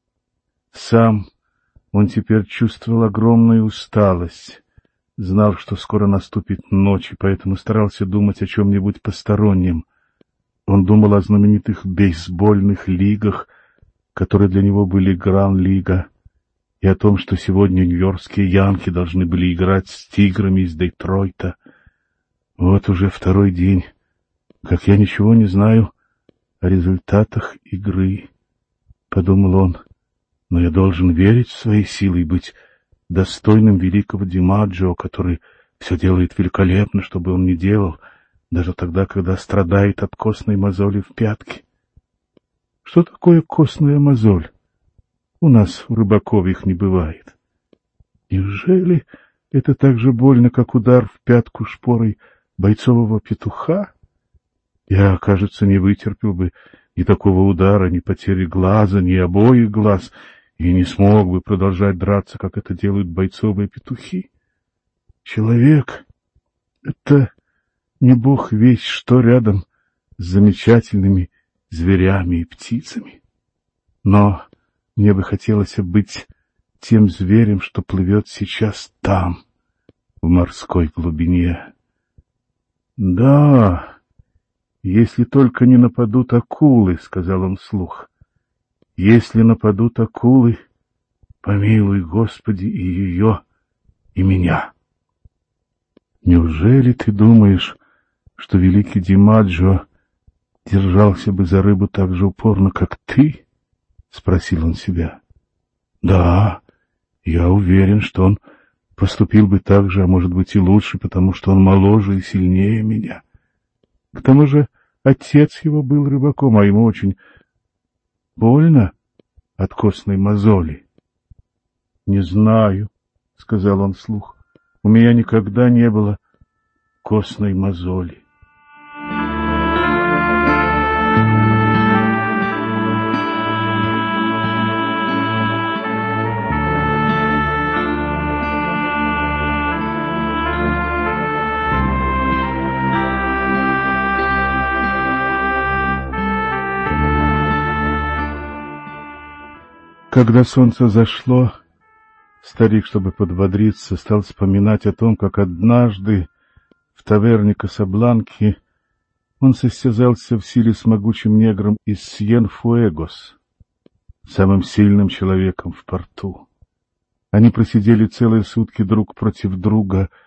Сам он теперь чувствовал огромную усталость, знал, что скоро наступит ночь, и поэтому старался думать о чем-нибудь постороннем. Он думал о знаменитых бейсбольных лигах, которые для него были Гран-лига, и о том, что сегодня нью-йоркские Янки должны были играть с тиграми из Детройта. Вот уже второй день, как я ничего не знаю о результатах игры, — подумал он. Но я должен верить в свои силы и быть достойным великого Димаджо, который все делает великолепно, что бы он ни делал, даже тогда, когда страдает от костной мозоли в пятке. Что такое костная мозоль? У нас, у рыбаков, их не бывает. Неужели это так же больно, как удар в пятку шпорой бойцового петуха? Я, кажется, не вытерпел бы ни такого удара, ни потери глаза, ни обоих глаз, и не смог бы продолжать драться, как это делают бойцовые петухи. Человек — это не бог весть что рядом с замечательными зверями и птицами. Но мне бы хотелось быть тем зверем, что плывет сейчас там, в морской глубине. Да, если только не нападут акулы, — сказал он вслух. Если нападут акулы, помилуй, Господи, и ее, и меня. Неужели ты думаешь, что великий Димаджо держался бы за рыбу так же упорно, как ты? — спросил он себя. — Да, я уверен, что он поступил бы так же, а может быть и лучше, потому что он моложе и сильнее меня. К тому же отец его был рыбаком, а ему очень больно от костной мозоли. — Не знаю, — сказал он вслух, — у меня никогда не было костной мозоли. Когда солнце зашло, старик, чтобы подбодриться, стал вспоминать о том, как однажды в таверне Касабланки он состязался в силе с могучим негром из Сьен-Фуэгос, самым сильным человеком в порту. Они просидели целые сутки друг против друга,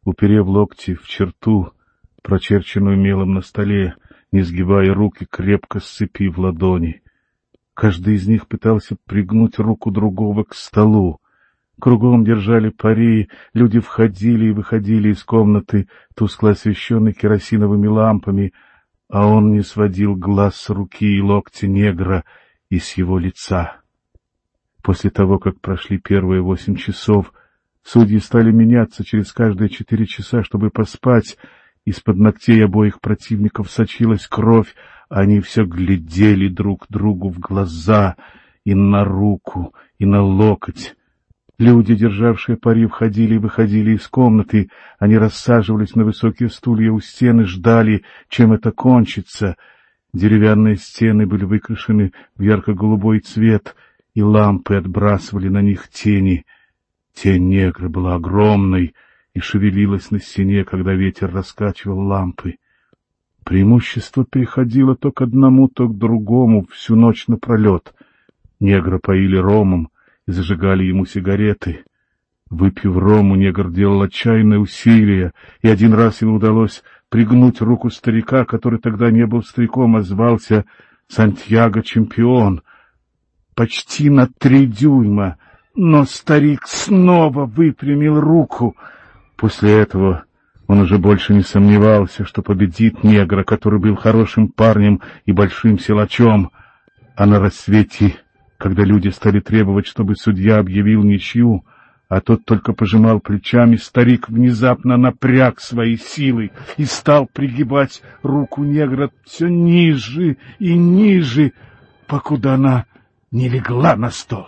уперев локти в черту, прочерченную мелом на столе, не сгибая руки, крепко сцепив ладони. Каждый из них пытался пригнуть руку другого к столу. Кругом держали пари, люди входили и выходили из комнаты, тускло освещенной керосиновыми лампами, а он не сводил глаз с руки и локтя негра и с его лица. После того, как прошли первые восемь часов, судьи стали меняться через каждые четыре часа, чтобы поспать. Из-под ногтей обоих противников сочилась кровь, они все глядели друг другу в глаза, и на руку, и на локоть. Люди, державшие пари, входили и выходили из комнаты, они рассаживались на высокие стулья у стены, ждали, чем это кончится. Деревянные стены были выкрашены в ярко-голубой цвет, и лампы отбрасывали на них тени. Тень негра была огромной и шевелилась на стене, когда ветер раскачивал лампы. Преимущество переходило то к одному, то к другому всю ночь напролет. Негра поили ромом и зажигали ему сигареты. Выпив рому, негр делал отчаянное усилие, и один раз ему удалось пригнуть руку старика, который тогда не был стариком, а звался Сантьяго Чемпион, почти на три дюйма, но старик снова выпрямил руку. После этого он уже больше не сомневался, что победит негра, который был хорошим парнем и большим силачом, а на рассвете, когда люди стали требовать, чтобы судья объявил ничью, а тот только пожимал плечами, старик внезапно напряг свои силы и стал пригибать руку негра все ниже и ниже, покуда она не легла на стол.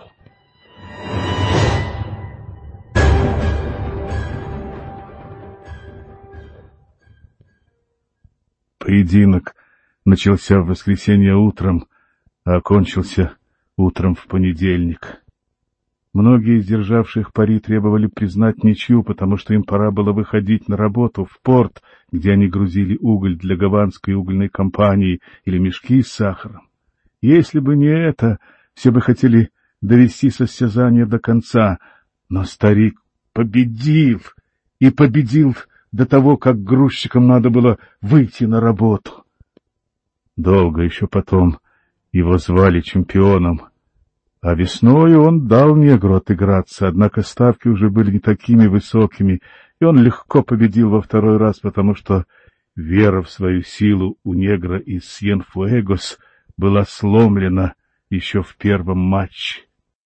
Поединок начался в воскресенье утром, а окончился утром в понедельник. Многие из державших пари требовали признать ничью, потому что им пора было выходить на работу в порт, где они грузили уголь для гаванской угольной компании или мешки с сахаром. Если бы не это, все бы хотели довести состязание до конца, но старик победил, и победил до того, как грузчикам надо было выйти на работу. Долго еще потом его звали чемпионом, а весною он дал негру отыграться, однако ставки уже были не такими высокими, и он легко победил во второй раз, потому что вера в свою силу у негра из Сьенфуэгос была сломлена еще в первом матче.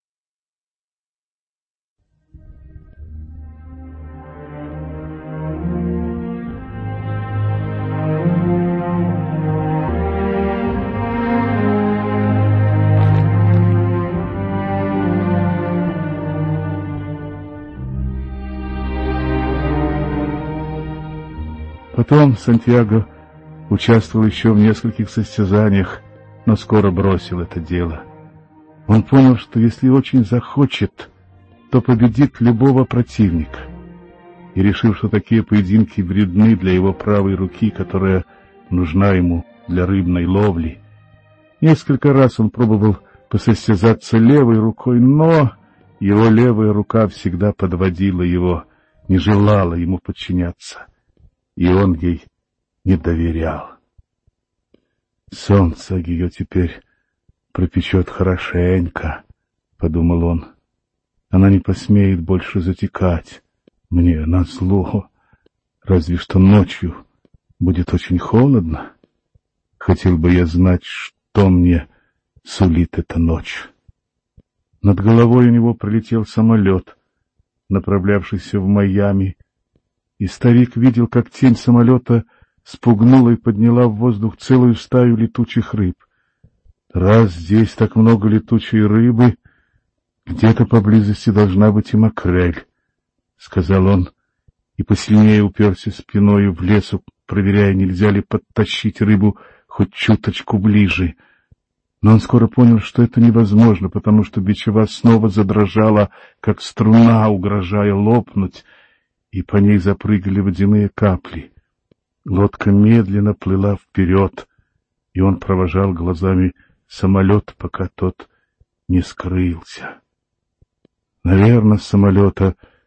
Потом Сантьяго участвовал еще в нескольких состязаниях, но скоро бросил это дело. Он понял, что если очень захочет, то победит любого противника. И решил, что такие поединки вредны для его правой руки, которая нужна ему для рыбной ловли. Несколько раз он пробовал посостязаться левой рукой, но его левая рука всегда подводила его, не желала ему подчиняться, и он ей не доверял. «Солнце ее теперь пропечет хорошенько», — подумал он. «Она не посмеет больше затекать мне назло, разве что ночью будет очень холодно. Хотел бы я знать, что мне сулит эта ночь». Над головой у него пролетел самолет, направлявшийся в Майами, и старик видел, как тень самолета спугнула и подняла в воздух целую стаю летучих рыб. Раз здесь так много летучей рыбы, где-то поблизости должна быть и макрель, — сказал он, и посильнее уперся спиною в лесу, проверяя, нельзя ли подтащить рыбу хоть чуточку ближе. Но он скоро понял, что это невозможно, потому что бичева снова задрожала, как струна, угрожая лопнуть, и по ней запрыгали водяные капли. Лодка медленно плыла вперед, и он провожал глазами самолет, пока тот не скрылся. Наверное, с самолета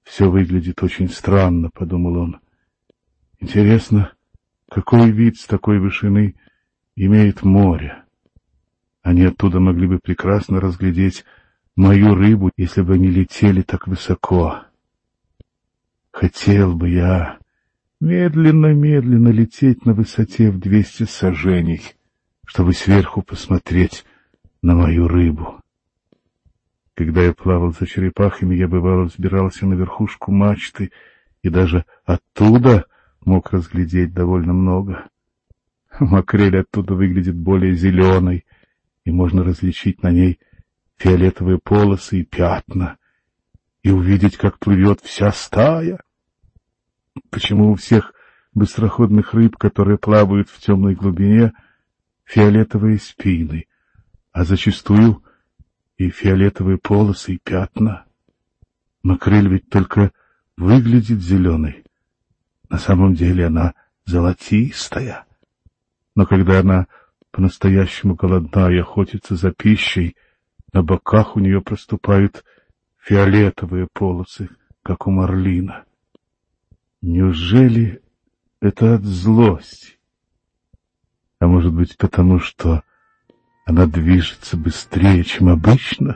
Все выглядит очень странно, — подумал он. Интересно, какой вид с такой вышины имеет море? Они оттуда могли бы прекрасно разглядеть мою рыбу, если бы они летели так высоко. Хотел бы я медленно-медленно лететь на высоте в двести саженей, чтобы сверху посмотреть на мою рыбу. Когда я плавал за черепахами, я бывало взбирался на верхушку мачты и даже оттуда мог разглядеть довольно много. Макрель оттуда выглядит более зеленой, и можно различить на ней фиолетовые полосы и пятна, и увидеть, как плывет вся стая. Почему у всех быстроходных рыб, которые плавают в темной глубине, фиолетовые спины, а зачастую и фиолетовые полосы и пятна? Макрель ведь только выглядит зеленой. На самом деле она золотистая. Но когда она по-настоящему голодна и охотится за пищей, на боках у нее проступают фиолетовые полосы, как у марлина. Неужели это от злости? А может быть, потому что она движется быстрее, чем обычно?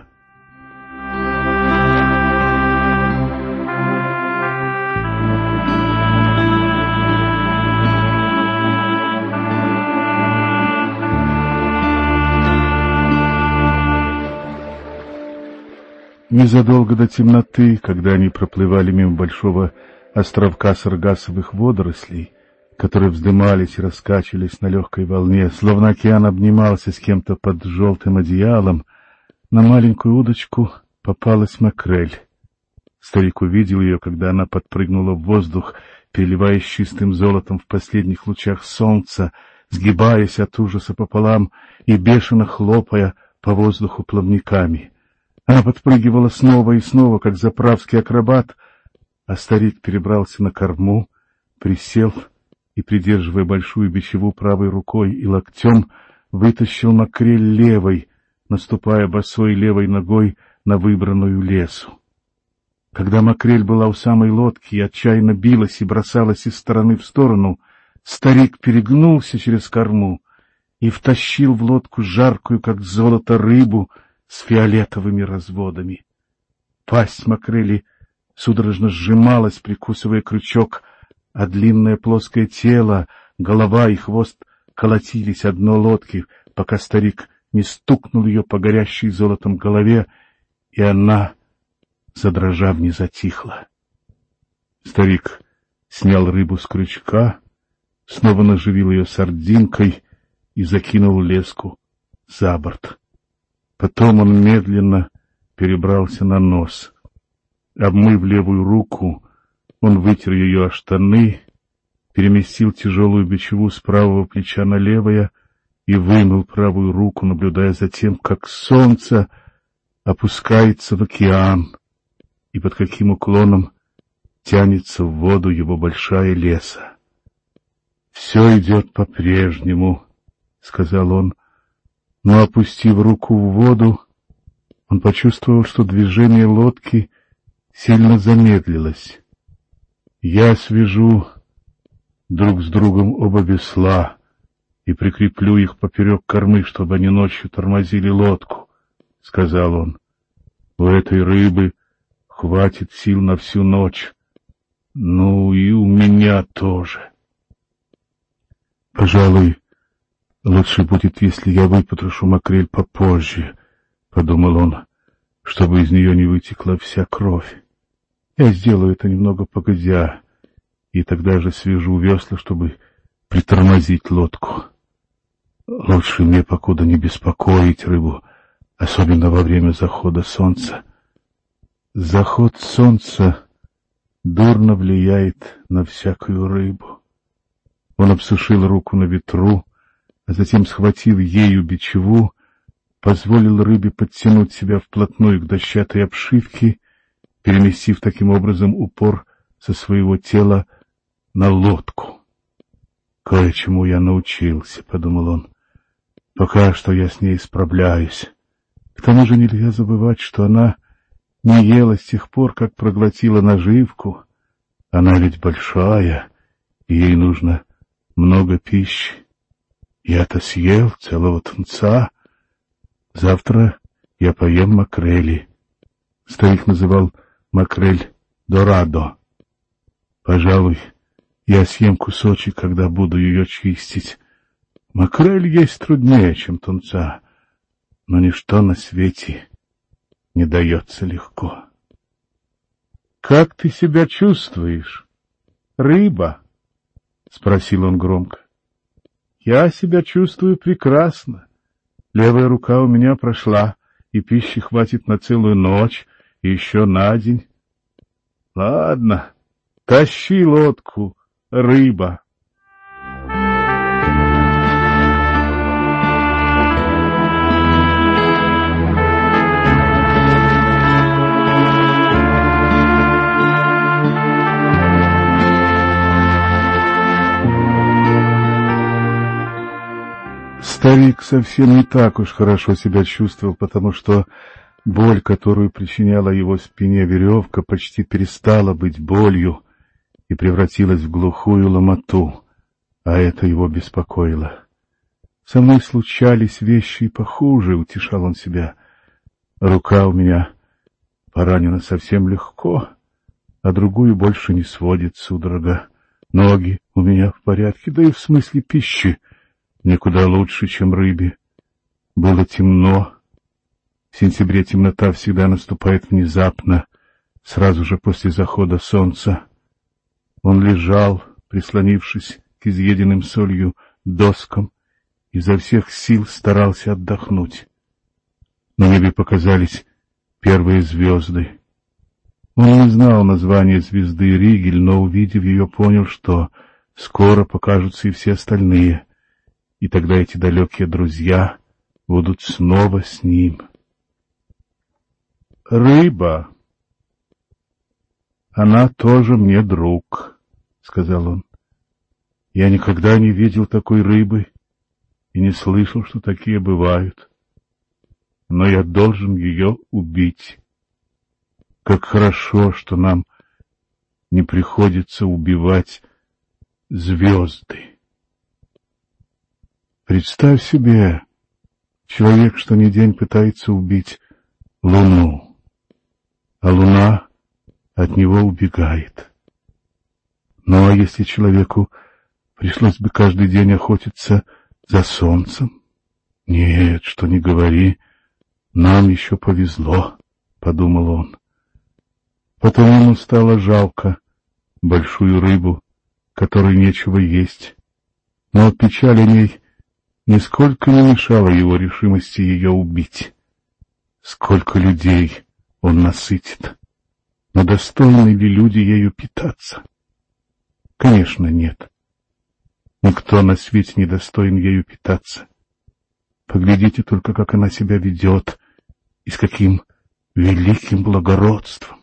Незадолго до темноты, когда они проплывали мимо большого островка саргассовых водорослей, которые вздымались и раскачивались на легкой волне, словно океан обнимался с кем-то под желтым одеялом, на маленькую удочку попалась макрель. Старик увидел ее, когда она подпрыгнула в воздух, переливаясь чистым золотом в последних лучах солнца, сгибаясь от ужаса пополам и бешено хлопая по воздуху плавниками. Она подпрыгивала снова и снова, как заправский акробат, а старик перебрался на корму, присел и, придерживая большую бичеву правой рукой и локтем, вытащил макрель левой, наступая босой левой ногой на выбранную лесу. Когда макрель была у самой лодки и отчаянно билась и бросалась из стороны в сторону, старик перегнулся через корму и втащил в лодку жаркую, как золото, рыбу с фиолетовыми разводами. Пасть макрели судорожно сжималась, прикусывая крючок, а длинное плоское тело, голова и хвост колотились о дно лодки, пока старик не стукнул ее по горящей золотом голове, и она, задрожав, не затихла. Старик снял рыбу с крючка, снова наживил ее сардинкой и закинул леску за борт. Потом он медленно перебрался на нос. Обмыв левую руку, он вытер ее о штаны, переместил тяжелую бичеву с правого плеча на левое и вымыл правую руку, наблюдая за тем, как солнце опускается в океан и под каким уклоном тянется в воду его большая леса. — Все идет по-прежнему, — сказал он. Но, опустив руку в воду, он почувствовал, что движение лодки сильно замедлилось. Я свяжу друг с другом оба весла и прикреплю их поперек кормы, чтобы они ночью тормозили лодку, — сказал он. У этой рыбы хватит сил на всю ночь. Ну и у меня тоже. Пожалуй, лучше будет, если я выпотрошу макрель попозже, — подумал он, — чтобы из нее не вытекла вся кровь. Я сделаю это немного погодя, и тогда же свяжу весла, чтобы притормозить лодку. Лучше мне покуда не беспокоить рыбу, особенно во время захода солнца. Заход солнца дурно влияет на всякую рыбу. Он обсушил руку на ветру, а затем, схватив ею бичеву, позволил рыбе подтянуть себя вплотную к дощатой обшивке, переместив таким образом упор со своего тела на лодку. «Кое-чему я научился», — подумал он. «Пока что я с ней справляюсь. К тому же нельзя забывать, что она не ела с тех пор, как проглотила наживку. Она ведь большая, и ей нужно много пищи. Я-то съел целого тунца. Завтра я поем макрели. Старик называл макрель дорадо. Пожалуй, я съем кусочек, когда буду ее чистить. Макрель есть труднее, чем тунца, но ничто на свете не дается легко. — Как ты себя чувствуешь, рыба? — спросил он громко. — Я себя чувствую прекрасно. Левая рука у меня прошла, и пищи хватит на целую ночь, и еще на день. Ладно, тащи лодку, рыба. Старик совсем не так уж хорошо себя чувствовал, потому что боль, которую причиняла его спине веревка, почти перестала быть болью и превратилась в глухую ломоту, а это его беспокоило. «Со мной случались вещи и похуже», — утешал он себя. «Рука у меня поранена совсем легко, а другую больше не сводит судорога. Ноги у меня в порядке, да и в смысле пищи никуда лучше, чем рыбе. Было темно. В сентябре темнота всегда наступает внезапно, сразу же после захода солнца. Он лежал, прислонившись к изъеденным солью доскам, изо всех сил старался отдохнуть. На небе показались первые звезды. Он не знал названия звезды Ригель, но, увидев ее, понял, что скоро покажутся и все остальные, и тогда эти далекие друзья будут снова с ним. «Рыба, она тоже мне друг», — сказал он. «Я никогда не видел такой рыбы и не слышал, что такие бывают. Но я должен ее убить. Как хорошо, что нам не приходится убивать звезды. Представь себе, человек что ни день пытается убить Луну, а Луна от него убегает. Ну а если человеку пришлось бы каждый день охотиться за солнцем? Нет, что ни говори, нам еще повезло, — подумал он. Потом ему стало жалко большую рыбу, которой нечего есть, но печаль о ней нисколько не мешала его решимости ее убить. Сколько людей он насытит, но достойны ли люди ею питаться? Конечно, нет. Никто на свете не достоин ею питаться. Поглядите только, как она себя ведет, и с каким великим благородством.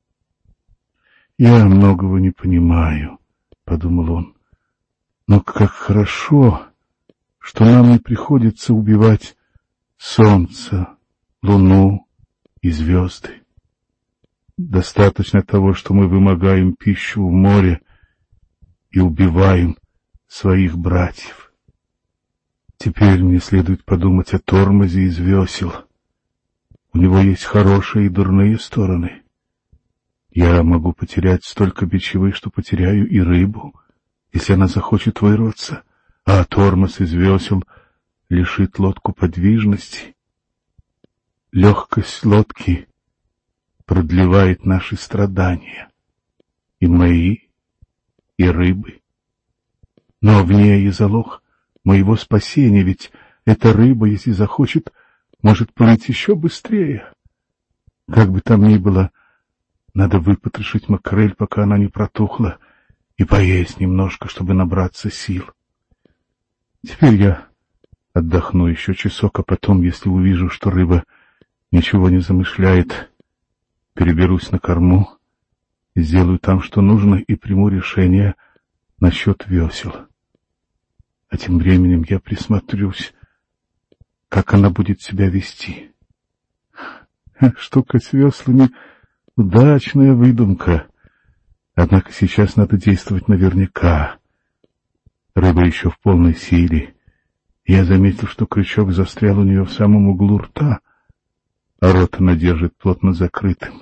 «Я многого не понимаю», — подумал он, — «но как хорошо, что нам не приходится убивать солнце, луну и звезды. Достаточно того, что мы вымогаем пищу в море и убиваем своих братьев. Теперь мне следует подумать о тормозе из весел. У него есть хорошие и дурные стороны. Я могу потерять столько бичевых, что потеряю и рыбу, если она захочет вырваться, а тормоз из весел лишит лодку подвижности. Легкость лодки продлевает наши страдания, и мои, и рыбы. Но в ней и залог моего спасения, ведь эта рыба, если захочет, может плыть еще быстрее. Как бы там ни было, надо выпотрошить макрель, пока она не протухла, и поесть немножко, чтобы набраться сил. Теперь я отдохну еще часок, а потом, если увижу, что рыба ничего не замышляет, переберусь на корму, сделаю там, что нужно, и приму решение насчет весел. А тем временем я присмотрюсь, как она будет себя вести. Штука с веслами Удачная выдумка. Однако сейчас надо действовать наверняка. Рыба еще в полной силе. Я заметил, что крючок застрял у нее в самом углу рта, а рот она держит плотно закрытым.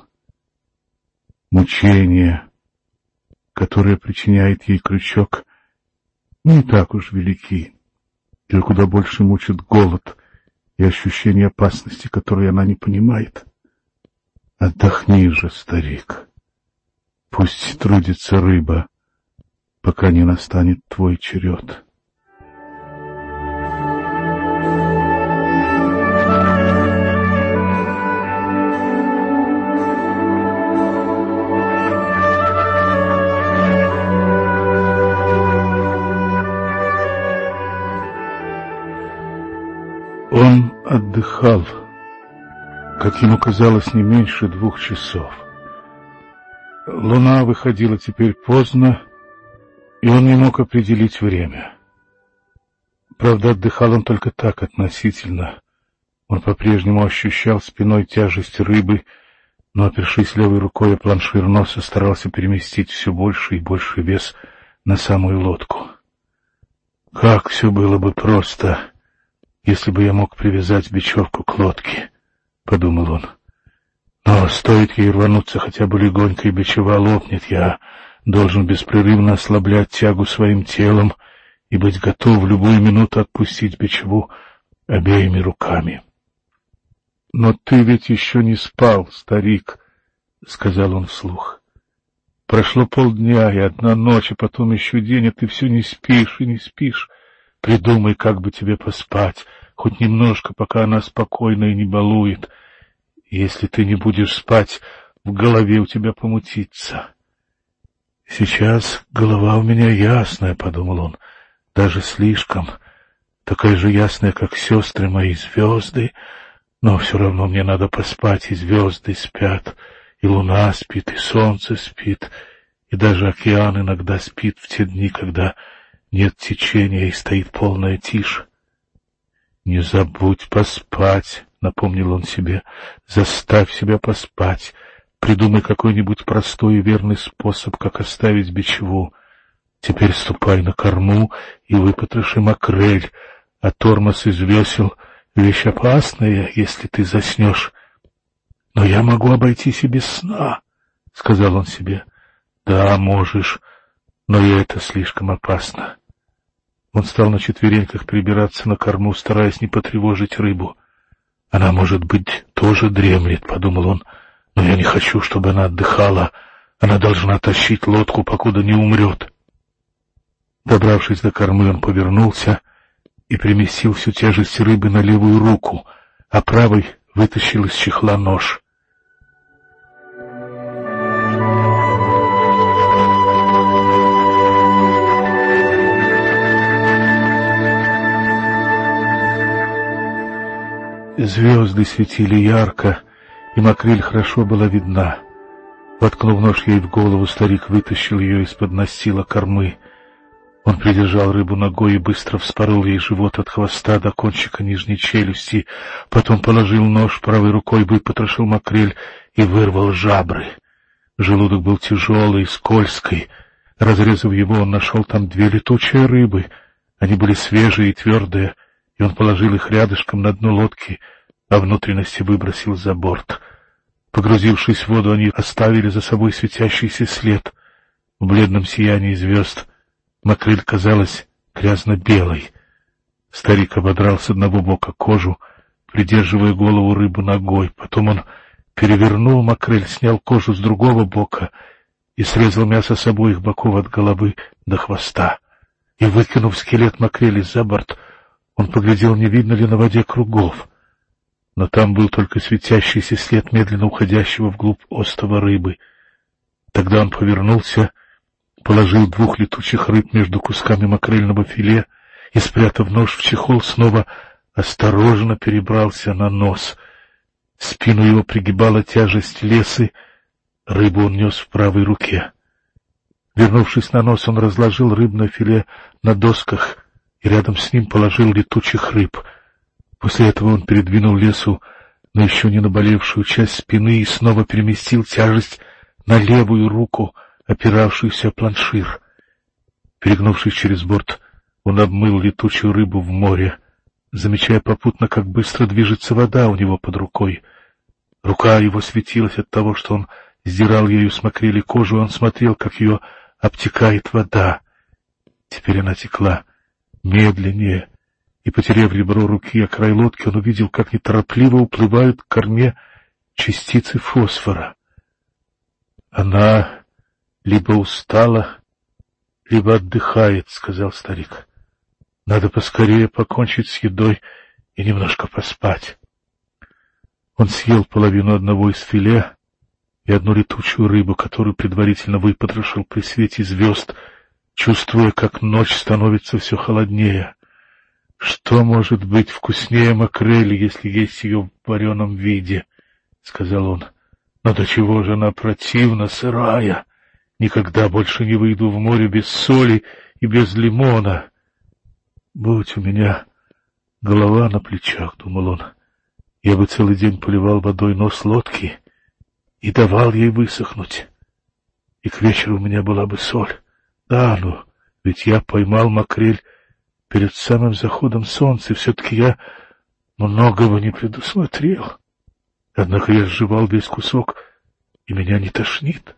Мучения, которые причиняет ей крючок, не так уж велики. Ее куда больше мучит голод и ощущение опасности, которые она не понимает. Отдохни же, старик. Пусть трудится рыба, пока не настанет твой черед. Он отдыхал, как ему казалось, не меньше двух часов. Луна выходила теперь поздно, и он не мог определить время. Правда, отдыхал он только так, относительно. Он по-прежнему ощущал спиной тяжесть рыбы, но, опершись левой рукой о планшир носа, старался переместить все больше и больше вес на самую лодку. Как все было бы просто, если бы я мог привязать бечевку к лодке, — подумал он. Но стоит ей рвануться хотя бы легонько, и бичева лопнет. Я должен беспрерывно ослаблять тягу своим телом и быть готов в любую минуту отпустить бичеву обеими руками. — Но ты ведь еще не спал, старик, — сказал он вслух. — Прошло полдня и одна ночь, а потом еще день, а ты все не спишь и не спишь. Придумай, как бы тебе поспать, хоть немножко, пока она спокойна и не балует. Если ты не будешь спать, в голове у тебя помутится. Сейчас голова у меня ясная, — подумал он, — даже слишком, такая же ясная, как сестры мои звезды, но все равно мне надо поспать, и звезды спят, и луна спит, и солнце спит, и даже океан иногда спит в те дни, когда нет течения и стоит полная тишь. Не забудь поспать, — напомнил он себе, — заставь себя поспать, придумай какой-нибудь простой и верный способ, как оставить бичеву. Теперь ступай на корму и выпотроши макрель, а тормоз из весел — вещь опасная, если ты заснешь. — Но я могу обойтись и без сна, — сказал он себе. — Да, можешь, но и это слишком опасно. Он стал на четвереньках прибираться на корму, стараясь не потревожить рыбу. «Она, может быть, тоже дремлет», — подумал он, — «но я не хочу, чтобы она отдыхала. Она должна тащить лодку, покуда не умрет». Добравшись до кормы, он повернулся и переместил всю тяжесть рыбы на левую руку, а правой вытащил из чехла нож. Звезды светили ярко, и макрель хорошо была видна. Воткнув нож ей в голову, старик вытащил ее из-под настила кормы. Он придержал рыбу ногой и быстро вспорол ей живот от хвоста до кончика нижней челюсти, потом положил нож правой рукой, выпотрошил макрель и вырвал жабры. Желудок был тяжелый и скользкий. Разрезав его, он нашел там две летучие рыбы. Они были свежие и твердые, и он положил их рядышком на дно лодки, а внутренности выбросил за борт. Погрузившись в воду, они оставили за собой светящийся след. В бледном сиянии звезд макрель казалась грязно-белой. Старик ободрал с одного бока кожу, придерживая голову рыбы ногой. Потом он перевернул макрель, снял кожу с другого бока и срезал мясо с обоих боков от головы до хвоста. И, выкинув скелет макрели за борт, он поглядел, не видно ли на воде кругов. Но там был только светящийся след медленно уходящего вглубь остова рыбы. Тогда он повернулся, положил двух летучих рыб между кусками макрельного филе и, спрятав нож в чехол, снова осторожно перебрался на нос. Спину его пригибала тяжесть лесы, рыбу он нес в правой руке. Вернувшись на нос, он разложил рыбное филе на досках и рядом с ним положил летучих рыб. После этого он передвинул лесу но еще не наболевшую часть спины и снова переместил тяжесть на левую руку, опиравшуюся о планшир. Перегнувшись через борт, он обмыл летучую рыбу в море, замечая попутно, как быстро движется вода у него под рукой. Рука его светилась от того, что он сдирал ею с макрели кожу, и он смотрел, как ее обтекает вода. Теперь она текла медленнее, и, потеряв ребро руки о край лодки, он увидел, как неторопливо уплывают к корме частицы фосфора. Она либо устала, либо отдыхает, — сказал старик. Надо поскорее покончить с едой и немножко поспать. Он съел половину одного из филе и одну летучую рыбу, которую предварительно выпотрошил при свете звезд, чувствуя, как ночь становится все холоднее. Что может быть вкуснее макрели, если есть ее в вареном виде, — сказал он. Но до чего же она противна, сырая! Никогда больше не выйду в море без соли и без лимона. Будь у меня голова на плечах, — думал он, — я бы целый день поливал водой нос лодки и давал ей высохнуть. И к вечеру у меня была бы соль. Да, ну, ведь я поймал макрель перед самым заходом солнца, и все-таки я многого не предусмотрел. Однако я сживал весь кусок, и меня не тошнит.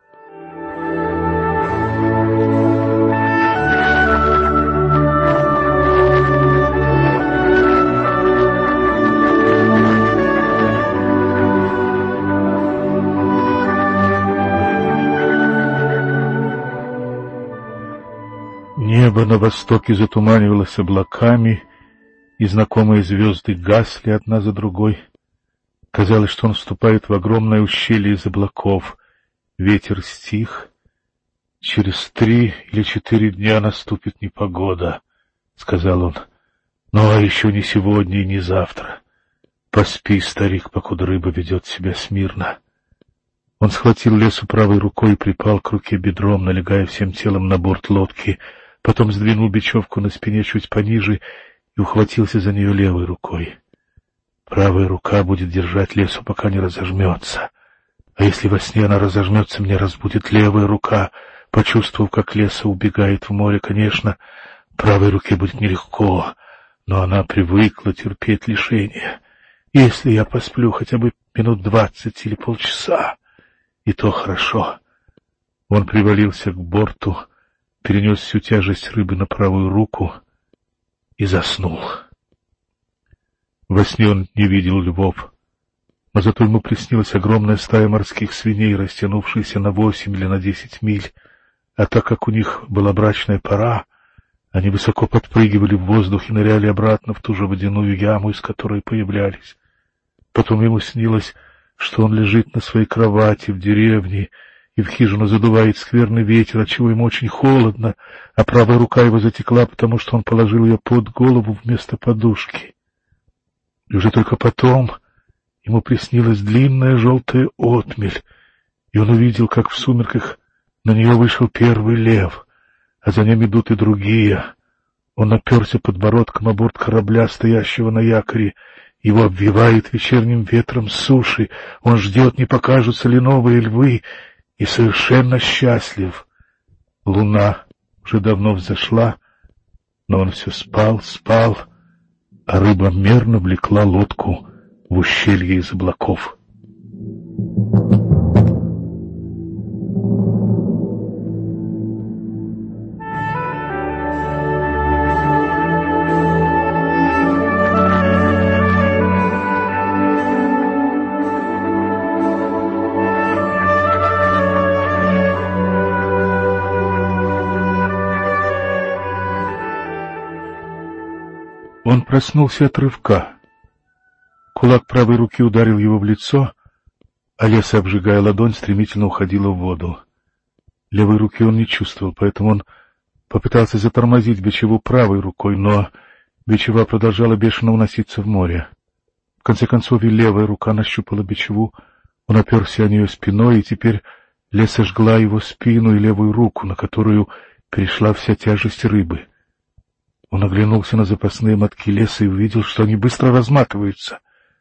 Небо на востоке затуманивалось облаками, и знакомые звезды гасли одна за другой. Казалось, что он вступает в огромное ущелье из облаков. Ветер стих. «Через три или четыре дня наступит непогода», — сказал он. «Но еще не сегодня и не завтра. Поспи, старик, покуда рыба ведет себя смирно». Он схватил лесу правой рукой и припал к руке бедром, налегая всем телом на борт лодки, потом сдвинул бечевку на спине чуть пониже и ухватился за нее левой рукой. Правая рука будет держать лесу, пока не разожмется. А если во сне она разожмется, меня разбудит левая рука. Почувствовав, как леса убегает в море, конечно, правой руке будет нелегко, но она привыкла терпеть лишения. Если я посплю хотя бы минут двадцать или полчаса, и то хорошо. Он привалился к борту, перенес всю тяжесть рыбы на правую руку и заснул. Во сне он не видел львов, но зато ему приснилась огромная стая морских свиней, растянувшаяся на восемь или на десять миль, а так как у них была брачная пора, они высоко подпрыгивали в воздух и ныряли обратно в ту же водяную яму, из которой появлялись. Потом ему снилось, что он лежит на своей кровати в деревне, и в хижину задувает скверный ветер, отчего ему очень холодно, а правая рука его затекла, потому что он положил ее под голову вместо подушки. И уже только потом ему приснилась длинная желтая отмель, и он увидел, как в сумерках на нее вышел первый лев, а за ним идут и другие. Он оперся подбородком о борт корабля, стоящего на якоре. Его обвивает вечерним ветром суши. Он ждет, не покажутся ли новые львы, и совершенно счастлив. Луна уже давно взошла, но он все спал, спал, а рыба мерно влекла лодку в ущелье из облаков. Он проснулся от рывка. Кулак правой руки ударил его в лицо, а леса, обжигая ладонь, стремительно уходила в воду. Левой руки он не чувствовал, поэтому он попытался затормозить бичеву правой рукой, но бичева продолжала бешено уноситься в море. В конце концов и левая рука нащупала бичеву, он оперся о нее спиной, и теперь леса жгла его спину и левую руку, на которую перешла вся тяжесть рыбы. Он оглянулся на запасные мотки леса и увидел, что они быстро разматываются.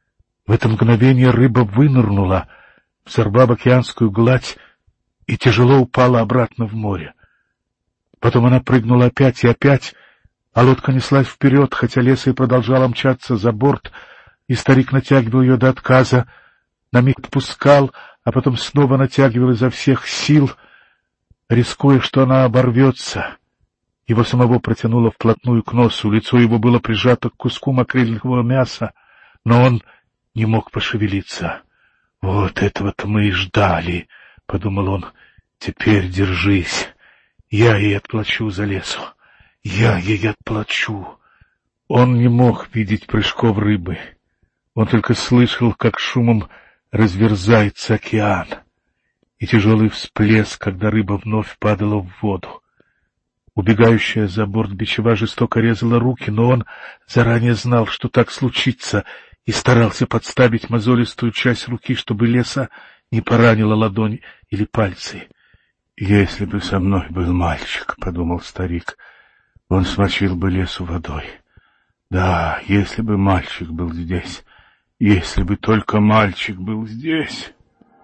В это мгновение рыба вынырнула, взорвав океанскую гладь, и тяжело упала обратно в море. Потом она прыгнула опять и опять, а лодка неслась вперед, хотя леса и продолжала мчаться за борт, и старик натягивал ее до отказа, на миг отпускал, а потом снова натягивал изо всех сил, рискуя, что она оборвется. Его самого протянуло вплотную к носу, лицо его было прижато к куску макрельного мяса, но он не мог пошевелиться. «Вот этого-то мы и ждали», — подумал он. «Теперь держись. Я ей отплачу за лесу. Я ей отплачу». Он не мог видеть прыжков рыбы. Он только слышал, как шумом разверзается океан, и тяжелый всплеск, когда рыба вновь падала в воду. Убегающая за борт бичева жестоко резала руки, но он заранее знал, что так случится, и старался подставить мозолистую часть руки, чтобы леса не поранила ладонь или пальцы. «Если бы со мной был мальчик, — подумал старик, — он смочил бы лесу водой. Да, если бы мальчик был здесь, если бы только мальчик был здесь».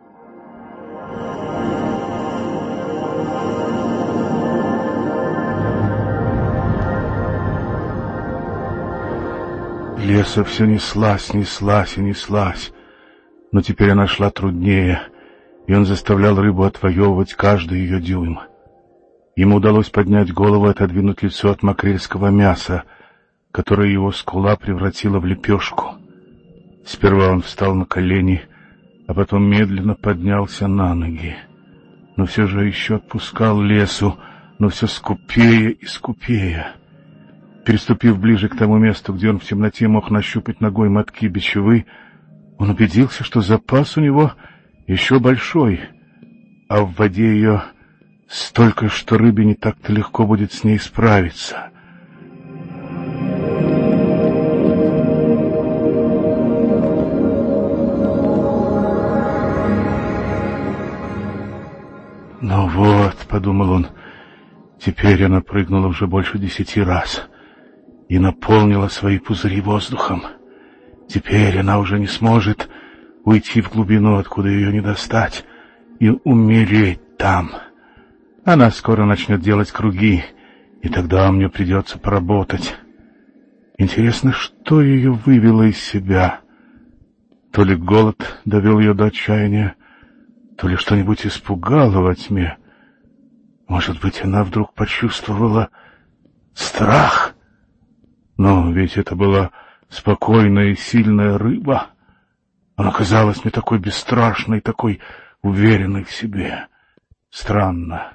Леса все неслась, неслась и неслась, но теперь она шла труднее, и он заставлял рыбу отвоевывать каждый ее дюйм. Ему удалось поднять голову и отодвинуть лицо от макрельского мяса, которое его скула превратила в лепешку. Сперва он встал на колени, а потом медленно поднялся на ноги. Но все же еще отпускал лесу, но все скупее и скупее. Переступив ближе к тому месту, где он в темноте мог нащупать ногой мотки бичевы, он убедился, что запас у него еще большой, а в воде ее столько, что рыбе не так-то легко будет с ней справиться. «Ну вот», — подумал он, — «теперь она прыгнула уже больше десяти раз и наполнила свои пузыри воздухом. Теперь она уже не сможет уйти в глубину, откуда ее не достать, и умереть там. Она скоро начнет делать круги, и тогда мне придется поработать. Интересно, что ее вывело из себя? То ли голод довел ее до отчаяния, то ли что-нибудь испугало во тьме. Может быть, она вдруг почувствовала страх? Но ведь это была спокойная и сильная рыба. Она казалась мне такой бесстрашной, такой уверенной в себе. Странно.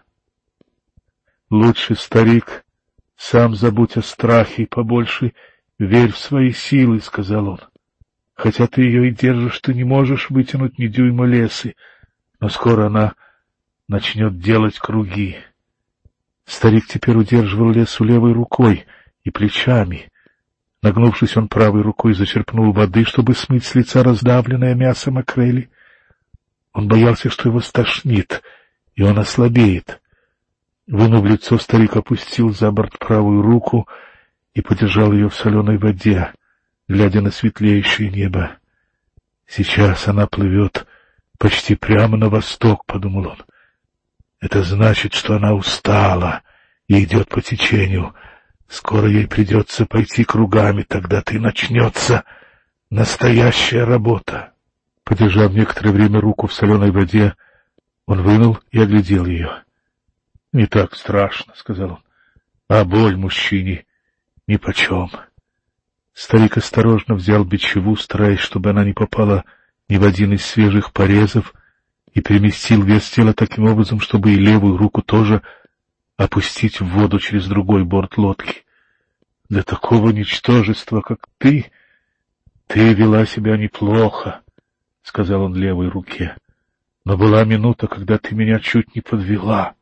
Лучше, старик, сам забудь о страхе и побольше верь в свои силы, — сказал он. Хотя ты ее и держишь, ты не можешь вытянуть ни дюйма лесы, но скоро она начнет делать круги. Старик теперь удерживал лесу левой рукой и плечами. Нагнувшись, он правой рукой зачерпнул воды, чтобы смыть с лица раздавленное мясо макрели. Он боялся, что его стошнит, и он ослабеет. Вынув лицо, старик опустил за борт правую руку и подержал ее в соленой воде, глядя на светлеющее небо. «Сейчас она плывет почти прямо на восток», — подумал он. «Это значит, что она устала и идет по течению. Скоро ей придется пойти кругами, тогда-то и начнется настоящая работа». Подержав некоторое время руку в соленой воде, он вынул и оглядел ее. «Не так страшно», — сказал он, — «а боль мужчине нипочем». Старик осторожно взял бичеву, стараясь, чтобы она не попала ни в один из свежих порезов, и переместил вес тела таким образом, чтобы и левую руку тоже опустить в воду через другой борт лодки. «Для такого ничтожества, как ты, ты вела себя неплохо», — сказал он левой руке. «Но была минута, когда ты меня чуть не подвела.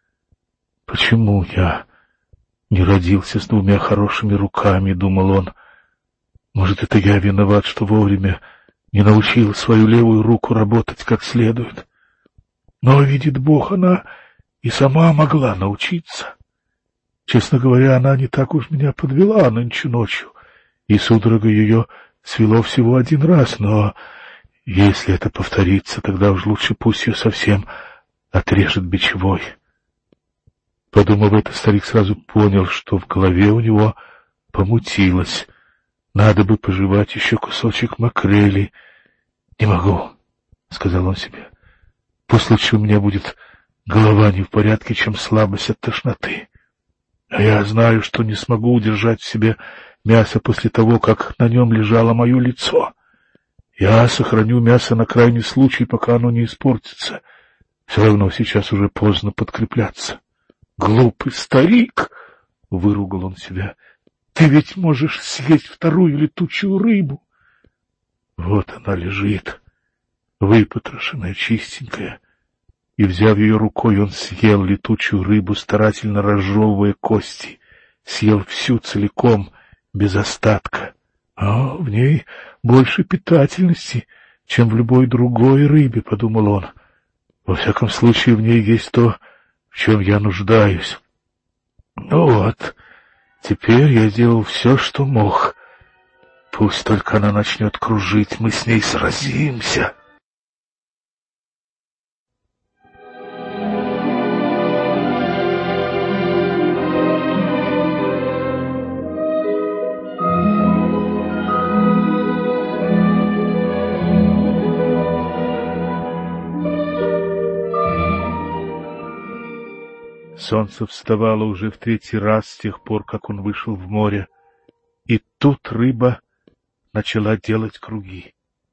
Почему я не родился с двумя хорошими руками?» — думал он. «Может, это я виноват, что вовремя не научил свою левую руку работать как следует. Но, видит Бог, она и сама могла научиться. Честно говоря, она не так уж меня подвела нынче ночью, и судорога ее свело всего один раз, но если это повторится, тогда уж лучше пусть ее совсем отрежет бичевой. Подумав это, старик сразу понял, что в голове у него помутилось. Надо бы пожевать еще кусочек макрели. — Не могу, — сказал он себе. — Пусть лучше у меня будет голова не в порядке, чем слабость от тошноты. А я знаю, что не смогу удержать в себе мясо после того, как на нем лежало мое лицо. Я сохраню мясо на крайний случай, пока оно не испортится. Все равно сейчас уже поздно подкрепляться. — Глупый старик! — выругал он себя. — Ты ведь можешь съесть вторую летучую рыбу. Вот она лежит, выпотрошенная, чистенькая. И, взяв ее рукой, он съел летучую рыбу, старательно разжевывая кости. Съел всю целиком, без остатка. А в ней больше питательности, чем в любой другой рыбе, — подумал он. Во всяком случае, в ней есть то, в чем я нуждаюсь. Ну вот, теперь я сделал все, что мог. Пусть только она начнет кружить, мы с ней сразимся. Солнце вставало уже в третий раз с тех пор, как он вышел в море, и тут рыба начала делать круги.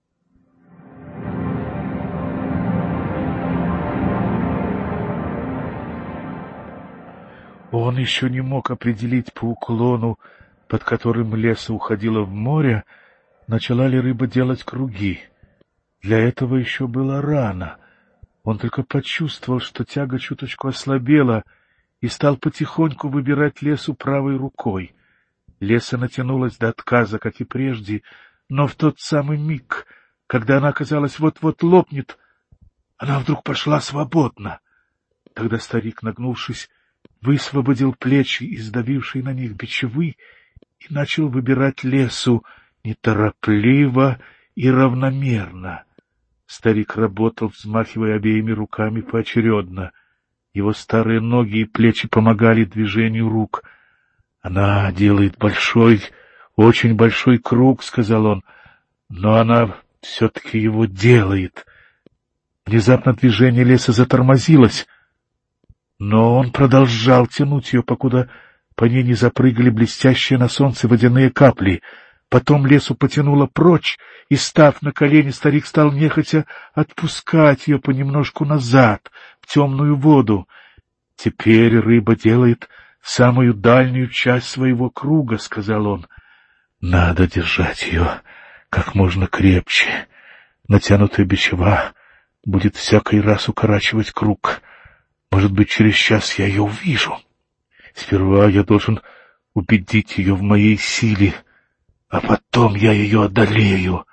Он еще не мог определить по уклону, под которым леса уходила в море, начала ли рыба делать круги. Для этого еще было рано. Он только почувствовал, что тяга чуточку ослабела, и стал потихоньку выбирать лесу правой рукой. Леса натянулась до отказа, как и прежде, но в тот самый миг, когда она, казалось, вот-вот лопнет, она вдруг пошла свободно. Тогда старик, нагнувшись, высвободил плечи из давившей на них бичевы и начал выбирать лесу неторопливо и равномерно. Старик работал, взмахивая обеими руками поочередно. Его старые ноги и плечи помогали движению рук. — Она делает большой, очень большой круг, — сказал он, — но она все-таки его делает. Внезапно движение леса затормозилось, но он продолжал тянуть ее, покуда по ней не запрыгали блестящие на солнце водяные капли. Потом лесу потянуло прочь, и, став на колени, старик стал нехотя отпускать ее понемножку назад, в темную воду. Теперь рыба делает самую дальнюю часть своего круга, — сказал он. Надо держать ее как можно крепче. Натянутая бичева будет всякий раз укорачивать круг. Может быть, через час я ее увижу. Сперва я должен убедить ее в моей силе, а потом я ее одолею.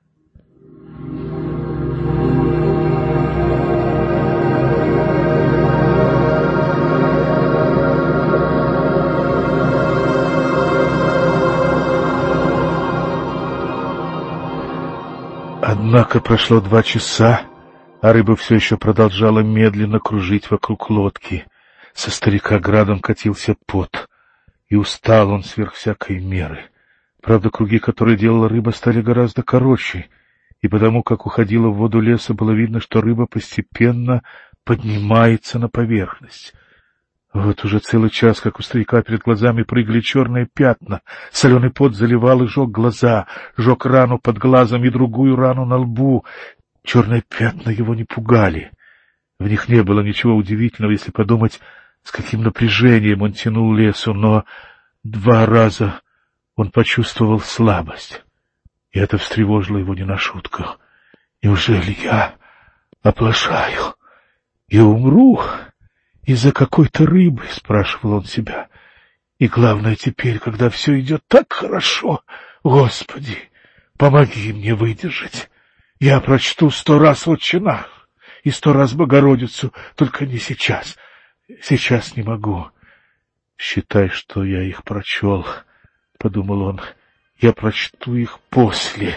Однако прошло два часа, а рыба все еще продолжала медленно кружить вокруг лодки. Со старика градом катился пот, и устал он сверх всякой меры. Правда, круги, которые делала рыба, стали гораздо короче, и потому, как уходила в воду леса, было видно, что рыба постепенно поднимается на поверхность. Вот уже целый час, как у старика перед глазами прыгали черные пятна, соленый пот заливал и жег глаза, жег рану под глазом и другую рану на лбу. Черные пятна его не пугали. В них не было ничего удивительного, если подумать, с каким напряжением он тянул лесу, но два раза он почувствовал слабость, и это встревожило его не на шутку. Неужели я оплошаю и умру из-за какой-то рыбы, — спрашивал он себя. И главное теперь, когда все идет так хорошо, Господи, помоги мне выдержать. Я прочту сто раз «Отче наш» и сто раз Богородицу, только не сейчас. Сейчас не могу. Считай, что я их прочел, — подумал он, Я прочту их после.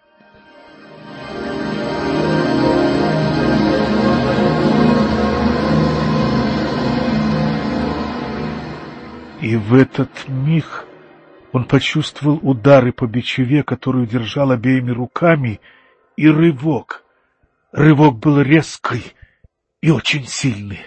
И в этот миг он почувствовал удары по бичеве, которую держал обеими руками, и рывок. Рывок был резкий и очень сильный.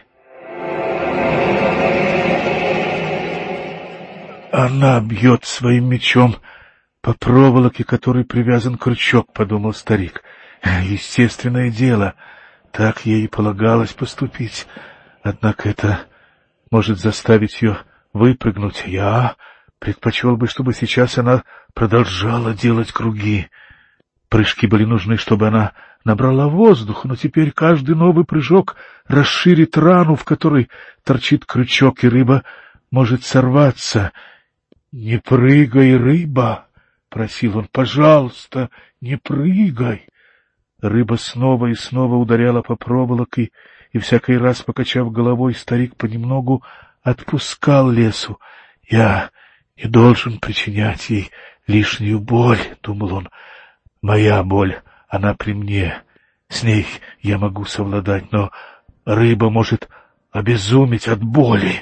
Она бьет своим мечом по проволоке, к которой привязан крючок, — подумал старик. Естественное дело, так ей и полагалось поступить. Однако это может заставить ее выпрыгнуть. Я предпочел бы, чтобы сейчас она продолжала делать круги. Прыжки были нужны, чтобы она набрала воздух, но теперь каждый новый прыжок расширит рану, в которой торчит крючок, и рыба может сорваться. — Не прыгай, рыба! — просил он. — Пожалуйста, не прыгай! Рыба снова и снова ударяла по проволоке, и всякий раз, покачав головой, старик понемногу отпускал лесу. — Я не должен причинять ей лишнюю боль, — думал он. — Моя боль, она при мне. С ней я могу совладать, но рыба может обезуметь от боли.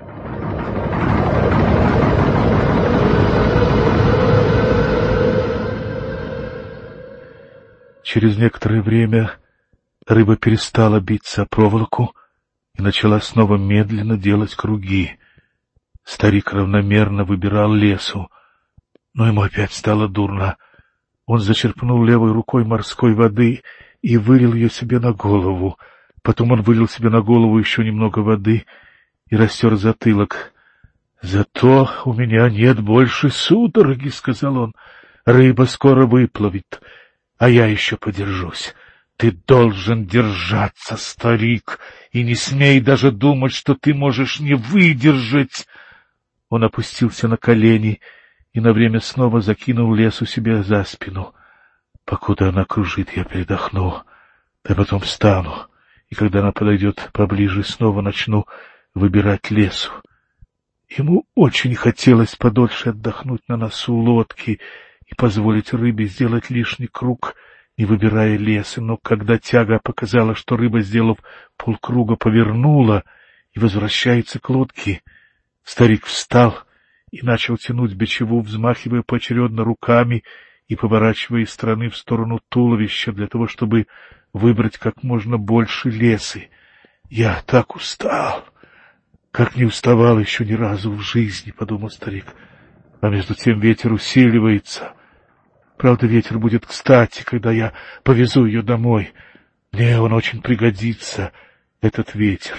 Через некоторое время рыба перестала биться о проволоку и начала снова медленно делать круги. Старик равномерно выбирал лесу, но ему опять стало дурно. Он зачерпнул левой рукой морской воды и вылил ее себе на голову. Потом он вылил себе на голову еще немного воды и растер затылок. — Зато у меня нет больше судороги, — сказал он. — Рыба скоро выплывет, а я еще подержусь. Ты должен держаться, старик, и не смей даже думать, что ты можешь не выдержать. Он опустился на колени и на время снова закинул лесу себе за спину. Покуда она кружит, я передохну, да потом встану, и когда она подойдет поближе, снова начну выбирать лесу. Ему очень хотелось подольше отдохнуть на носу лодки и позволить рыбе сделать лишний круг, не выбирая леса, но когда тяга показала, что рыба, сделав полкруга, повернула и возвращается к лодке, старик встал и начал тянуть бичеву, взмахивая поочередно руками и поворачивая из стороны в сторону туловища для того, чтобы выбрать как можно больше лесы. «Я так устал, как не уставал еще ни разу в жизни», — подумал старик. А между тем ветер усиливается. Правда, ветер будет кстати, когда я повезу ее домой. Мне он очень пригодится, этот ветер.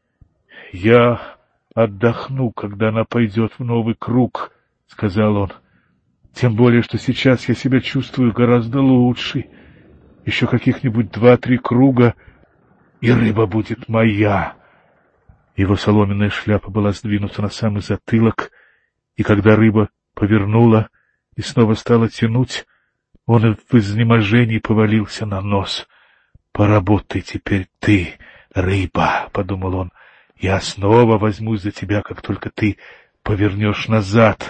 Я отдохну, когда она пойдет в новый круг, — сказал он. Тем более, что сейчас я себя чувствую гораздо лучше. Еще каких-нибудь два-три круга, и рыба будет моя. Его соломенная шляпа была сдвинута на самый затылок, и когда рыба повернула и снова стала тянуть, он в изнеможении повалился на нос. «Поработай теперь ты, рыба», — подумал он. «Я снова возьмусь за тебя, как только ты повернешь назад».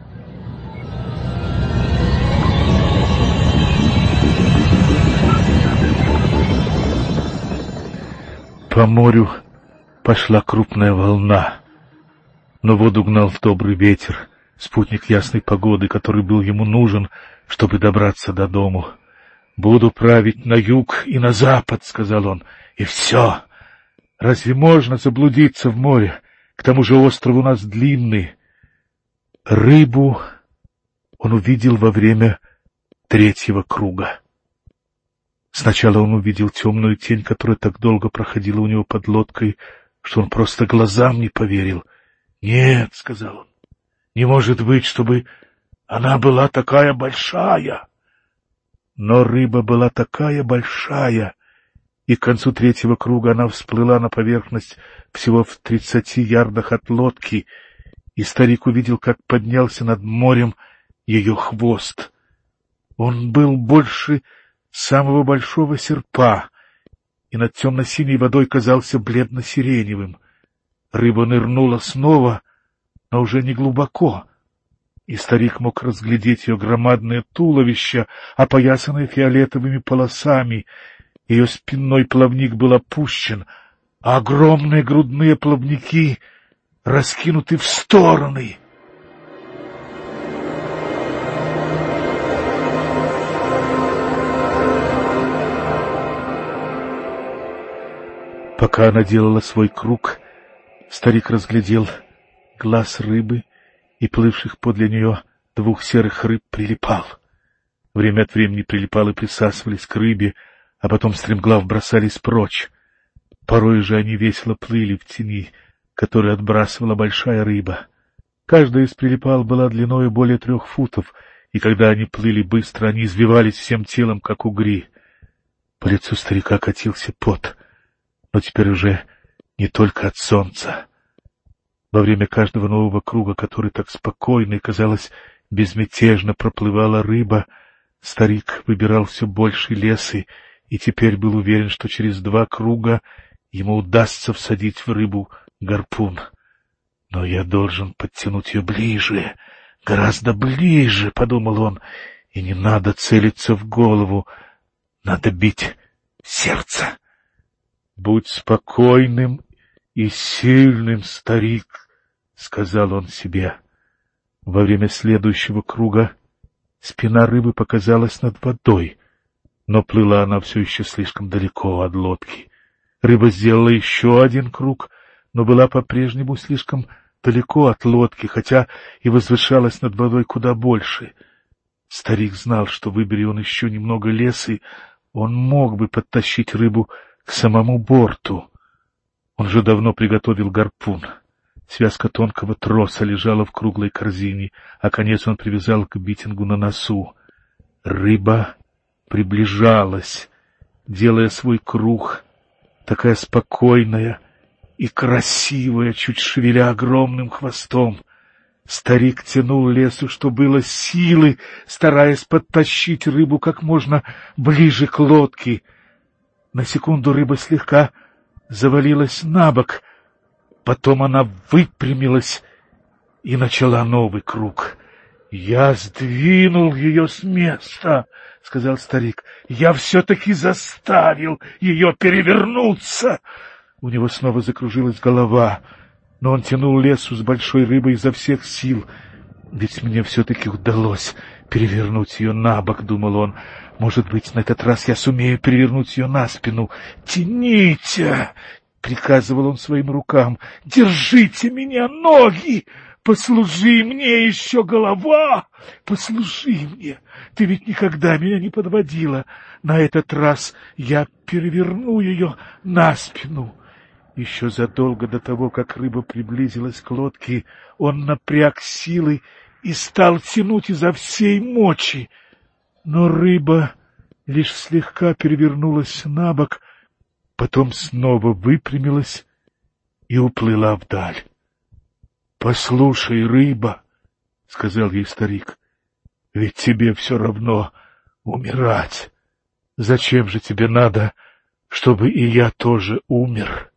По морю пошла крупная волна, но воду гнал добрый ветер, спутник ясной погоды, который был ему нужен, чтобы добраться до дому. «Буду править на юг и на запад», — сказал он, — «и все. Разве можно заблудиться в море? К тому же остров у нас длинный». Рыбу он увидел во время третьего круга. Сначала он увидел темную тень, которая так долго проходила у него под лодкой, что он просто глазам не поверил. «Нет», — сказал он, — «не может быть, чтобы она была такая большая». Но рыба была такая большая, и к концу третьего круга она всплыла на поверхность всего в тридцати ярдах от лодки, и старик увидел, как поднялся над морем ее хвост. Он был больше самого большого серпа, и над темно-синей водой казался бледно-сиреневым. Рыба нырнула снова, но уже не глубоко. и старик мог разглядеть ее громадное туловище, опоясанное фиолетовыми полосами. Ее спинной плавник был опущен, а огромные грудные плавники раскинуты в стороны. Пока она делала свой круг, старик разглядел глаз рыбы, и плывших подле нее двух серых рыб прилипал. Время от времени прилипалы присасывались к рыбе, а потом стремглав бросались прочь. Порой же они весело плыли в тени, которую отбрасывала большая рыба. Каждая из прилипал была длиною более трех футов, и когда они плыли быстро, они извивались всем телом, как угри. По лицу старика катился пот, но теперь уже не только от солнца. Во время каждого нового круга, который так спокойно и, казалось, безмятежно проплывала рыба, старик выбирал все больше лесы и теперь был уверен, что через два круга ему удастся всадить в рыбу гарпун. «Но я должен подтянуть ее ближе, гораздо ближе», — подумал он, — «и не надо целиться в голову, надо бить в сердце». «Будь спокойным и сильным, старик», — сказал он себе. Во время следующего круга спина рыбы показалась над водой, но плыла она все еще слишком далеко от лодки. Рыба сделала еще один круг, но была по-прежнему слишком далеко от лодки, хотя и возвышалась над водой куда больше. Старик знал, что выбери он еще немного леса, он мог бы подтащить рыбу к самому борту. Он же давно приготовил гарпун. Связка тонкого троса лежала в круглой корзине, а конец он привязал к битингу на носу. Рыба приближалась, делая свой круг, такая спокойная и красивая, чуть шевеля огромным хвостом. Старик тянул лесу, что было силы, стараясь подтащить рыбу как можно ближе к лодке. На секунду рыба слегка завалилась на бок, потом она выпрямилась и начала новый круг. «Я сдвинул ее с места», — сказал старик. «Я все-таки заставил ее перевернуться». У него снова закружилась голова, но он тянул лесу с большой рыбой изо всех сил. «Ведь мне все-таки удалось перевернуть ее на бок», — думал он. «Может быть, на этот раз я сумею перевернуть ее на спину». «Тяните!» — приказывал он своим рукам. «Держите меня, ноги! Послужи мне еще, голова! Послужи мне! Ты ведь никогда меня не подводила. На этот раз я переверну ее на спину». Еще задолго до того, как рыба приблизилась к лодке, он напряг силы и стал тянуть изо всей мочи. Но рыба лишь слегка перевернулась на бок, потом снова выпрямилась и уплыла вдаль. — Послушай, рыба, — сказал ей старик, — ведь тебе все равно умирать. Зачем же тебе надо, чтобы и я тоже умер?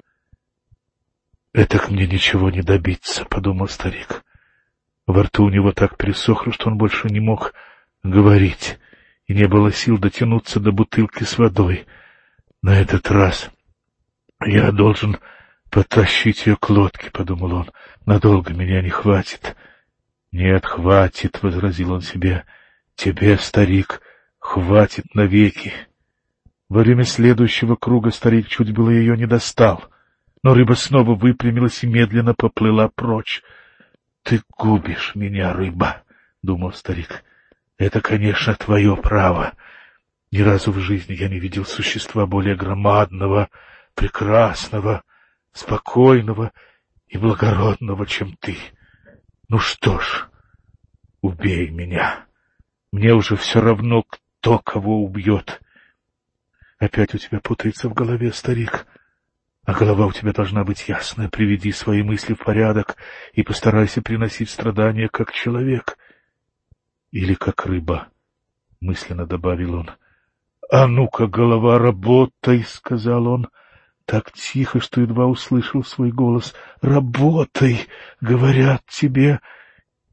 — Этак мне ничего не добиться, — подумал старик. Во рту у него так пересохло, что он больше не мог говорить, и не было сил дотянуться до бутылки с водой. На этот раз я должен потащить ее к лодке, — подумал он. Надолго меня не хватит. — Нет, хватит, — возразил он себе. — Тебе, старик, хватит навеки. Во время следующего круга старик чуть было ее не достал, но рыба снова выпрямилась и медленно поплыла прочь. — Ты губишь меня, рыба, — думал старик. — Это, конечно, твое право. Ни разу в жизни я не видел существа более громадного, прекрасного, спокойного и благородного, чем ты. Ну что ж, убей меня. Мне уже все равно, кто кого убьет. Опять у тебя путается в голове, старик. А голова у тебя должна быть ясная. Приведи свои мысли в порядок и постарайся приносить страдания как человек. Или как рыба, — мысленно добавил он. — А ну-ка, голова, работай, — сказал он, так тихо, что едва услышал свой голос. — Работай, говорят тебе.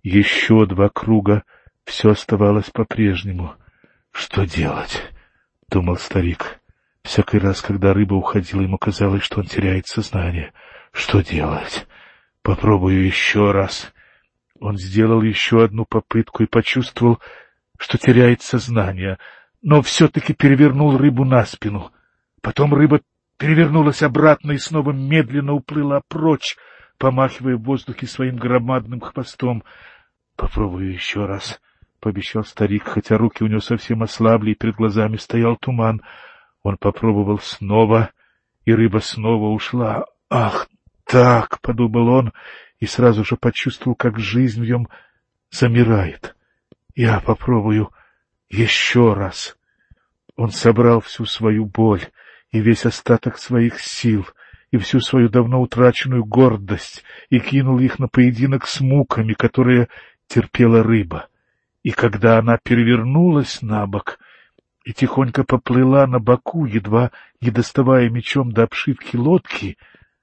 Еще два круга, все оставалось по-прежнему. «Что делать?» — думал старик. Всякий раз, когда рыба уходила, ему казалось, что он теряет сознание. «Что делать? Попробую еще раз». Он сделал еще одну попытку и почувствовал, что теряет сознание, но все-таки перевернул рыбу на спину. Потом рыба перевернулась обратно и снова медленно уплыла прочь, помахивая в воздухе своим громадным хвостом. «Попробую еще раз», — пообещал старик, хотя руки у него совсем ослабли, и перед глазами стоял туман. Он попробовал снова, и рыба снова ушла. «Ах, так!» — подумал он, и сразу же почувствовал, как жизнь в нем замирает. «Я попробую еще раз». Он собрал всю свою боль и весь остаток своих сил, и всю свою давно утраченную гордость, и кинул их на поединок с муками, которые терпела рыба. И когда она перевернулась на бок и тихонько поплыла на боку, едва не доставая мечом до обшивки лодки,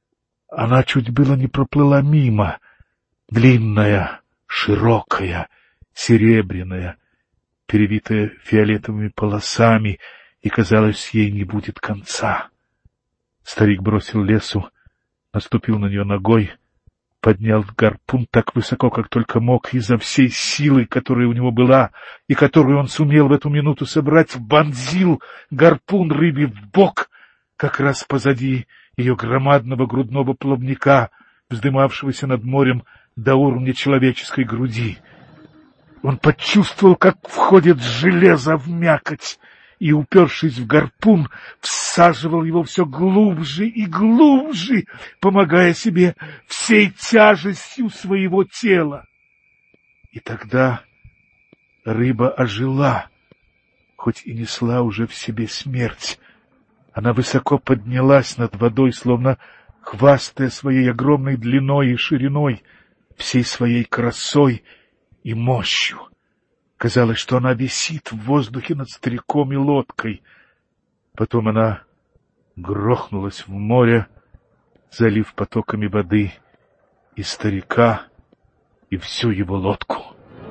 она чуть было не проплыла мимо, длинная, широкая, серебряная, перевитая фиолетовыми полосами, и, казалось, ей не будет конца. Старик бросил лесу, наступил на нее ногой, поднял гарпун так высоко, как только мог, и изо всей силы, которая у него была, и которую он сумел в эту минуту собрать, вонзил гарпун рыбе в бок, как раз позади ее громадного грудного плавника, вздымавшегося над морем до уровня человеческой груди. Он почувствовал, как входит железо в мякоть, и, упершись в гарпун, всаживал его все глубже и глубже, помогая себе всей тяжестью своего тела. И тогда рыба ожила, хоть и несла уже в себе смерть. Она высоко поднялась над водой, словно хвастая своей огромной длиной и шириной, всей своей красой и мощью. Казалось, что она висит в воздухе над стариком и лодкой. Потом она грохнулась в море, залив потоками воды и старика, и всю его лодку.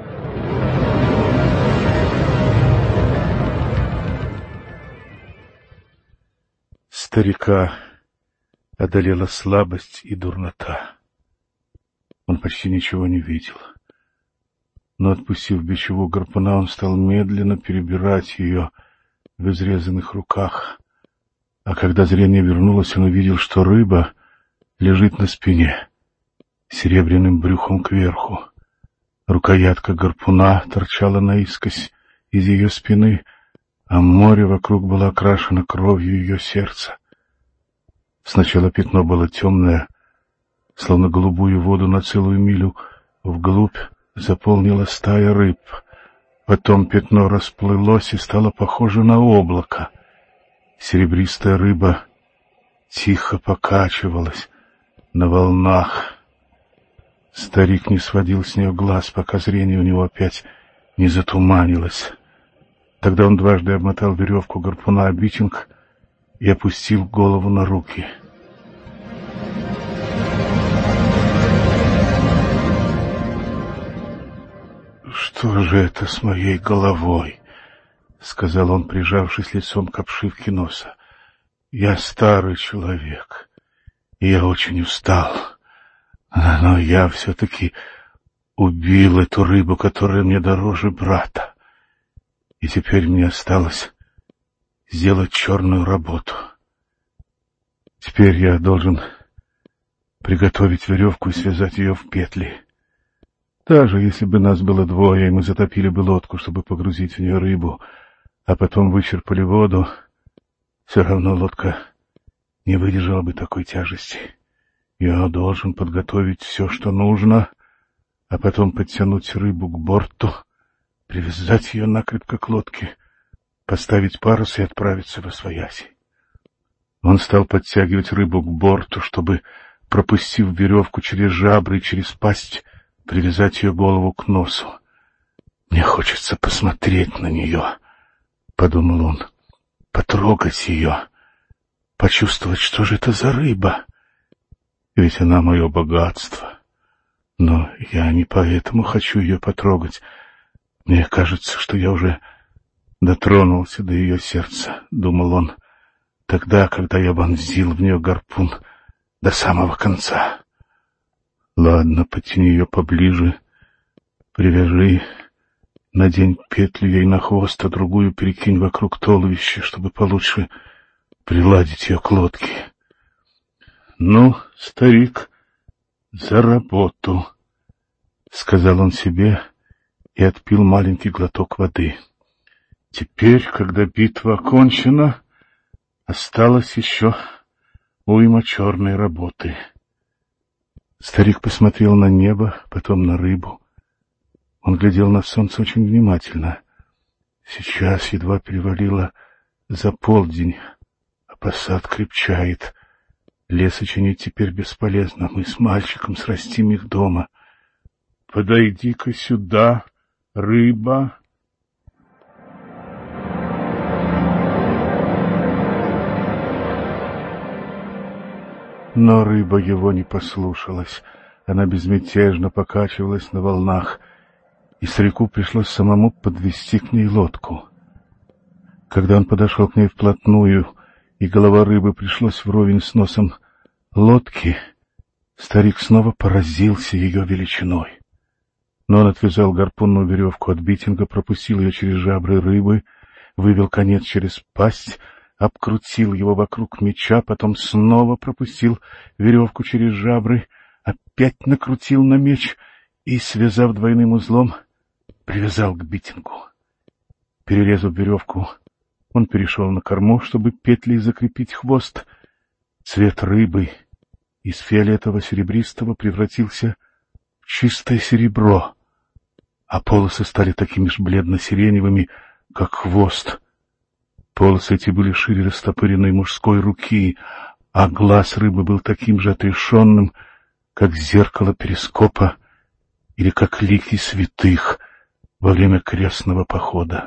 Старика одолела слабость и дурнота. Он почти ничего не видел. Но, отпустив бичеву гарпуна, он стал медленно перебирать ее в изрезанных руках. А когда зрение вернулось, он увидел, что рыба лежит на спине, серебряным брюхом кверху. Рукоятка гарпуна торчала наискось из ее спины, а море вокруг было окрашено кровью ее сердца. Сначала пятно было темное, словно голубую воду на целую милю вглубь заполнила стая рыб. Потом пятно расплылось и стало похоже на облако. Серебристая рыба тихо покачивалась на волнах. Старик не сводил с нее глаз, пока зрение у него опять не затуманилось. Тогда он дважды обмотал веревку гарпуна об битинг и опустил голову на руки. «Что же это с моей головой?» — сказал он, прижавшись лицом к обшивке носа. «Я старый человек, и я очень устал, но я все-таки убил эту рыбу, которая мне дороже брата, и теперь мне осталось сделать черную работу. Теперь я должен приготовить веревку и связать ее в петли. Даже если бы нас было двое, и мы затопили бы лодку, чтобы погрузить в нее рыбу, а потом вычерпали воду, все равно лодка не выдержала бы такой тяжести. Я должен подготовить все, что нужно, а потом подтянуть рыбу к борту, привязать ее накрепко к лодке, поставить парус и отправиться восвояси. Он стал подтягивать рыбу к борту, чтобы, пропустив веревку через жабры и через пасть, привязать ее голову к носу. «Мне хочется посмотреть на нее», — подумал он, — «потрогать ее, почувствовать, что же это за рыба. Ведь она мое богатство. Но я не поэтому хочу ее потрогать. Мне кажется, что я уже дотронулся до ее сердца, — думал он, — тогда, когда я вонзил в нее гарпун до самого конца. Ладно, потяни ее поближе, привяжи, надень петлю ей на хвост, а другую перекинь вокруг туловища, чтобы получше приладить ее к лодке. Ну, старик, за работу, — сказал он себе и отпил маленький глоток воды. Теперь, когда битва окончена, осталось еще уйма черной работы. Старик посмотрел на небо, потом на рыбу. Он глядел на солнце очень внимательно. Сейчас едва перевалило за полдень, а посад крепчает. Лес чинить теперь бесполезно, мы с мальчиком срастим их дома. Подойди-ка сюда, рыба. Но рыба его не послушалась. Она безмятежно покачивалась на волнах, и старику пришлось самому подвести к ней лодку. Когда он подошел к ней вплотную, и голова рыбы пришлась вровень с носом лодки, старик снова поразился ее величиной. Но он отвязал гарпунную веревку от битинга, пропустил ее через жабры рыбы, вывел конец через пасть, обкрутил его вокруг меча, потом снова пропустил веревку через жабры, опять накрутил на меч и, связав двойным узлом, привязал к битингу. Перерезав веревку, он перешел на корму, чтобы петлей закрепить хвост. Цвет рыбы из фиолетово-серебристого превратился в чистое серебро, а полосы стали такими же бледно-сиреневыми, как хвост. Полосы эти были шире растопыренной мужской руки, а глаз рыбы был таким же отрешенным, как зеркало перископа или как лики святых во время крестного похода.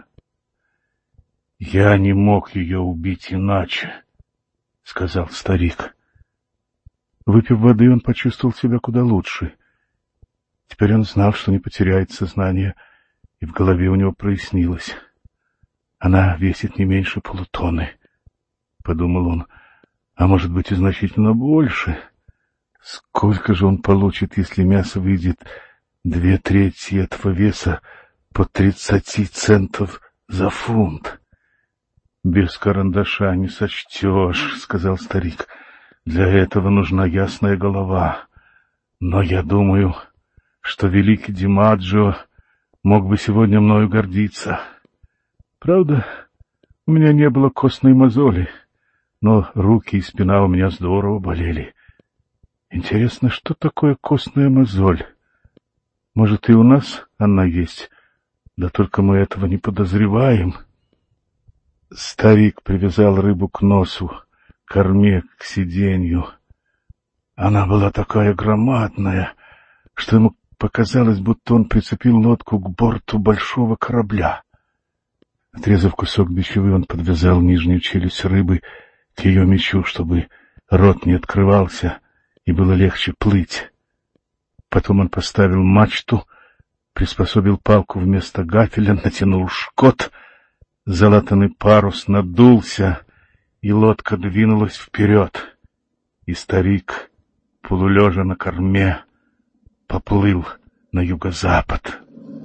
«Я не мог ее убить иначе», — сказал старик. Выпив воды, он почувствовал себя куда лучше. Теперь он знал, что не потеряет сознание, и в голове у него прояснилось. «Она весит не меньше полутонны», — подумал он, — «а может быть и значительно больше. Сколько же он получит, если мясо выйдет две трети этого веса по тридцати центов за фунт?» «Без карандаша не сочтешь», — сказал старик. «Для этого нужна ясная голова. Но я думаю, что великий Димаджо мог бы сегодня мною гордиться. Правда, у меня не было костной мозоли, но руки и спина у меня здорово болели. Интересно, что такое костная мозоль? Может, и у нас она есть, да только мы этого не подозреваем». Старик привязал рыбу к носу, к корме, к сиденью. Она была такая громадная, что ему показалось, будто он прицепил лодку к борту большого корабля. Отрезав кусок бичевы, он подвязал нижнюю челюсть рыбы к ее мечу, чтобы рот не открывался и было легче плыть. Потом он поставил мачту, приспособил палку вместо гафеля, натянул шкот. Залатанный парус надулся, и лодка двинулась вперед, и старик, полулежа на корме, поплыл на юго-запад.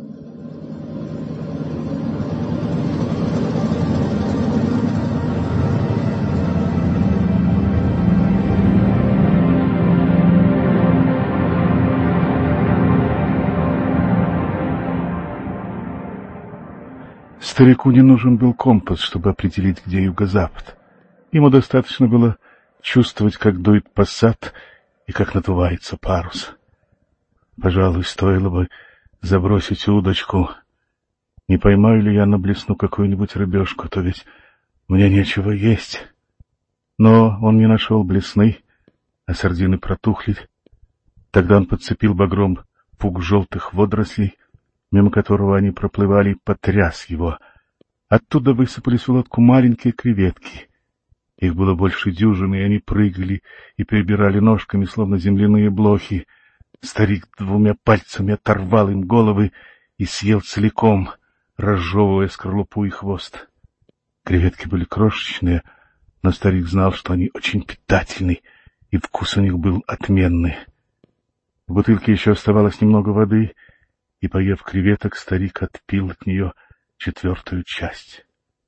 Старику не нужен был компас, чтобы определить, где юго-запад. Ему достаточно было чувствовать, как дует посад и как надувается парус. Пожалуй, стоило бы забросить удочку. Не поймаю ли я на блесну какую-нибудь рыбешку, то ведь мне нечего есть. Но он не нашел блесны, а сардины протухли. Тогда он подцепил багром пук желтых водорослей, мимо которого они проплывали, и потряс его. Оттуда высыпались в лодку маленькие креветки. Их было больше дюжины, и они прыгали и перебирали ножками, словно земляные блохи. Старик двумя пальцами оторвал им головы и съел целиком, разжевывая скорлупу и хвост. Креветки были крошечные, но старик знал, что они очень питательны, и вкус у них был отменный. В бутылке еще оставалось немного воды, и, поев креветок, старик отпил от нее четвертую часть.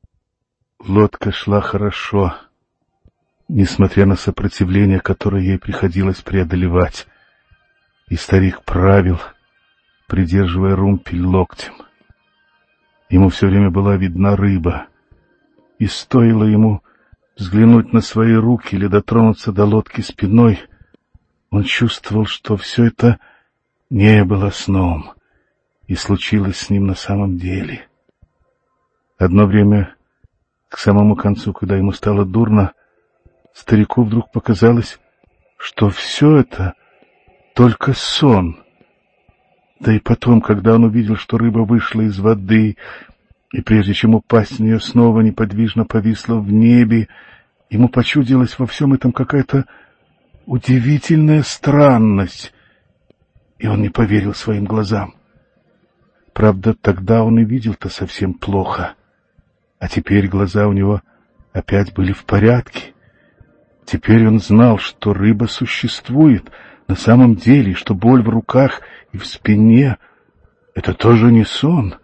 Лодка шла хорошо, несмотря на сопротивление, которое ей приходилось преодолевать, и старик правил, придерживая румпель локтем. Ему все время была видна рыба, и стоило ему взглянуть на свои руки или дотронуться до лодки спиной, он чувствовал, что все это не было сном, и случилось с ним на самом деле. Одно время, к самому концу, когда ему стало дурно, старику вдруг показалось, что все это только сон. Да и потом, когда он увидел, что рыба вышла из воды, и прежде чем упасть в нее снова неподвижно повисла в небе, ему почудилась во всем этом какая-то удивительная странность, и он не поверил своим глазам. Правда, тогда он и видел-то совсем плохо, а теперь глаза у него опять были в порядке. Теперь он знал, что рыба существует на самом деле, что боль в руках и в спине — это тоже не сон.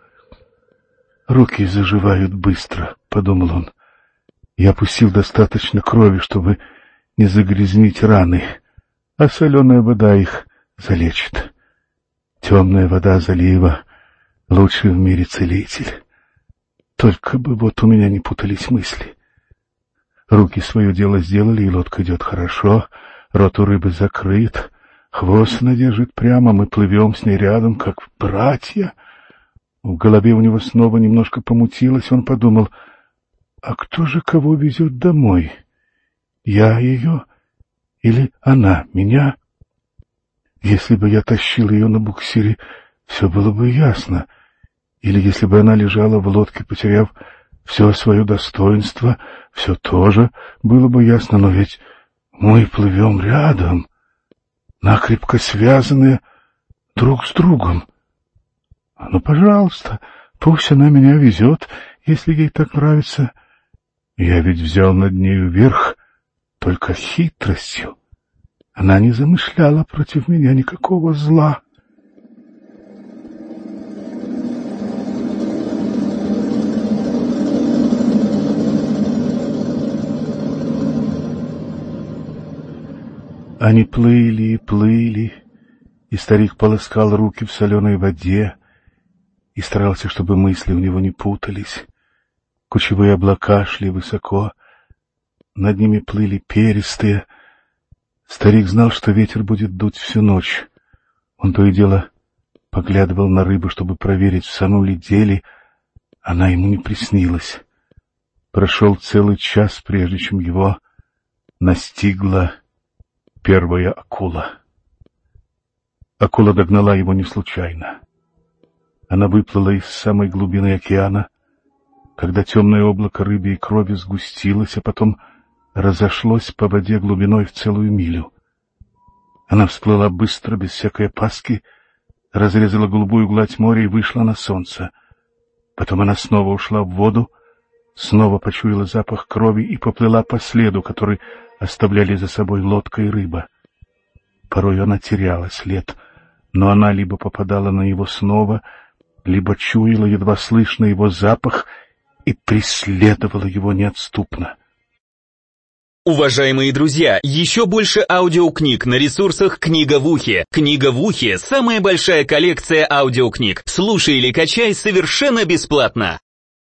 «Руки заживают быстро», — подумал он. «Я пустил достаточно крови, чтобы не загрязнить раны, а соленая вода их залечит. Темная вода залива — лучший в мире целитель. Только бы вот у меня не путались мысли. Руки свое дело сделали, и лодка идет хорошо, рот у рыбы закрыт, хвост она держит прямо, мы плывем с ней рядом, как братья». В голове у него снова немножко помутилось, он подумал, а кто же кого везет домой? Я ее или она меня? Если бы я тащил ее на буксире, все было бы ясно. Или если бы она лежала в лодке, потеряв все свое достоинство, все тоже было бы ясно, но ведь мы плывем рядом, накрепко связанные друг с другом. Ну, пожалуйста, пусть она меня везет, если ей так нравится. Я ведь взял над нею верх только хитростью. Она не замышляла против меня никакого зла. Они плыли и плыли, и старик полоскал руки в соленой воде и старался, чтобы мысли у него не путались. Кучевые облака шли высоко, над ними плыли перистые. Старик знал, что ветер будет дуть всю ночь. Он то и дело поглядывал на рыбу, чтобы проверить, в самом ли деле она ему не приснилась. Прошел целый час, прежде чем его настигла первая акула. Акула догнала его не случайно. Она выплыла из самой глубины океана, когда темное облако рыбьей крови сгустилось, а потом разошлось по воде глубиной в целую милю. Она всплыла быстро, без всякой опаски, разрезала голубую гладь моря и вышла на солнце. Потом она снова ушла в воду, снова почуяла запах крови и поплыла по следу, который оставляли за собой лодка и рыба. Порой она теряла след, но она либо попадала на него снова, либо чуяла едва слышно его запах и преследовала его неотступно. Уважаемые друзья, еще больше аудиокниг на ресурсах «Книга в ухе». «Книга в ухе» — самая большая коллекция аудиокниг. Слушай или качай совершенно бесплатно.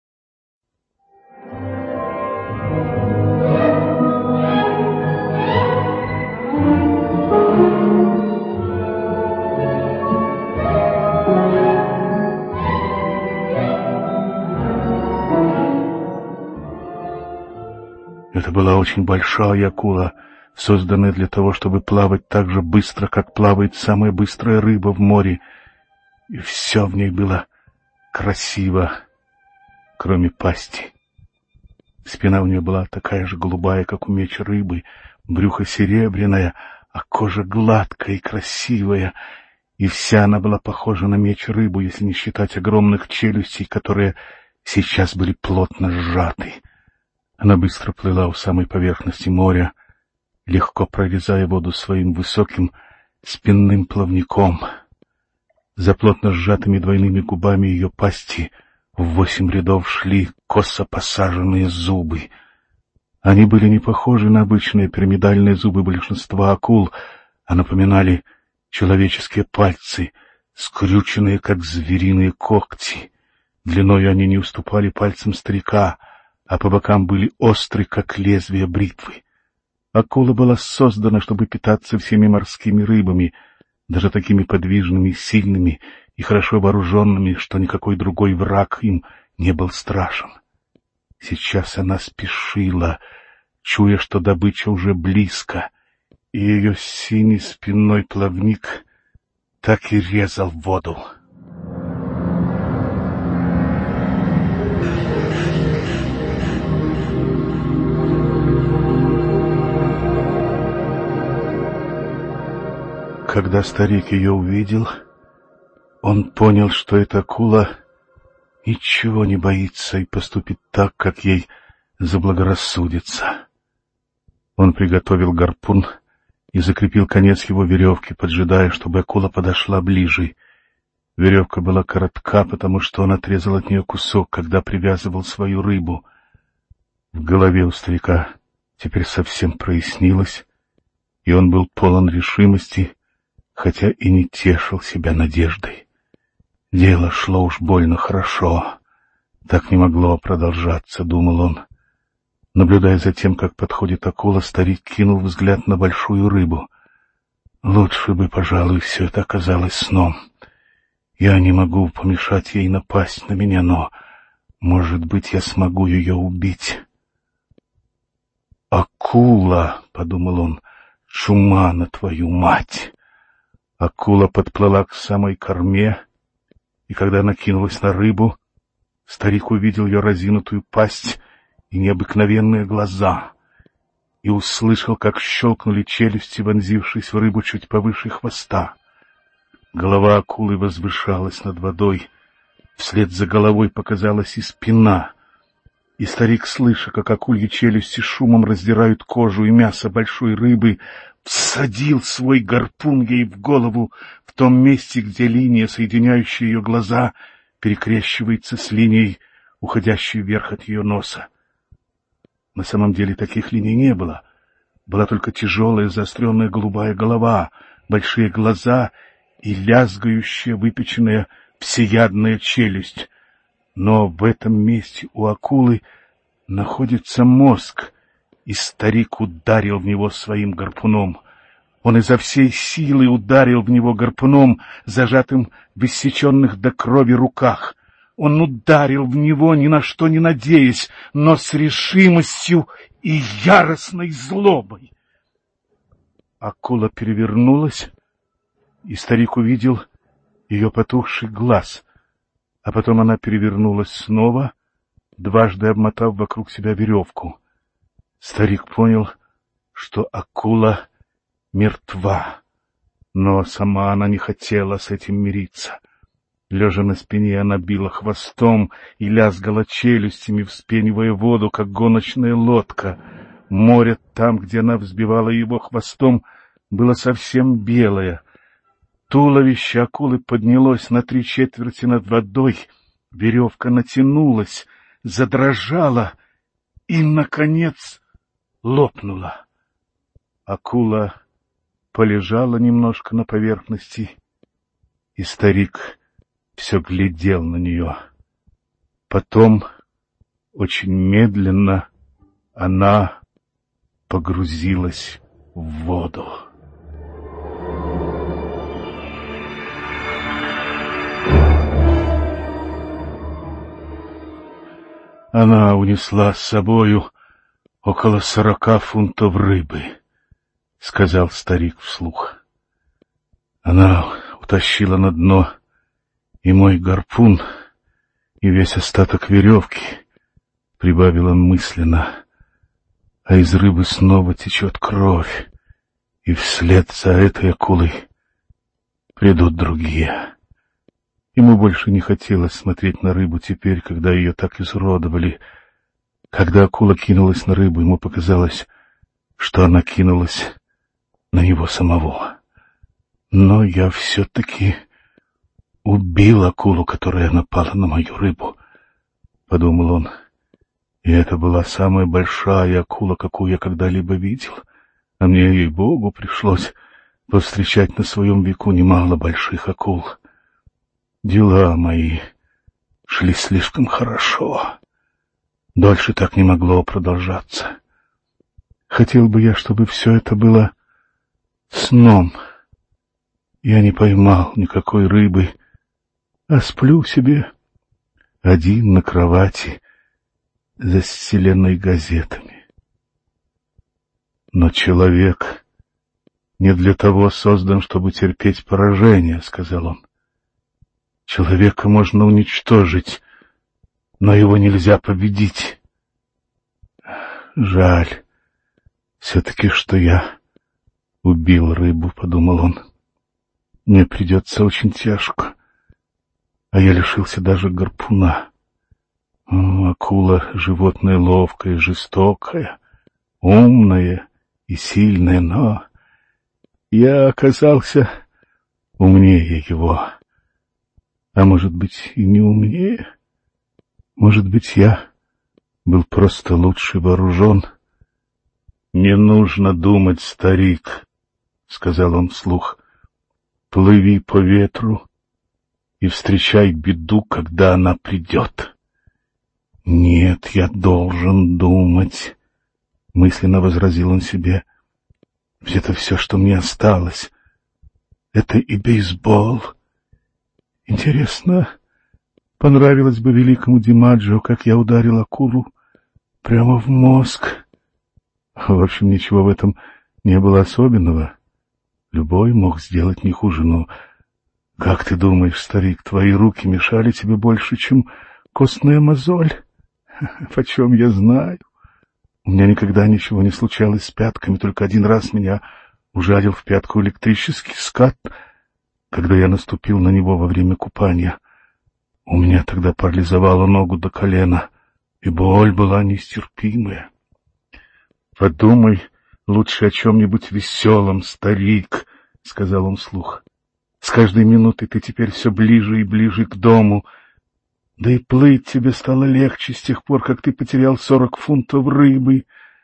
Это была очень большая акула, созданная для того, чтобы плавать так же быстро, как плавает самая быстрая рыба в море. И все в ней было красиво, кроме пасти. Спина у нее была такая же голубая, как у меч рыбы, брюхо серебряное, а кожа гладкая и красивая, и вся она была похожа на меч рыбу, если не считать огромных челюстей, которые сейчас были плотно сжаты. Она быстро плыла у самой поверхности моря, легко прорезая воду своим высоким спинным плавником. За плотно сжатыми двойными губами ее пасти в восемь рядов шли косо посаженные зубы. Они были не похожи на обычные пирамидальные зубы большинства акул, а напоминали человеческие пальцы, скрюченные, как звериные когти. Длиною они не уступали пальцам старика, а по бокам были остры, как лезвие бритвы. Акула была создана, чтобы питаться всеми морскими рыбами, даже такими подвижными, сильными и хорошо вооруженными, что никакой другой враг им не был страшен. Сейчас она спешила, чуя, что добыча уже близко, и ее синий спинной плавник так и резал воду. Когда старик ее увидел, он понял, что эта акула ничего не боится и поступит так, как ей заблагорассудится. Он приготовил гарпун и закрепил конец его веревки, поджидая, чтобы акула подошла ближе. Веревка была коротка, потому что он отрезал от нее кусок, когда привязывал свою рыбу. В голове у старика теперь совсем прояснилось, и он был полон решимости, хотя и не тешил себя надеждой. Дело шло уж больно хорошо. Так не могло продолжаться, думал он. Наблюдая за тем, как подходит акула, старик кинул взгляд на большую рыбу. Лучше бы, пожалуй, все это оказалось сном. Я не могу помешать ей напасть на меня, но, может быть, я смогу ее убить. «Акула!» — подумал он. «Чума на твою мать!» Акула подплыла к самой корме, и когда накинулась на рыбу, старик увидел ее разинутую пасть и необыкновенные глаза, и услышал, как щелкнули челюсти, вонзившись в рыбу чуть повыше хвоста. Голова акулы возвышалась над водой, вслед за головой показалась и спина, и старик, слыша, как акульи челюсти шумом раздирают кожу и мясо большой рыбы, всадил свой гарпун ей в голову в том месте, где линия, соединяющая ее глаза, перекрещивается с линией, уходящей вверх от ее носа. На самом деле таких линий не было. Была только тяжелая заостренная голубая голова, большие глаза и лязгающая, выпеченная всеядная челюсть. Но в этом месте у акулы находится мозг, и старик ударил в него своим гарпуном. Он изо всей силы ударил в него гарпуном, зажатым в иссеченных до крови руках. Он ударил в него, ни на что не надеясь, но с решимостью и яростной злобой. Акула перевернулась, и старик увидел ее потухший глаз, а потом она перевернулась снова, дважды обмотав вокруг себя веревку. Старик понял, что акула мертва, но сама она не хотела с этим мириться. Лежа на спине, она била хвостом и лязгала челюстями, вспенивая воду, как гоночная лодка. Море там, где она взбивала его хвостом, было совсем белое. Туловище акулы поднялось на три четверти над водой, веревка натянулась, задрожала и, наконец, лопнула. Акула полежала немножко на поверхности, и старик все глядел на нее. Потом, очень медленно, она погрузилась в воду. Она унесла с собою около сорока фунтов рыбы, — сказал старик вслух. Она утащила на дно и мой гарпун, и весь остаток веревки, — прибавил он мысленно, — а из рыбы снова течет кровь, и вслед за этой акулой придут другие. Ему больше не хотелось смотреть на рыбу теперь, когда ее так изуродовали. Когда акула кинулась на рыбу, ему показалось, что она кинулась на него самого. Но я все-таки убил акулу, которая напала на мою рыбу, — подумал он. И это была самая большая акула, какую я когда-либо видел. А мне, ей-богу, пришлось повстречать на своем веку немало больших акул. Дела мои шли слишком хорошо. Дольше так не могло продолжаться. Хотел бы я, чтобы все это было сном. Я не поймал никакой рыбы, а сплю себе один на кровати, застеленной газетами. Но человек не для того создан, чтобы терпеть поражение, — сказал он. Человека можно уничтожить, но его нельзя победить. Жаль все-таки, что я убил рыбу, — подумал он. Мне придется очень тяжко, а я лишился даже гарпуна. О, акула — животное ловкое, жестокое, умное и сильное, но я оказался умнее его. А может быть, и не умнее? Может быть, я был просто лучше вооружен? — Не нужно думать, старик, — сказал он вслух. — Плыви по ветру и встречай беду, когда она придет. — Нет, я должен думать, — мысленно возразил он себе. — Ведь это все, что мне осталось. Это и бейсбол. Интересно, понравилось бы великому Димаджо, как я ударил акулу прямо в мозг. В общем, ничего в этом не было особенного. Любой мог сделать не хуже, но... Как ты думаешь, старик, твои руки мешали тебе больше, чем костная мозоль? Почем я знаю? У меня никогда ничего не случалось с пятками, только один раз меня ужалил в пятку электрический скат, когда я наступил на него во время купания. У меня тогда парализовало ногу до колена, и боль была нестерпимая. — Подумай лучше о чем-нибудь веселом, старик, — сказал он вслух. — С каждой минутой ты теперь все ближе и ближе к дому. Да и плыть тебе стало легче с тех пор, как ты потерял сорок фунтов рыбы.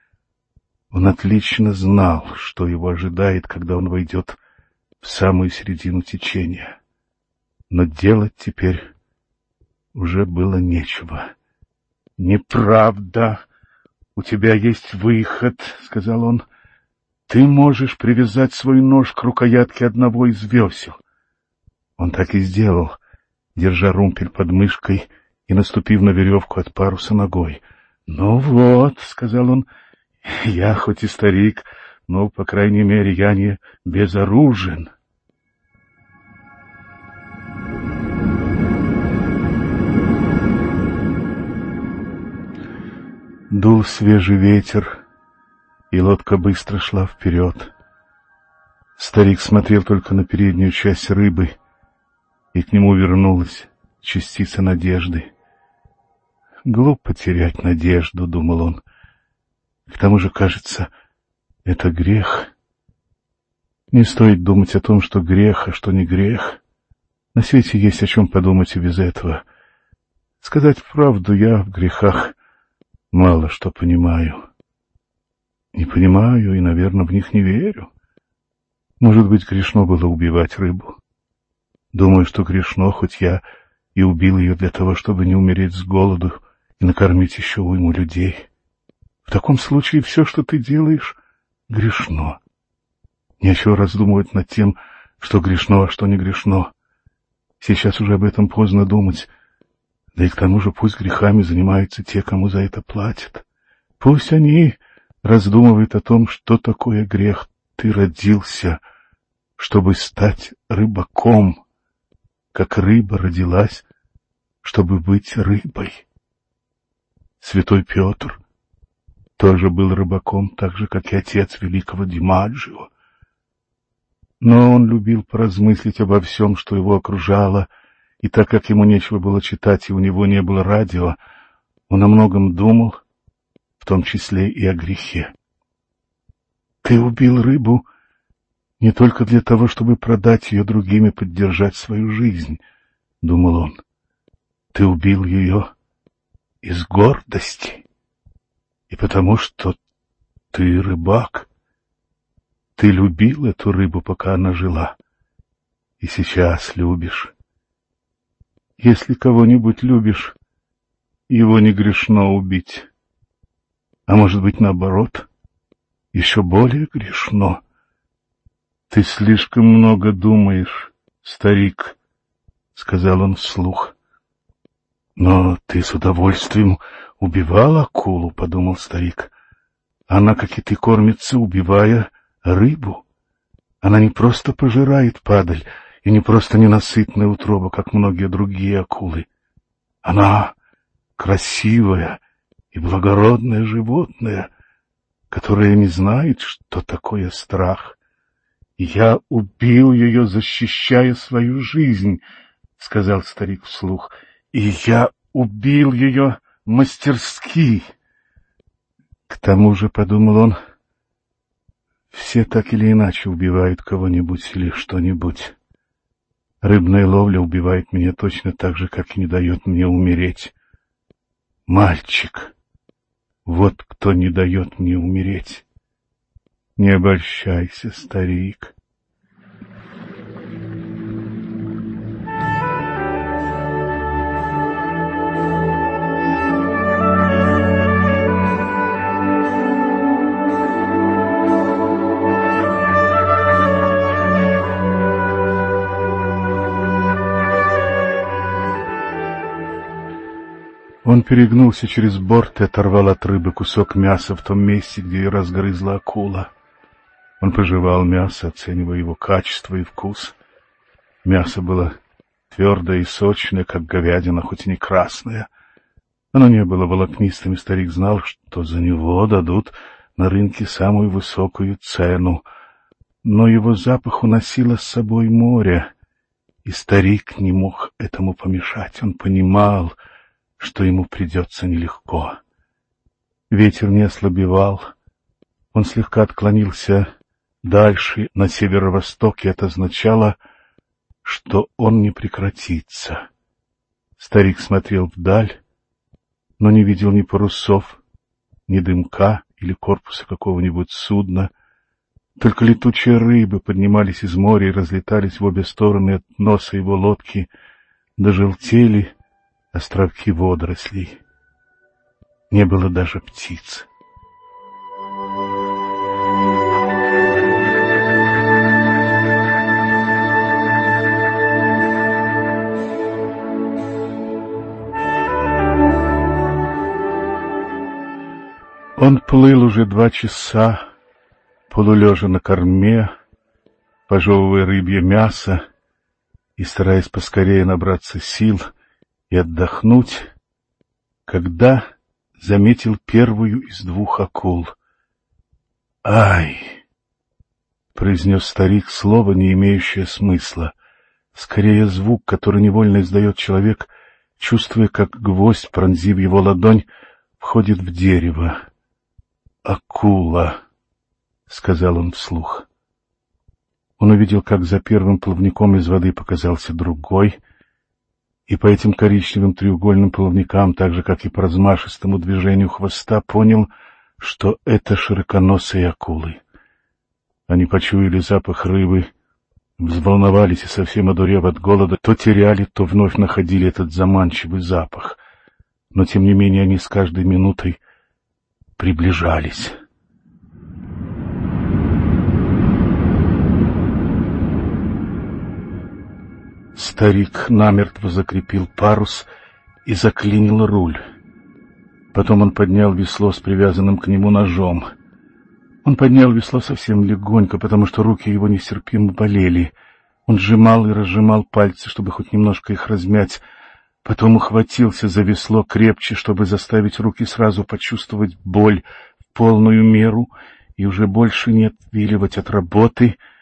Он отлично знал, что его ожидает, когда он войдет в самую середину течения. Но делать теперь уже было нечего. — Неправда. У тебя есть выход, — сказал он. — Ты можешь привязать свой нож к рукоятке одного из весел. Он так и сделал, держа румпель под мышкой и наступив на веревку от паруса ногой. — Ну вот, — сказал он, — я хоть и старик, но, по крайней мере, я не безоружен. Дул свежий ветер, и лодка быстро шла вперед. Старик смотрел только на переднюю часть рыбы, и к нему вернулась частица надежды. «Глупо терять надежду», — думал он. «К тому же, кажется, это грех. Не стоит думать о том, что грех, а что не грех. На свете есть о чем подумать и без этого. Сказать правду, я в грехах мало что понимаю. Не понимаю и, наверное, в них не верю. Может быть, грешно было убивать рыбу. Думаю, что грешно, хоть я и убил ее для того, чтобы не умереть с голоду и накормить еще уйму людей. В таком случае все, что ты делаешь, грешно. Нечего раздумывать над тем, что грешно, а что не грешно. Сейчас уже об этом поздно думать. Да и к тому же пусть грехами занимаются те, кому за это платят. Пусть они раздумывают о том, что такое грех. Ты родился, чтобы стать рыбаком, как рыба родилась, чтобы быть рыбой. Святой Петр тоже был рыбаком, так же, как и отец великого Димаджио. Но он любил поразмыслить обо всем, что его окружало, и так как ему нечего было читать и у него не было радио, он о многом думал, в том числе и о грехе. «Ты убил рыбу не только для того, чтобы продать ее другим и поддержать свою жизнь», — думал он. «Ты убил ее из гордости и потому, что ты рыбак. Ты любил эту рыбу, пока она жила, и сейчас любишь. Если кого-нибудь любишь, его не грешно убить. А может быть, наоборот, еще более грешно. Ты слишком много думаешь, старик, — сказал он вслух. Но ты с удовольствием убивал акулу, — подумал старик. Она, как и ты, кормится, убивая рыбу. Она не просто пожирает падаль и не просто ненасытная утроба, как многие другие акулы. Она красивая и благородное животное, которое не знает, что такое страх. «Я убил ее, защищая свою жизнь», — сказал старик вслух, — «и я убил ее мастерски». К тому же, — подумал он, — все так или иначе убивают кого-нибудь или что-нибудь. Рыбная ловля убивает меня точно так же, как и не дает мне умереть. Мальчик, вот кто не дает мне умереть. Не обольщайся, старик. Он перегнулся через борт и оторвал от рыбы кусок мяса в том месте, где ее разгрызла акула. Он пожевал мясо, оценивая его качество и вкус. Мясо было твердое и сочное, как говядина, хоть и не красное. Оно не было волокнистым, и старик знал, что за него дадут на рынке самую высокую цену. Но его запах уносило с собой море, и старик не мог этому помешать. Он понимал, что ему придется нелегко. Ветер не ослабевал. Он слегка отклонился дальше, на северо-восток, и это означало, что он не прекратится. Старик смотрел вдаль, но не видел ни парусов, ни дымка или корпуса какого-нибудь судна. Только летучие рыбы поднимались из моря и разлетались в обе стороны от носа его лодки, дожелтели островки водорослей. Не было даже птиц. Он плыл уже два часа, полулежа на корме, пожевывая рыбье мясо и стараясь поскорее набраться сил и отдохнуть, когда заметил первую из двух акул. «Ай!» — произнес старик слово, не имеющее смысла, скорее звук, который невольно издает человек, чувствуя, как гвоздь, пронзив его ладонь, входит в дерево. «Акула!» — сказал он вслух. Он увидел, как за первым плавником из воды показался другой, и по этим коричневым треугольным плавникам, так же, как и по размашистому движению хвоста, понял, что это широконосые акулы. Они почуяли запах рыбы, взволновались и, совсем одурев от голода, то теряли, то вновь находили этот заманчивый запах. Но, тем не менее, они с каждой минутой приближались. Старик намертво закрепил парус и заклинил руль. Потом он поднял весло с привязанным к нему ножом. Он поднял весло совсем легонько, потому что руки его нестерпимо болели. Он сжимал и разжимал пальцы, чтобы хоть немножко их размять. Потом ухватился за весло крепче, чтобы заставить руки сразу почувствовать боль в полную меру и уже больше не отвиливать от работы.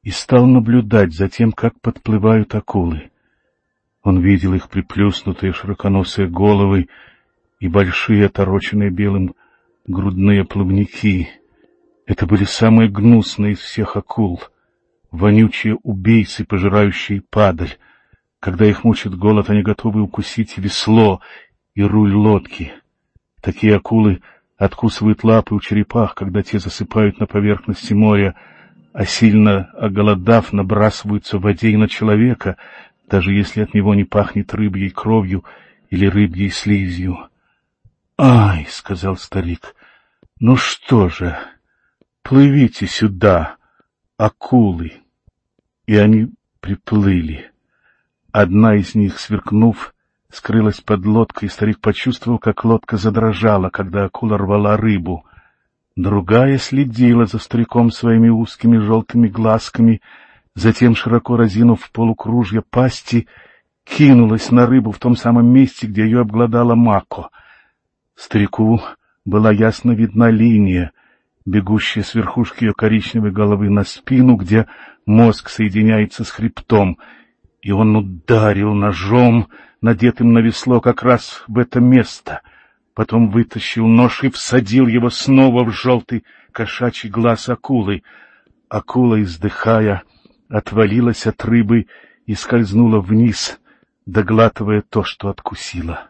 и стал наблюдать за тем, как подплывают акулы. Он видел их приплюснутые широконосые головы и большие, отороченные белым грудные плавники. Это были самые гнусные из всех акул, вонючие убийцы, пожирающие падаль. Когда их мучит голод, они готовы укусить весло и руль лодки. Такие акулы откусывают лапы у черепах, когда те засыпают на поверхности моря, а сильно оголодав, набрасываются в воде и на человека, даже если от него не пахнет рыбьей кровью или рыбьей слизью. — Ай, — сказал старик, — ну что же, плывите сюда, акулы. И они приплыли. Одна из них, сверкнув, скрылась под лодкой, и старик почувствовал, как лодка задрожала, когда акула рвала рыбу. Другая следила за стариком своими узкими желтыми глазками, затем, широко разинув полукружья пасти, кинулась на рыбу в том самом месте, где ее обглодала Мако. Старику была ясно видна линия, бегущая с верхушки ее коричневой головы на спину, где мозг соединяется с хребтом, и он ударил ножом, надетым на весло, как раз в это место. Потом вытащил нож и всадил его снова в желтый кошачий глаз акулы. Акула, издыхая, отвалилась от рыбы и скользнула вниз, доглатывая то, что откусила.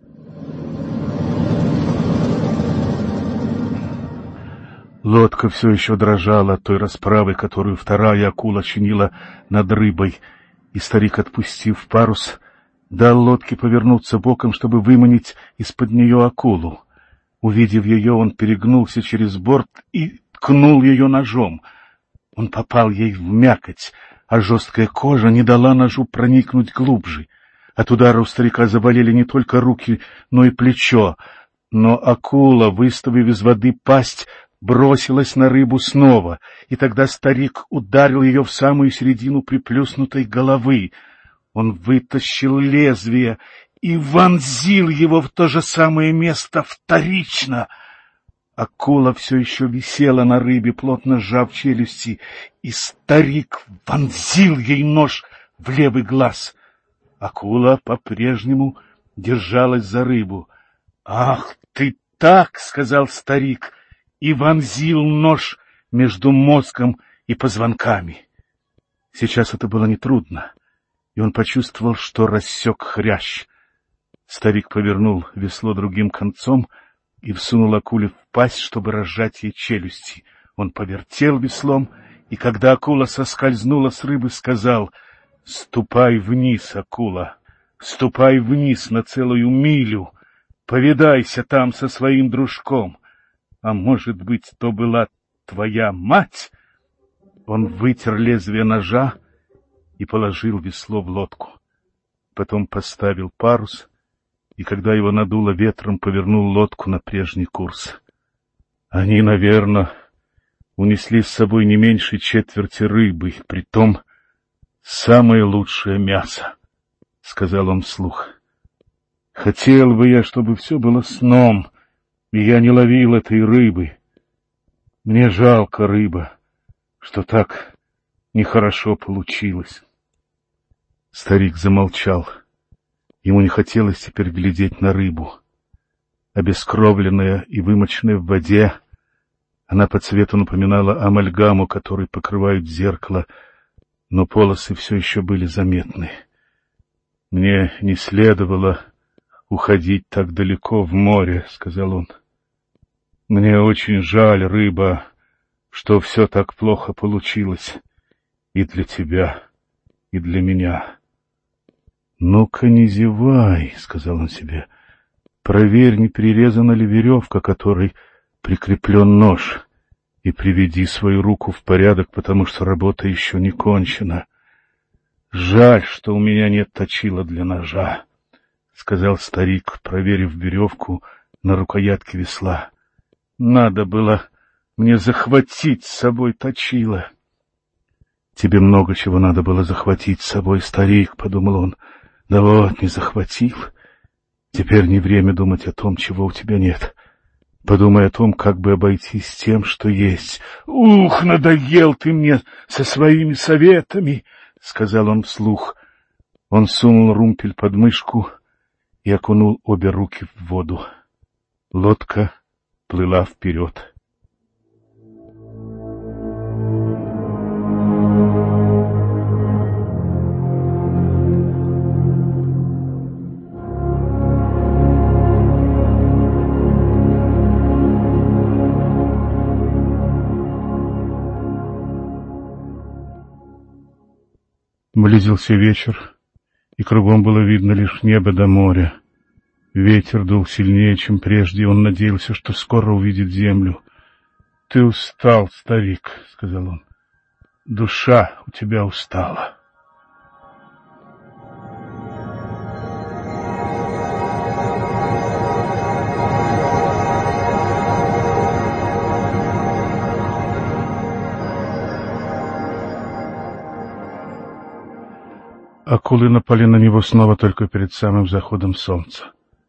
Лодка все еще дрожала от той расправы, которую вторая акула чинила над рыбой, и старик, отпустив парус, дал лодке повернуться боком, чтобы выманить из-под нее акулу. Увидев ее, он перегнулся через борт и ткнул ее ножом. Он попал ей в мякоть, а жесткая кожа не дала ножу проникнуть глубже. От удара у старика заболели не только руки, но и плечо, но акула, выставив из воды пасть, бросилась на рыбу снова, и тогда старик ударил ее в самую середину приплюснутой головы. Он вытащил лезвие и вонзил его в то же самое место вторично. Акула все еще висела на рыбе, плотно сжав челюсти, и старик вонзил ей нож в левый глаз. Акула по-прежнему держалась за рыбу. — Ах ты так! — сказал старик, и вонзил нож между мозгом и позвонками. Сейчас это было нетрудно, и он почувствовал, что рассек хрящ. Старик повернул весло другим концом и всунул акуле в пасть, чтобы разжать ей челюсти. Он повертел веслом, и когда акула соскользнула с рыбы, сказал: — Ступай вниз, акула, ступай вниз на целую милю, повидайся там со своим дружком. А может быть, то была твоя мать? Он вытер лезвие ножа и положил весло в лодку. Потом поставил парус, и когда его надуло ветром, повернул лодку на прежний курс. Они, наверное, унесли с собой не меньше четверти рыбы, притом самое лучшее мясо, — сказал он вслух. Хотел бы я, чтобы все было сном, и я не ловил этой рыбы. Мне жалко рыба, что так нехорошо получилось. Старик замолчал. Ему не хотелось теперь глядеть на рыбу. Обескровленная и вымоченная в воде, она по цвету напоминала амальгаму, которой покрывают зеркало, но полосы все еще были заметны. — Мне не следовало уходить так далеко в море, — сказал он. — Мне очень жаль, рыба, что все так плохо получилось и для тебя, и для меня. — Ну-ка не зевай, — сказал он себе, — проверь, не перерезана ли веревка, которой прикреплен нож, и приведи свою руку в порядок, потому что работа еще не кончена. Жаль, что у меня нет точила для ножа, — сказал старик, проверив веревку на рукоятке весла. — Надо было мне захватить с собой точило. — Тебе много чего надо было захватить с собой, старик, — подумал он. — Да вот, не захватил. Теперь не время думать о том, чего у тебя нет. Подумай о том, как бы обойтись тем, что есть. — Ух, надоел ты мне со своими советами, — сказал он вслух. Он сунул румпель под мышку и окунул обе руки в воду. Лодка плыла вперед. Близился вечер, и кругом было видно лишь небо до моря. Ветер дул сильнее, чем прежде, и он надеялся, что скоро увидит землю. — Ты устал, старик, — сказал он. — Душа у тебя устала. Акулы напали на него снова только перед самым заходом солнца.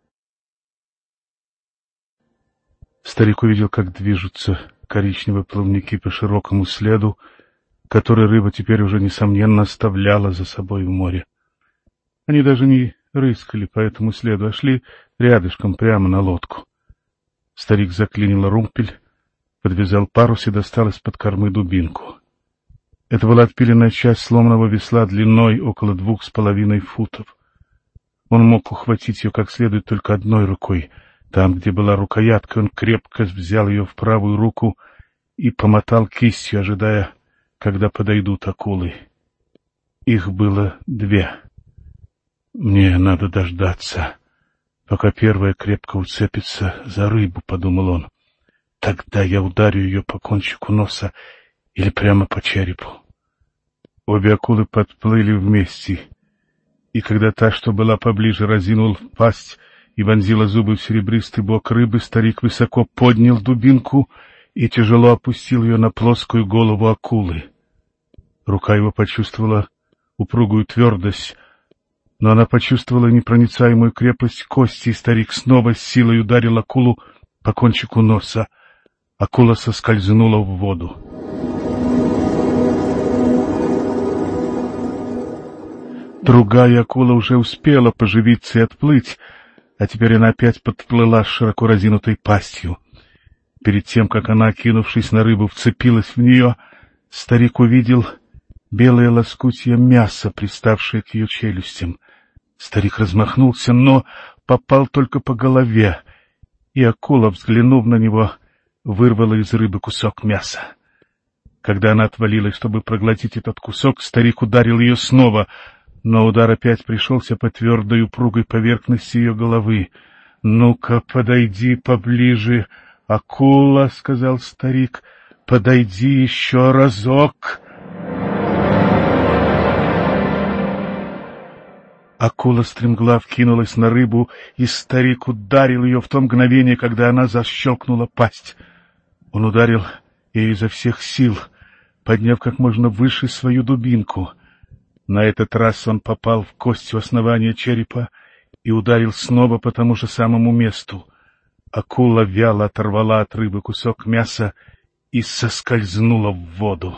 Старик увидел, как движутся коричневые плавники по широкому следу, который рыба теперь уже, несомненно, оставляла за собой в море. Они даже не рыскали по этому следу, а шли рядышком прямо на лодку. Старик заклинил румпель, подвязал парус и достал из-под кормы дубинку. Это была отпиленная часть сломанного весла длиной около двух с половиной футов. Он мог ухватить ее как следует только одной рукой. Там, где была рукоятка, он крепко взял ее в правую руку и помотал кистью, ожидая, когда подойдут акулы. Их было две. «Мне надо дождаться, пока первая крепко уцепится за рыбу», — подумал он. «Тогда я ударю ее по кончику носа или прямо по черепу». Обе акулы подплыли вместе, и когда та, что была поближе, разинула пасть и вонзила зубы в серебристый бок рыбы, старик высоко поднял дубинку и тяжело опустил ее на плоскую голову акулы. Рука его почувствовала упругую твердость, но она почувствовала непроницаемую крепость кости, и старик снова с силой ударил акулу по кончику носа. Акула соскользнула в воду. Другая акула уже успела поживиться и отплыть, а теперь она опять подплыла с широко разинутой пастью. Перед тем, как она, кинувшись на рыбу, вцепилась в нее, старик увидел белое лоскутье мяса, приставшее к ее челюстям. Старик размахнулся, но попал только по голове, и акула, взглянув на него, вырвала из рыбы кусок мяса. Когда она отвалилась, чтобы проглотить этот кусок, старик ударил ее снова, но удар опять пришелся по твердой упругой поверхности ее головы. — Ну-ка, подойди поближе, акула, — сказал старик, — подойди еще разок. Акула стремглав кинулась на рыбу, и старик ударил ее в то мгновение, когда она защелкнула пасть. Он ударил ее изо всех сил, подняв как можно выше свою дубинку. На этот раз он попал в кость у основания черепа и ударил снова по тому же самому месту. Акула вяло оторвала от рыбы кусок мяса и соскользнула в воду.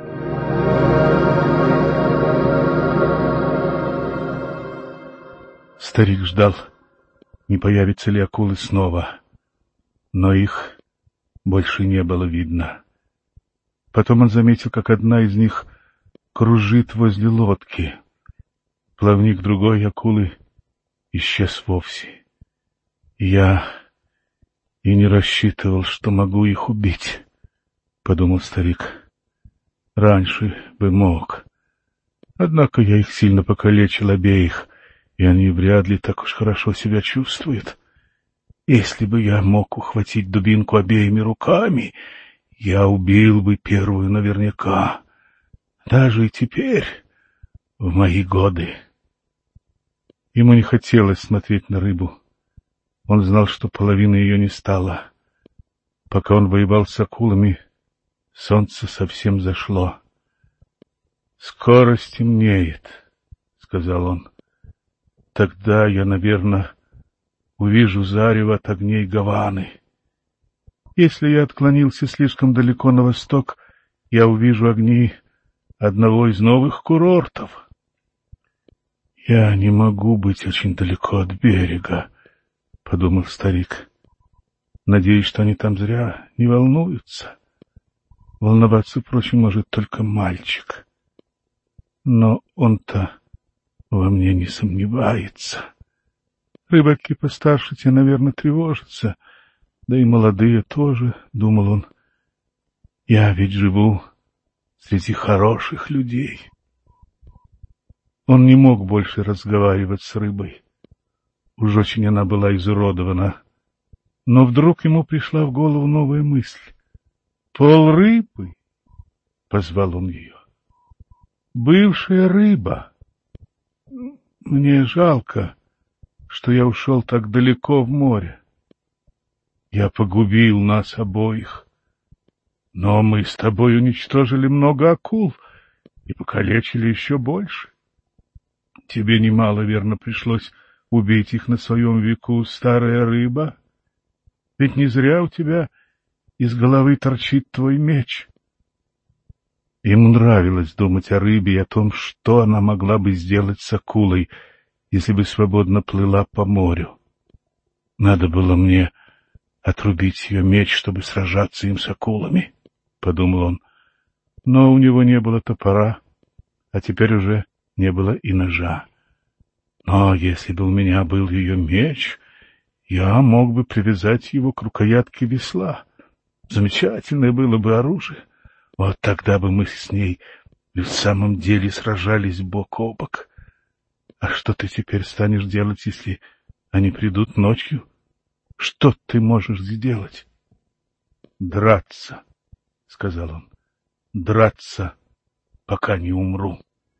Старик ждал, не появятся ли акулы снова, но их больше не было видно. Потом он заметил, как одна из них кружит возле лодки. Плавник другой акулы исчез вовсе. «Я и не рассчитывал, что могу их убить», — подумал старик. «Раньше бы мог. Однако я их сильно покалечил обеих, и они вряд ли так уж хорошо себя чувствуют. Если бы я мог ухватить дубинку обеими руками, я убил бы первую наверняка. Даже и теперь, в мои годы». Ему не хотелось смотреть на рыбу. Он знал, что половины ее не стало. Пока он воевал с акулами, солнце совсем зашло. «Скоро стемнеет», — сказал он. «Тогда я, наверное, увижу зарево от огней Гаваны. Если я отклонился слишком далеко на восток, я увижу огни одного из новых курортов. Я не могу быть очень далеко от берега, — подумал старик. Надеюсь, что они там зря не волнуются. Волноваться, впрочем, может только мальчик. Но он-то во мне не сомневается. Рыбаки постарше те, наверное, тревожатся, да и молодые тоже, — думал он. Я ведь живу среди хороших людей. Он не мог больше разговаривать с рыбой. Уж очень она была изуродована. Но вдруг ему пришла в голову новая мысль. «Полрыбы!» — позвал он ее. «Бывшая рыба! Мне жалко, что я ушел так далеко в море. Я погубил нас обоих. Но мы с тобой уничтожили много акул и покалечили еще больше. Тебе немало, верно, пришлось убить их на своем веку, старая рыба. Ведь не зря у тебя из головы торчит твой меч». Ему нравилось думать о рыбе и о том, что она могла бы сделать с акулой, если бы свободно плыла по морю. «Надо было мне отрубить ее меч, чтобы сражаться им с акулами», — подумал он. Но у него не было топора, а теперь уже не было и ножа. Но если бы у меня был ее меч, я мог бы привязать его к рукоятке весла. Замечательное было бы оружие. Вот тогда бы мы с ней в самом деле сражались бок о бок. А что ты теперь станешь делать, если они придут ночью? Что ты можешь сделать? — Драться, — сказал он, — драться, пока не умру.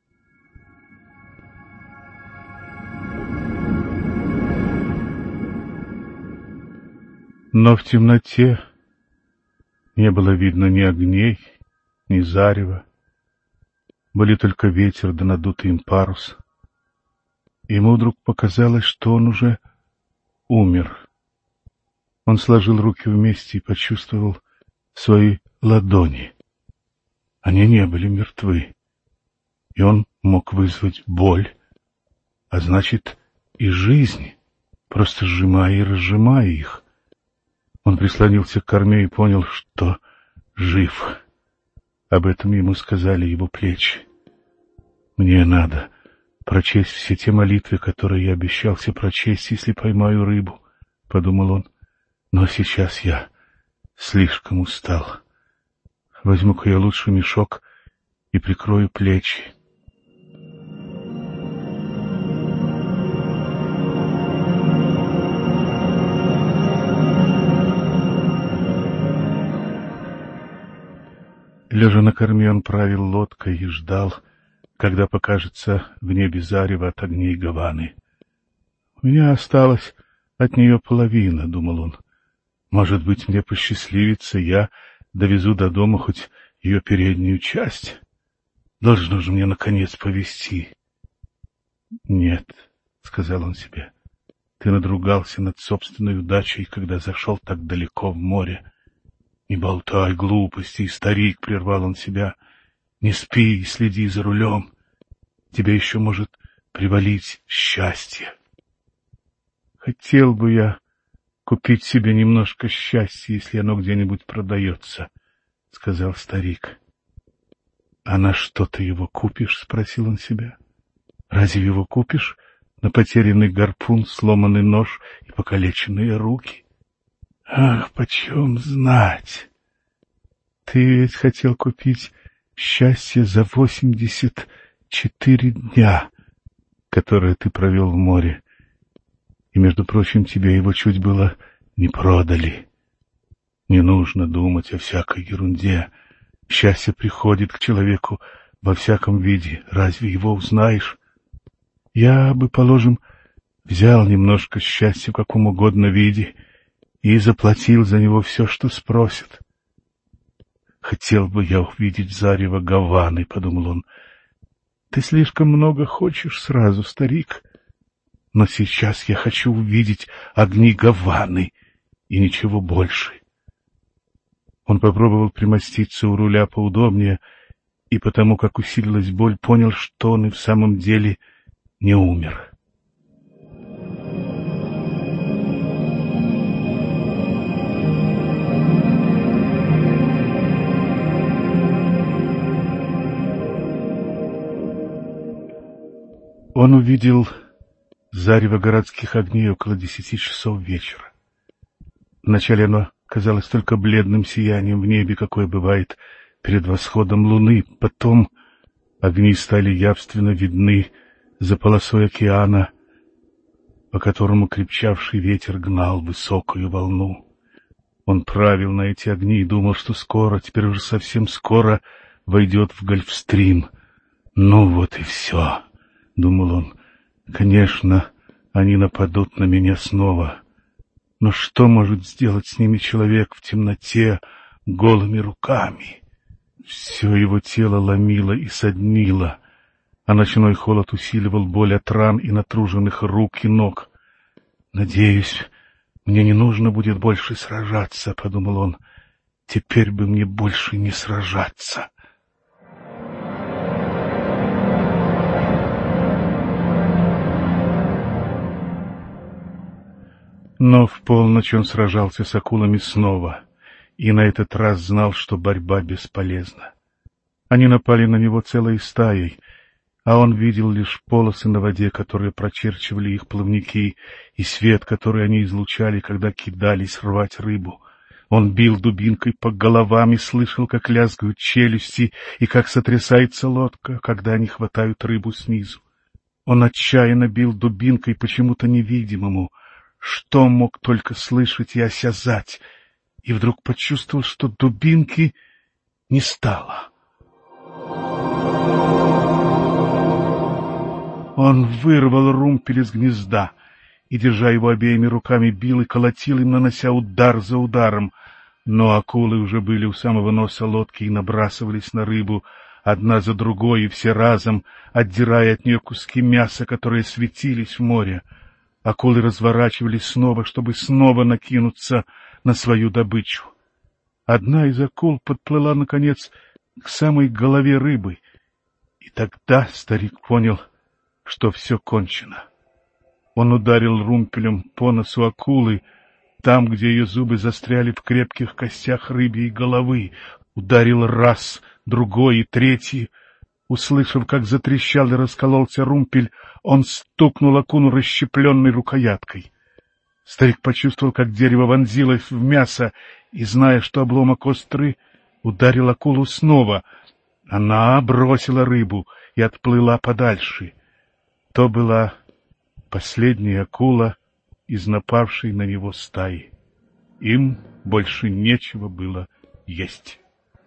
Но в темноте не было видно ни огней, ни зарева. Были только ветер да надутый им парус. Ему вдруг показалось, что он уже умер. Он сложил руки вместе и почувствовал свои ладони. Они не были мертвы, и он мог вызвать боль, а значит и жизнь, просто сжимая и разжимая их. Он прислонился к корме и понял, что жив. Об этом ему сказали его плечи. «Мне надо прочесть все те молитвы, которые я обещался прочесть, если поймаю рыбу», — подумал он. «Но сейчас я слишком устал. Возьму-ка я лучше мешок и прикрою плечи». Лежа на корме, он правил лодкой и ждал, когда покажется в небе зарево от огней Гаваны. «У меня осталась от нее половина», — думал он. «Может быть, мне посчастливится, я довезу до дома хоть ее переднюю часть. Должно же мне, наконец, повезти». «Нет», — сказал он себе, — «ты надругался над собственной удачей, когда зашел так далеко в море». «Не болтай глупостей, старик», — прервал он себя. «Не спи и следи за рулем. Тебе еще может привалить счастье». «Хотел бы я купить себе немножко счастья, если оно где-нибудь продается», — сказал старик. «А на что ты его купишь?» — спросил он себя. «Разве его купишь на потерянный гарпун, сломанный нож и покалеченные руки? Ах, почем знать? Ты ведь хотел купить счастье за восемьдесят четыре дня, которые ты провел в море. И, между прочим, тебе его чуть было не продали. Не нужно думать о всякой ерунде. Счастье приходит к человеку во всяком виде. Разве его узнаешь? Я бы, положим, взял немножко счастья в каком угодно виде и заплатил за него все, что спросят. «Хотел бы я увидеть зарево Гаваны», — подумал он. «Ты слишком много хочешь сразу, старик. Но сейчас я хочу увидеть огни Гаваны и ничего больше. Он попробовал примоститься у руля поудобнее, и потому, как усилилась боль, понял, что он и в самом деле не умер. Он увидел зарево городских огней около десяти часов вечера. Вначале оно казалось только бледным сиянием в небе, какое бывает перед восходом луны. Потом огни стали явственно видны за полосой океана, по которому крепчавший ветер гнал высокую волну. Он правил на эти огни и думал, что скоро, теперь уже совсем скоро, войдет в Гольфстрим. «Ну вот и все», — думал он, — «конечно, они нападут на меня снова. Но что может сделать с ними человек в темноте голыми руками?» Все его тело ломило и соднило, а ночной холод усиливал боль от ран и натруженных рук и ног. «Надеюсь, мне не нужно будет больше сражаться», — подумал он. «Теперь бы мне больше не сражаться». Но в полночь он сражался с акулами снова, и на этот раз знал, что борьба бесполезна. Они напали на него целой стаей, а он видел лишь полосы на воде, которые прочерчивали их плавники, и свет, который они излучали, когда кидались рвать рыбу. Он бил дубинкой по головам и слышал, как лязгают челюсти и как сотрясается лодка, когда они хватают рыбу снизу. Он отчаянно бил дубинкой почему-то невидимому, что мог только слышать и осязать, и вдруг почувствовал, что дубинки не стало. Он вырвал румпель из гнезда и, держа его обеими руками, бил и колотил им, нанося удар за ударом. Но акулы уже были у самого носа лодки и набрасывались на рыбу, одна за другой, и все разом, отдирая от нее куски мяса, которые светились в море. Акулы разворачивались снова, чтобы снова накинуться на свою добычу. Одна из акул подплыла, наконец, к самой голове рыбы, и тогда старик понял, что все кончено. Он ударил румпелем по носу акулы, там, где ее зубы застряли в крепких костях рыбьей головы. Ударил раз, другой и третий. Услышав, как затрещал и раскололся румпель, он стукнул акулу расщепленной рукояткой. Старик почувствовал, как дерево вонзилось в мясо, и, зная, что обломок острый, ударил акулу снова. Она бросила рыбу и отплыла подальше. То была последняя акула из напавшей на него стаи. Им больше нечего было есть.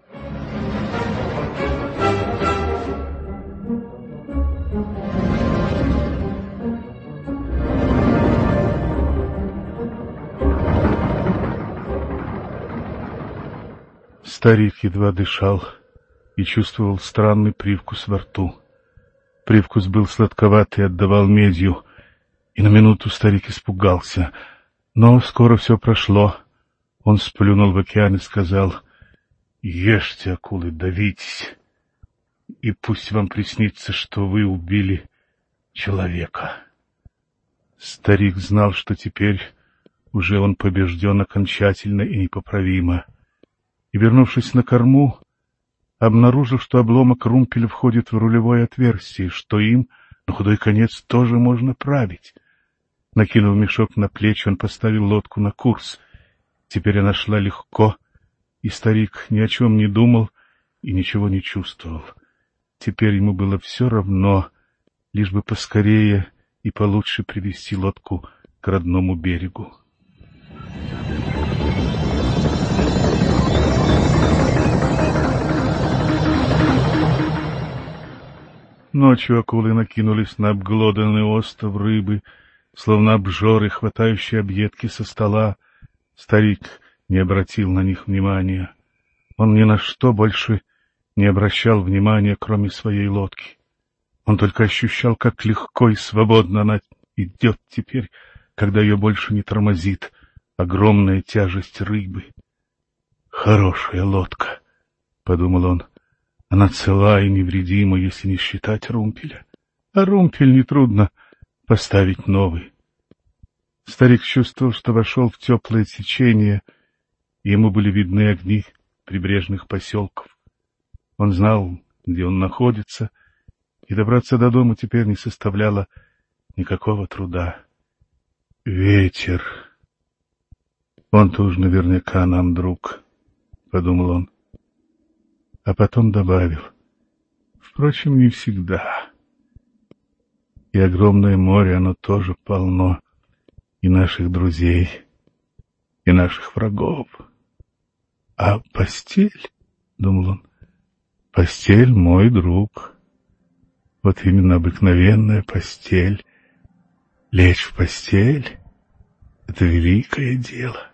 Старик едва дышал и чувствовал странный привкус во рту. Привкус был сладковатый и отдавал медью, и на минуту старик испугался. Но скоро все прошло. Он сплюнул в океан и сказал: «Ешьте, акулы, давитесь, и пусть вам приснится, что вы убили человека». Старик знал, что теперь уже он побежден окончательно и непоправимо. И, вернувшись на корму, обнаружил, что обломок румпеля входит в рулевое отверстие, что им, на худой конец, тоже можно править. Накинув мешок на плечи, он поставил лодку на курс. Теперь она шла легко, и старик ни о чем не думал и ничего не чувствовал. Теперь ему было все равно, лишь бы поскорее и получше привести лодку к родному берегу. Ночью акулы накинулись на обглоданный остов рыбы, словно обжоры, хватающие объедки со стола. Старик не обратил на них внимания. Он ни на что больше не обращал внимания, кроме своей лодки. Он только ощущал, как легко и свободно она идет теперь, когда ее больше не тормозит огромная тяжесть рыбы. «Хорошая лодка», — подумал он. «Она цела и невредима, если не считать румпеля. А румпель нетрудно поставить новый». Старик чувствовал, что вошел в теплое течение, и ему были видны огни прибрежных поселков. Он знал, где он находится, и добраться до дома теперь не составляло никакого труда. «Ветер. Он-то уж наверняка нам друг», — подумал он. А потом добавил: «Впрочем, не всегда. И огромное море, оно тоже полно и наших друзей, и наших врагов. А постель, — думал он, — постель мой друг. Вот именно обыкновенная постель. Лечь в постель — это великое дело.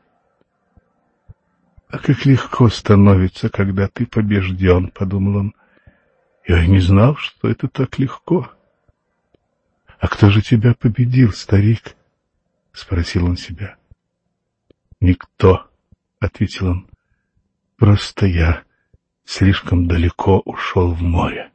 А как легко становится, когда ты побежден, — подумал он. Я и не знал, что это так легко. — А кто же тебя победил, старик? — спросил он себя. — Никто, — ответил он. — Просто я слишком далеко ушел в море.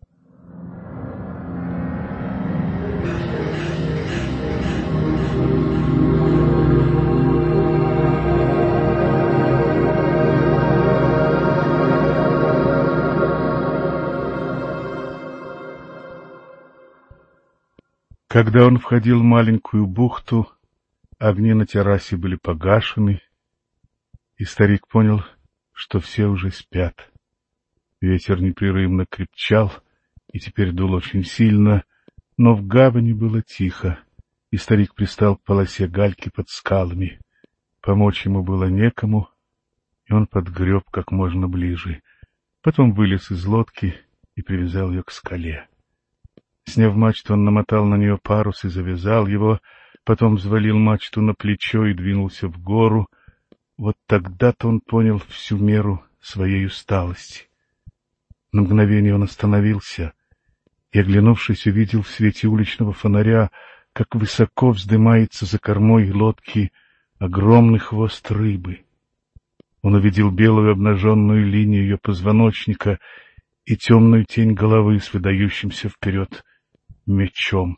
Когда он входил в маленькую бухту, огни на террасе были погашены, и старик понял, что все уже спят. Ветер непрерывно крепчал и теперь дул очень сильно, но в гавани было тихо, и старик пристал к полосе гальки под скалами. Помочь ему было некому, и он подгреб как можно ближе. Потом вылез из лодки и привязал ее к скале. Сняв мачту, он намотал на нее парус и завязал его, потом взвалил мачту на плечо и двинулся в гору. Вот тогда-то он понял всю меру своей усталости. На мгновение он остановился и, оглянувшись, увидел в свете уличного фонаря, как высоко вздымается за кормой лодки огромный хвост рыбы. Он увидел белую обнаженную линию ее позвоночника и темную тень головы с выдающимся вперед мечом.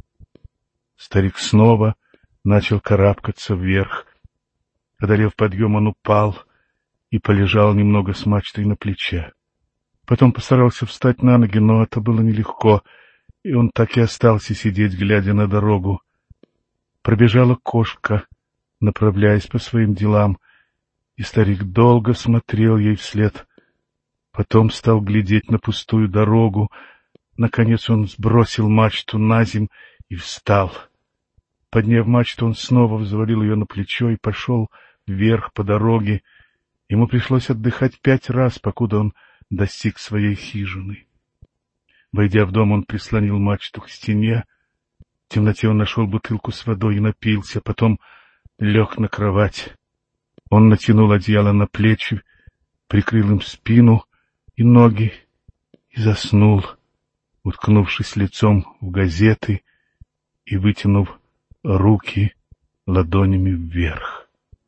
Старик снова начал карабкаться вверх. Одолев подъем, он упал и полежал немного с мачтой на плече. Потом постарался встать на ноги, но это было нелегко, и он так и остался сидеть, глядя на дорогу. Пробежала кошка, направляясь по своим делам, и старик долго смотрел ей вслед. Потом стал глядеть на пустую дорогу. Наконец он сбросил мачту на земь и встал. Подняв мачту, он снова взвалил ее на плечо и пошел вверх по дороге. Ему пришлось отдыхать пять раз, покуда он достиг своей хижины. Войдя в дом, он прислонил мачту к стене. В темноте он нашел бутылку с водой и напился, потом лег на кровать. Он натянул одеяло на плечи, прикрыл им спину и ноги и заснул, уткнувшись лицом в газеты и вытянув руки ладонями вверх.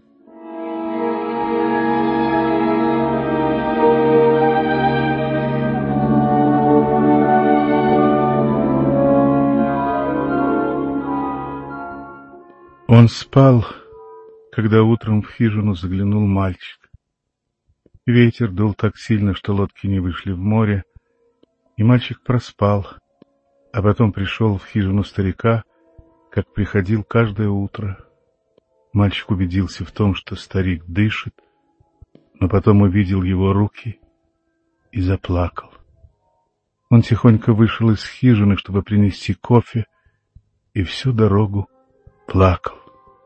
Он спал, когда утром в хижину заглянул мальчик. Ветер дул так сильно, что лодки не вышли в море, и мальчик проспал, а потом пришел в хижину старика, как приходил каждое утро. Мальчик убедился в том, что старик дышит, но потом увидел его руки и заплакал. Он тихонько вышел из хижины, чтобы принести кофе, и всю дорогу плакал.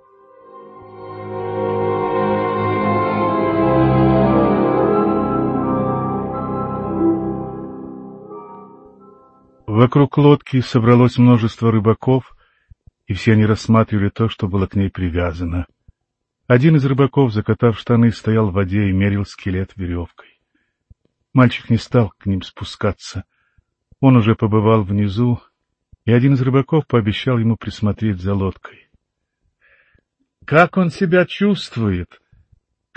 Вокруг лодки собралось множество рыбаков, и все они рассматривали то, что было к ней привязано. Один из рыбаков, закатав штаны, стоял в воде и мерил скелет веревкой. Мальчик не стал к ним спускаться. Он уже побывал внизу, и один из рыбаков пообещал ему присмотреть за лодкой. — Как он себя чувствует? —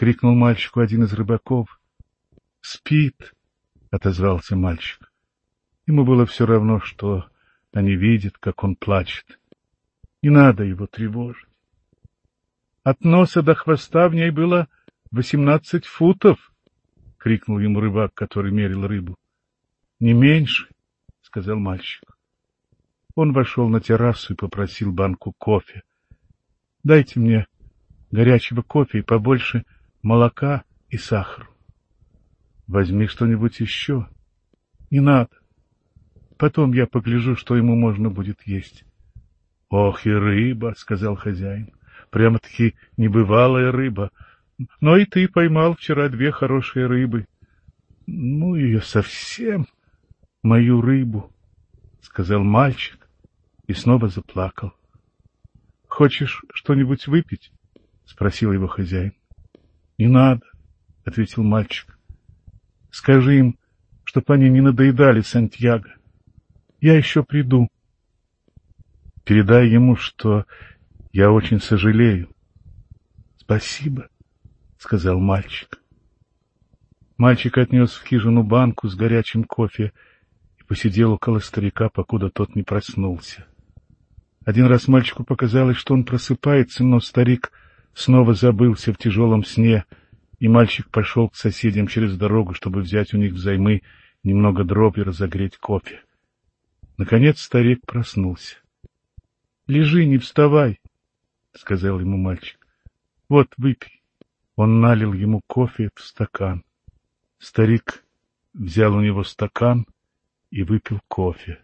крикнул мальчику один из рыбаков. «Спит!» — отозвался мальчик. Ему было все равно, что они видят, как он плачет. Не надо его тревожить. От носа до хвоста в ней было восемнадцать футов, — крикнул ему рыбак, который мерил рыбу. — Не меньше, — сказал мальчик. Он вошел на террасу и попросил банку кофе. — Дайте мне горячего кофе и побольше молока и сахара. — Возьми что-нибудь еще. — Не надо. Потом я погляжу, что ему можно будет есть. — Ох и рыба, — сказал хозяин. — Прямо-таки небывалая рыба. Но и ты поймал вчера две хорошие рыбы. — Ну, ее совсем, мою рыбу, — сказал мальчик и снова заплакал. — Хочешь что-нибудь выпить? — спросил его хозяин. — Не надо, — ответил мальчик. — Скажи им, чтоб они не надоедали Сантьяго. Я еще приду. Передай ему, что я очень сожалею. — Спасибо, — сказал мальчик. Мальчик отнес в хижину банку с горячим кофе и посидел около старика, покуда тот не проснулся. Один раз мальчику показалось, что он просыпается, но старик снова забылся в тяжелом сне, и мальчик пошел к соседям через дорогу, чтобы взять у них взаймы немного дров и разогреть кофе. Наконец старик проснулся. — Лежи, не вставай, — сказал ему мальчик. — Вот, выпей. Он налил ему кофе в стакан. Старик взял у него стакан и выпил кофе.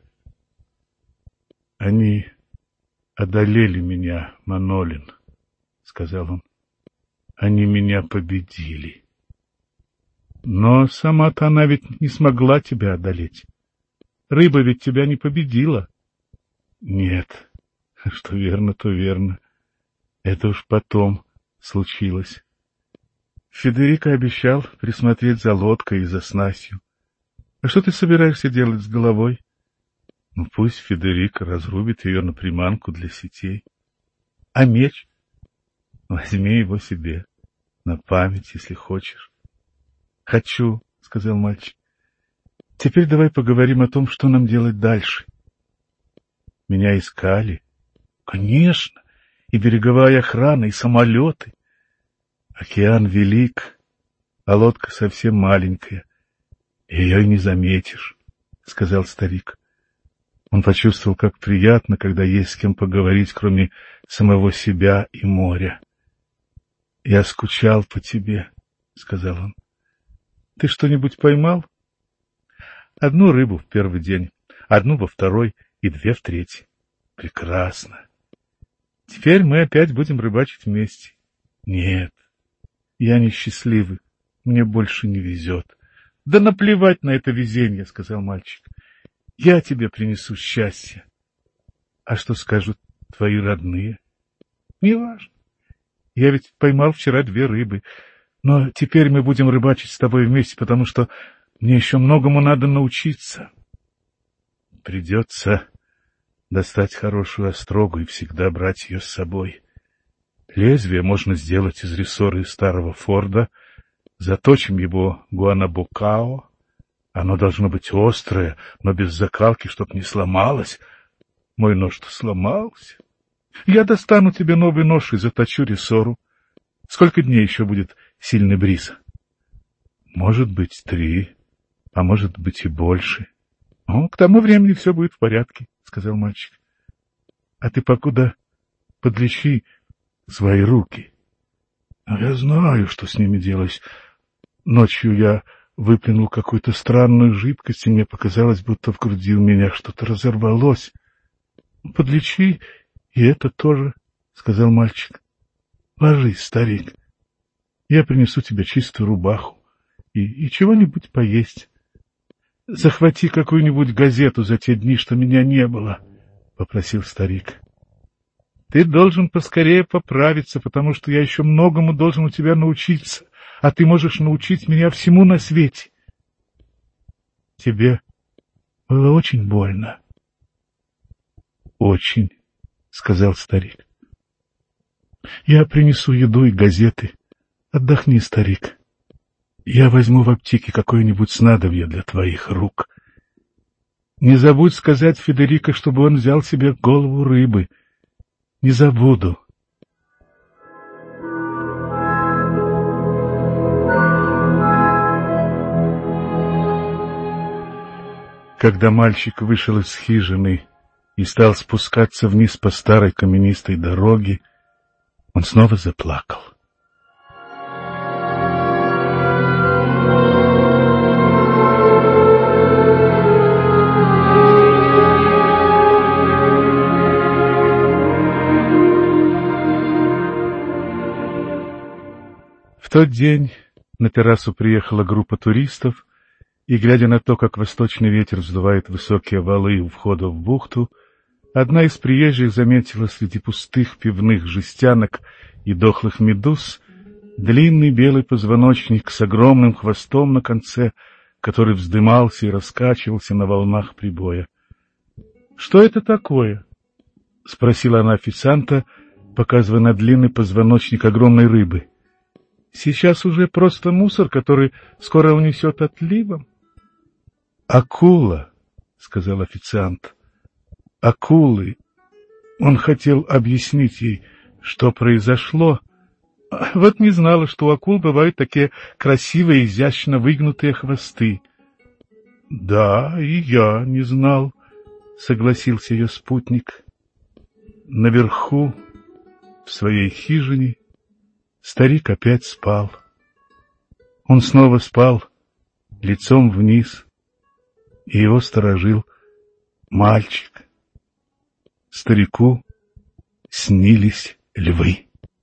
— Они одолели меня, Манолин, — сказал он. — Они меня победили. Но сама-то она ведь не смогла тебя одолеть. Рыба ведь тебя не победила. Нет, что верно, то верно. Это уж потом случилось. Федерико обещал присмотреть за лодкой и за снастью. А что ты собираешься делать с головой? Ну, пусть Федерико разрубит ее на приманку для сетей. А меч? Возьми его себе, на память, если хочешь. Хочу, — сказал мальчик. Теперь давай поговорим о том, что нам делать дальше. Меня искали. Конечно, и береговая охрана, и самолеты. Океан велик, а лодка совсем маленькая. Ее и не заметишь, — сказал старик. Он почувствовал, как приятно, когда есть с кем поговорить, кроме самого себя и моря. — Я скучал по тебе, — сказал он. — Ты что-нибудь поймал? — Одну рыбу в первый день, одну во второй и две в третий. — Прекрасно. Теперь мы опять будем рыбачить вместе. — Нет, я несчастливый, мне больше не везет. — Да наплевать на это везение, — сказал мальчик. — Я тебе принесу счастье. — А что скажут твои родные? — Неважно. Я ведь поймал вчера две рыбы, но теперь мы будем рыбачить с тобой вместе, потому что мне еще многому надо научиться. Придется достать хорошую острогу и всегда брать ее с собой. Лезвие можно сделать из рессоры старого Форда, заточим его гуанабокао. Оно должно быть острое, но без закалки, чтоб не сломалось. Мой нож-то сломался. Я достану тебе новый нож и заточу рессору. Сколько дней еще будет сильный бриз? Может быть, три, а может быть и больше. Ну, к тому времени все будет в порядке, — сказал мальчик. А ты покуда подлечи свои руки. Я знаю, что с ними делать. Ночью я выплюнул какую-то странную жидкость, и мне показалось, будто в груди у меня что-то разорвалось. — Подлечи и это тоже, — сказал мальчик. — Ложись, старик. Я принесу тебе чистую рубаху и, и чего-нибудь поесть. Захвати какую-нибудь газету за те дни, что меня не было, — попросил старик. — Ты должен поскорее поправиться, потому что я еще многому должен у тебя научиться, а ты можешь научить меня всему на свете. — Тебе было очень больно. — Очень, — сказал старик. — Я принесу еду и газеты, Отдохни, старик. Я возьму в аптеке какое-нибудь снадобье для твоих рук. Не забудь сказать Федерико, чтобы он взял себе голову рыбы. Не забуду. Когда мальчик вышел из хижины и стал спускаться вниз по старой каменистой дороге, он снова заплакал. В тот день на террасу приехала группа туристов, и, глядя на то, как восточный ветер вздувает высокие валы у входа в бухту, одна из приезжих заметила среди пустых пивных жестянок и дохлых медуз длинный белый позвоночник с огромным хвостом на конце, который вздымался и раскачивался на волнах прибоя. — Что это такое? — спросила она официанта, показывая на длинный позвоночник огромной рыбы. — Сейчас уже просто мусор, который скоро унесет отливом. — Акула, — сказал официант. — Акулы. Он хотел объяснить ей, что произошло. Вот не знала, что у акул бывают такие красивые, изящно выгнутые хвосты. — Да, и я не знал, — согласился ее спутник. Наверху, в своей хижине, старик опять спал. Он снова спал, лицом вниз, и его сторожил мальчик. Старику снились львы.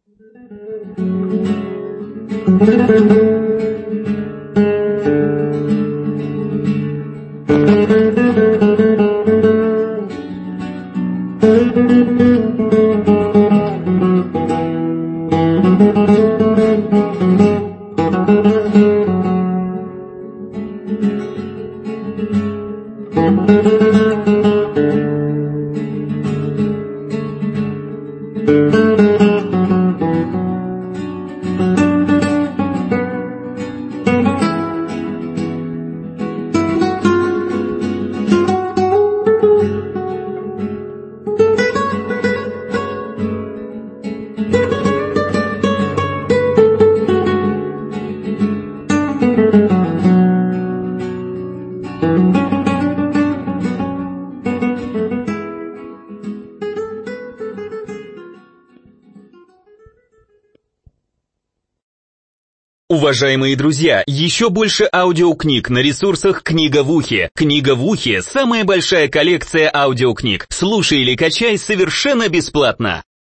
Уважаемые друзья, еще больше аудиокниг на ресурсах «Книга в ухе». «Книга в ухе» — самая большая коллекция аудиокниг. Слушай или качай совершенно бесплатно.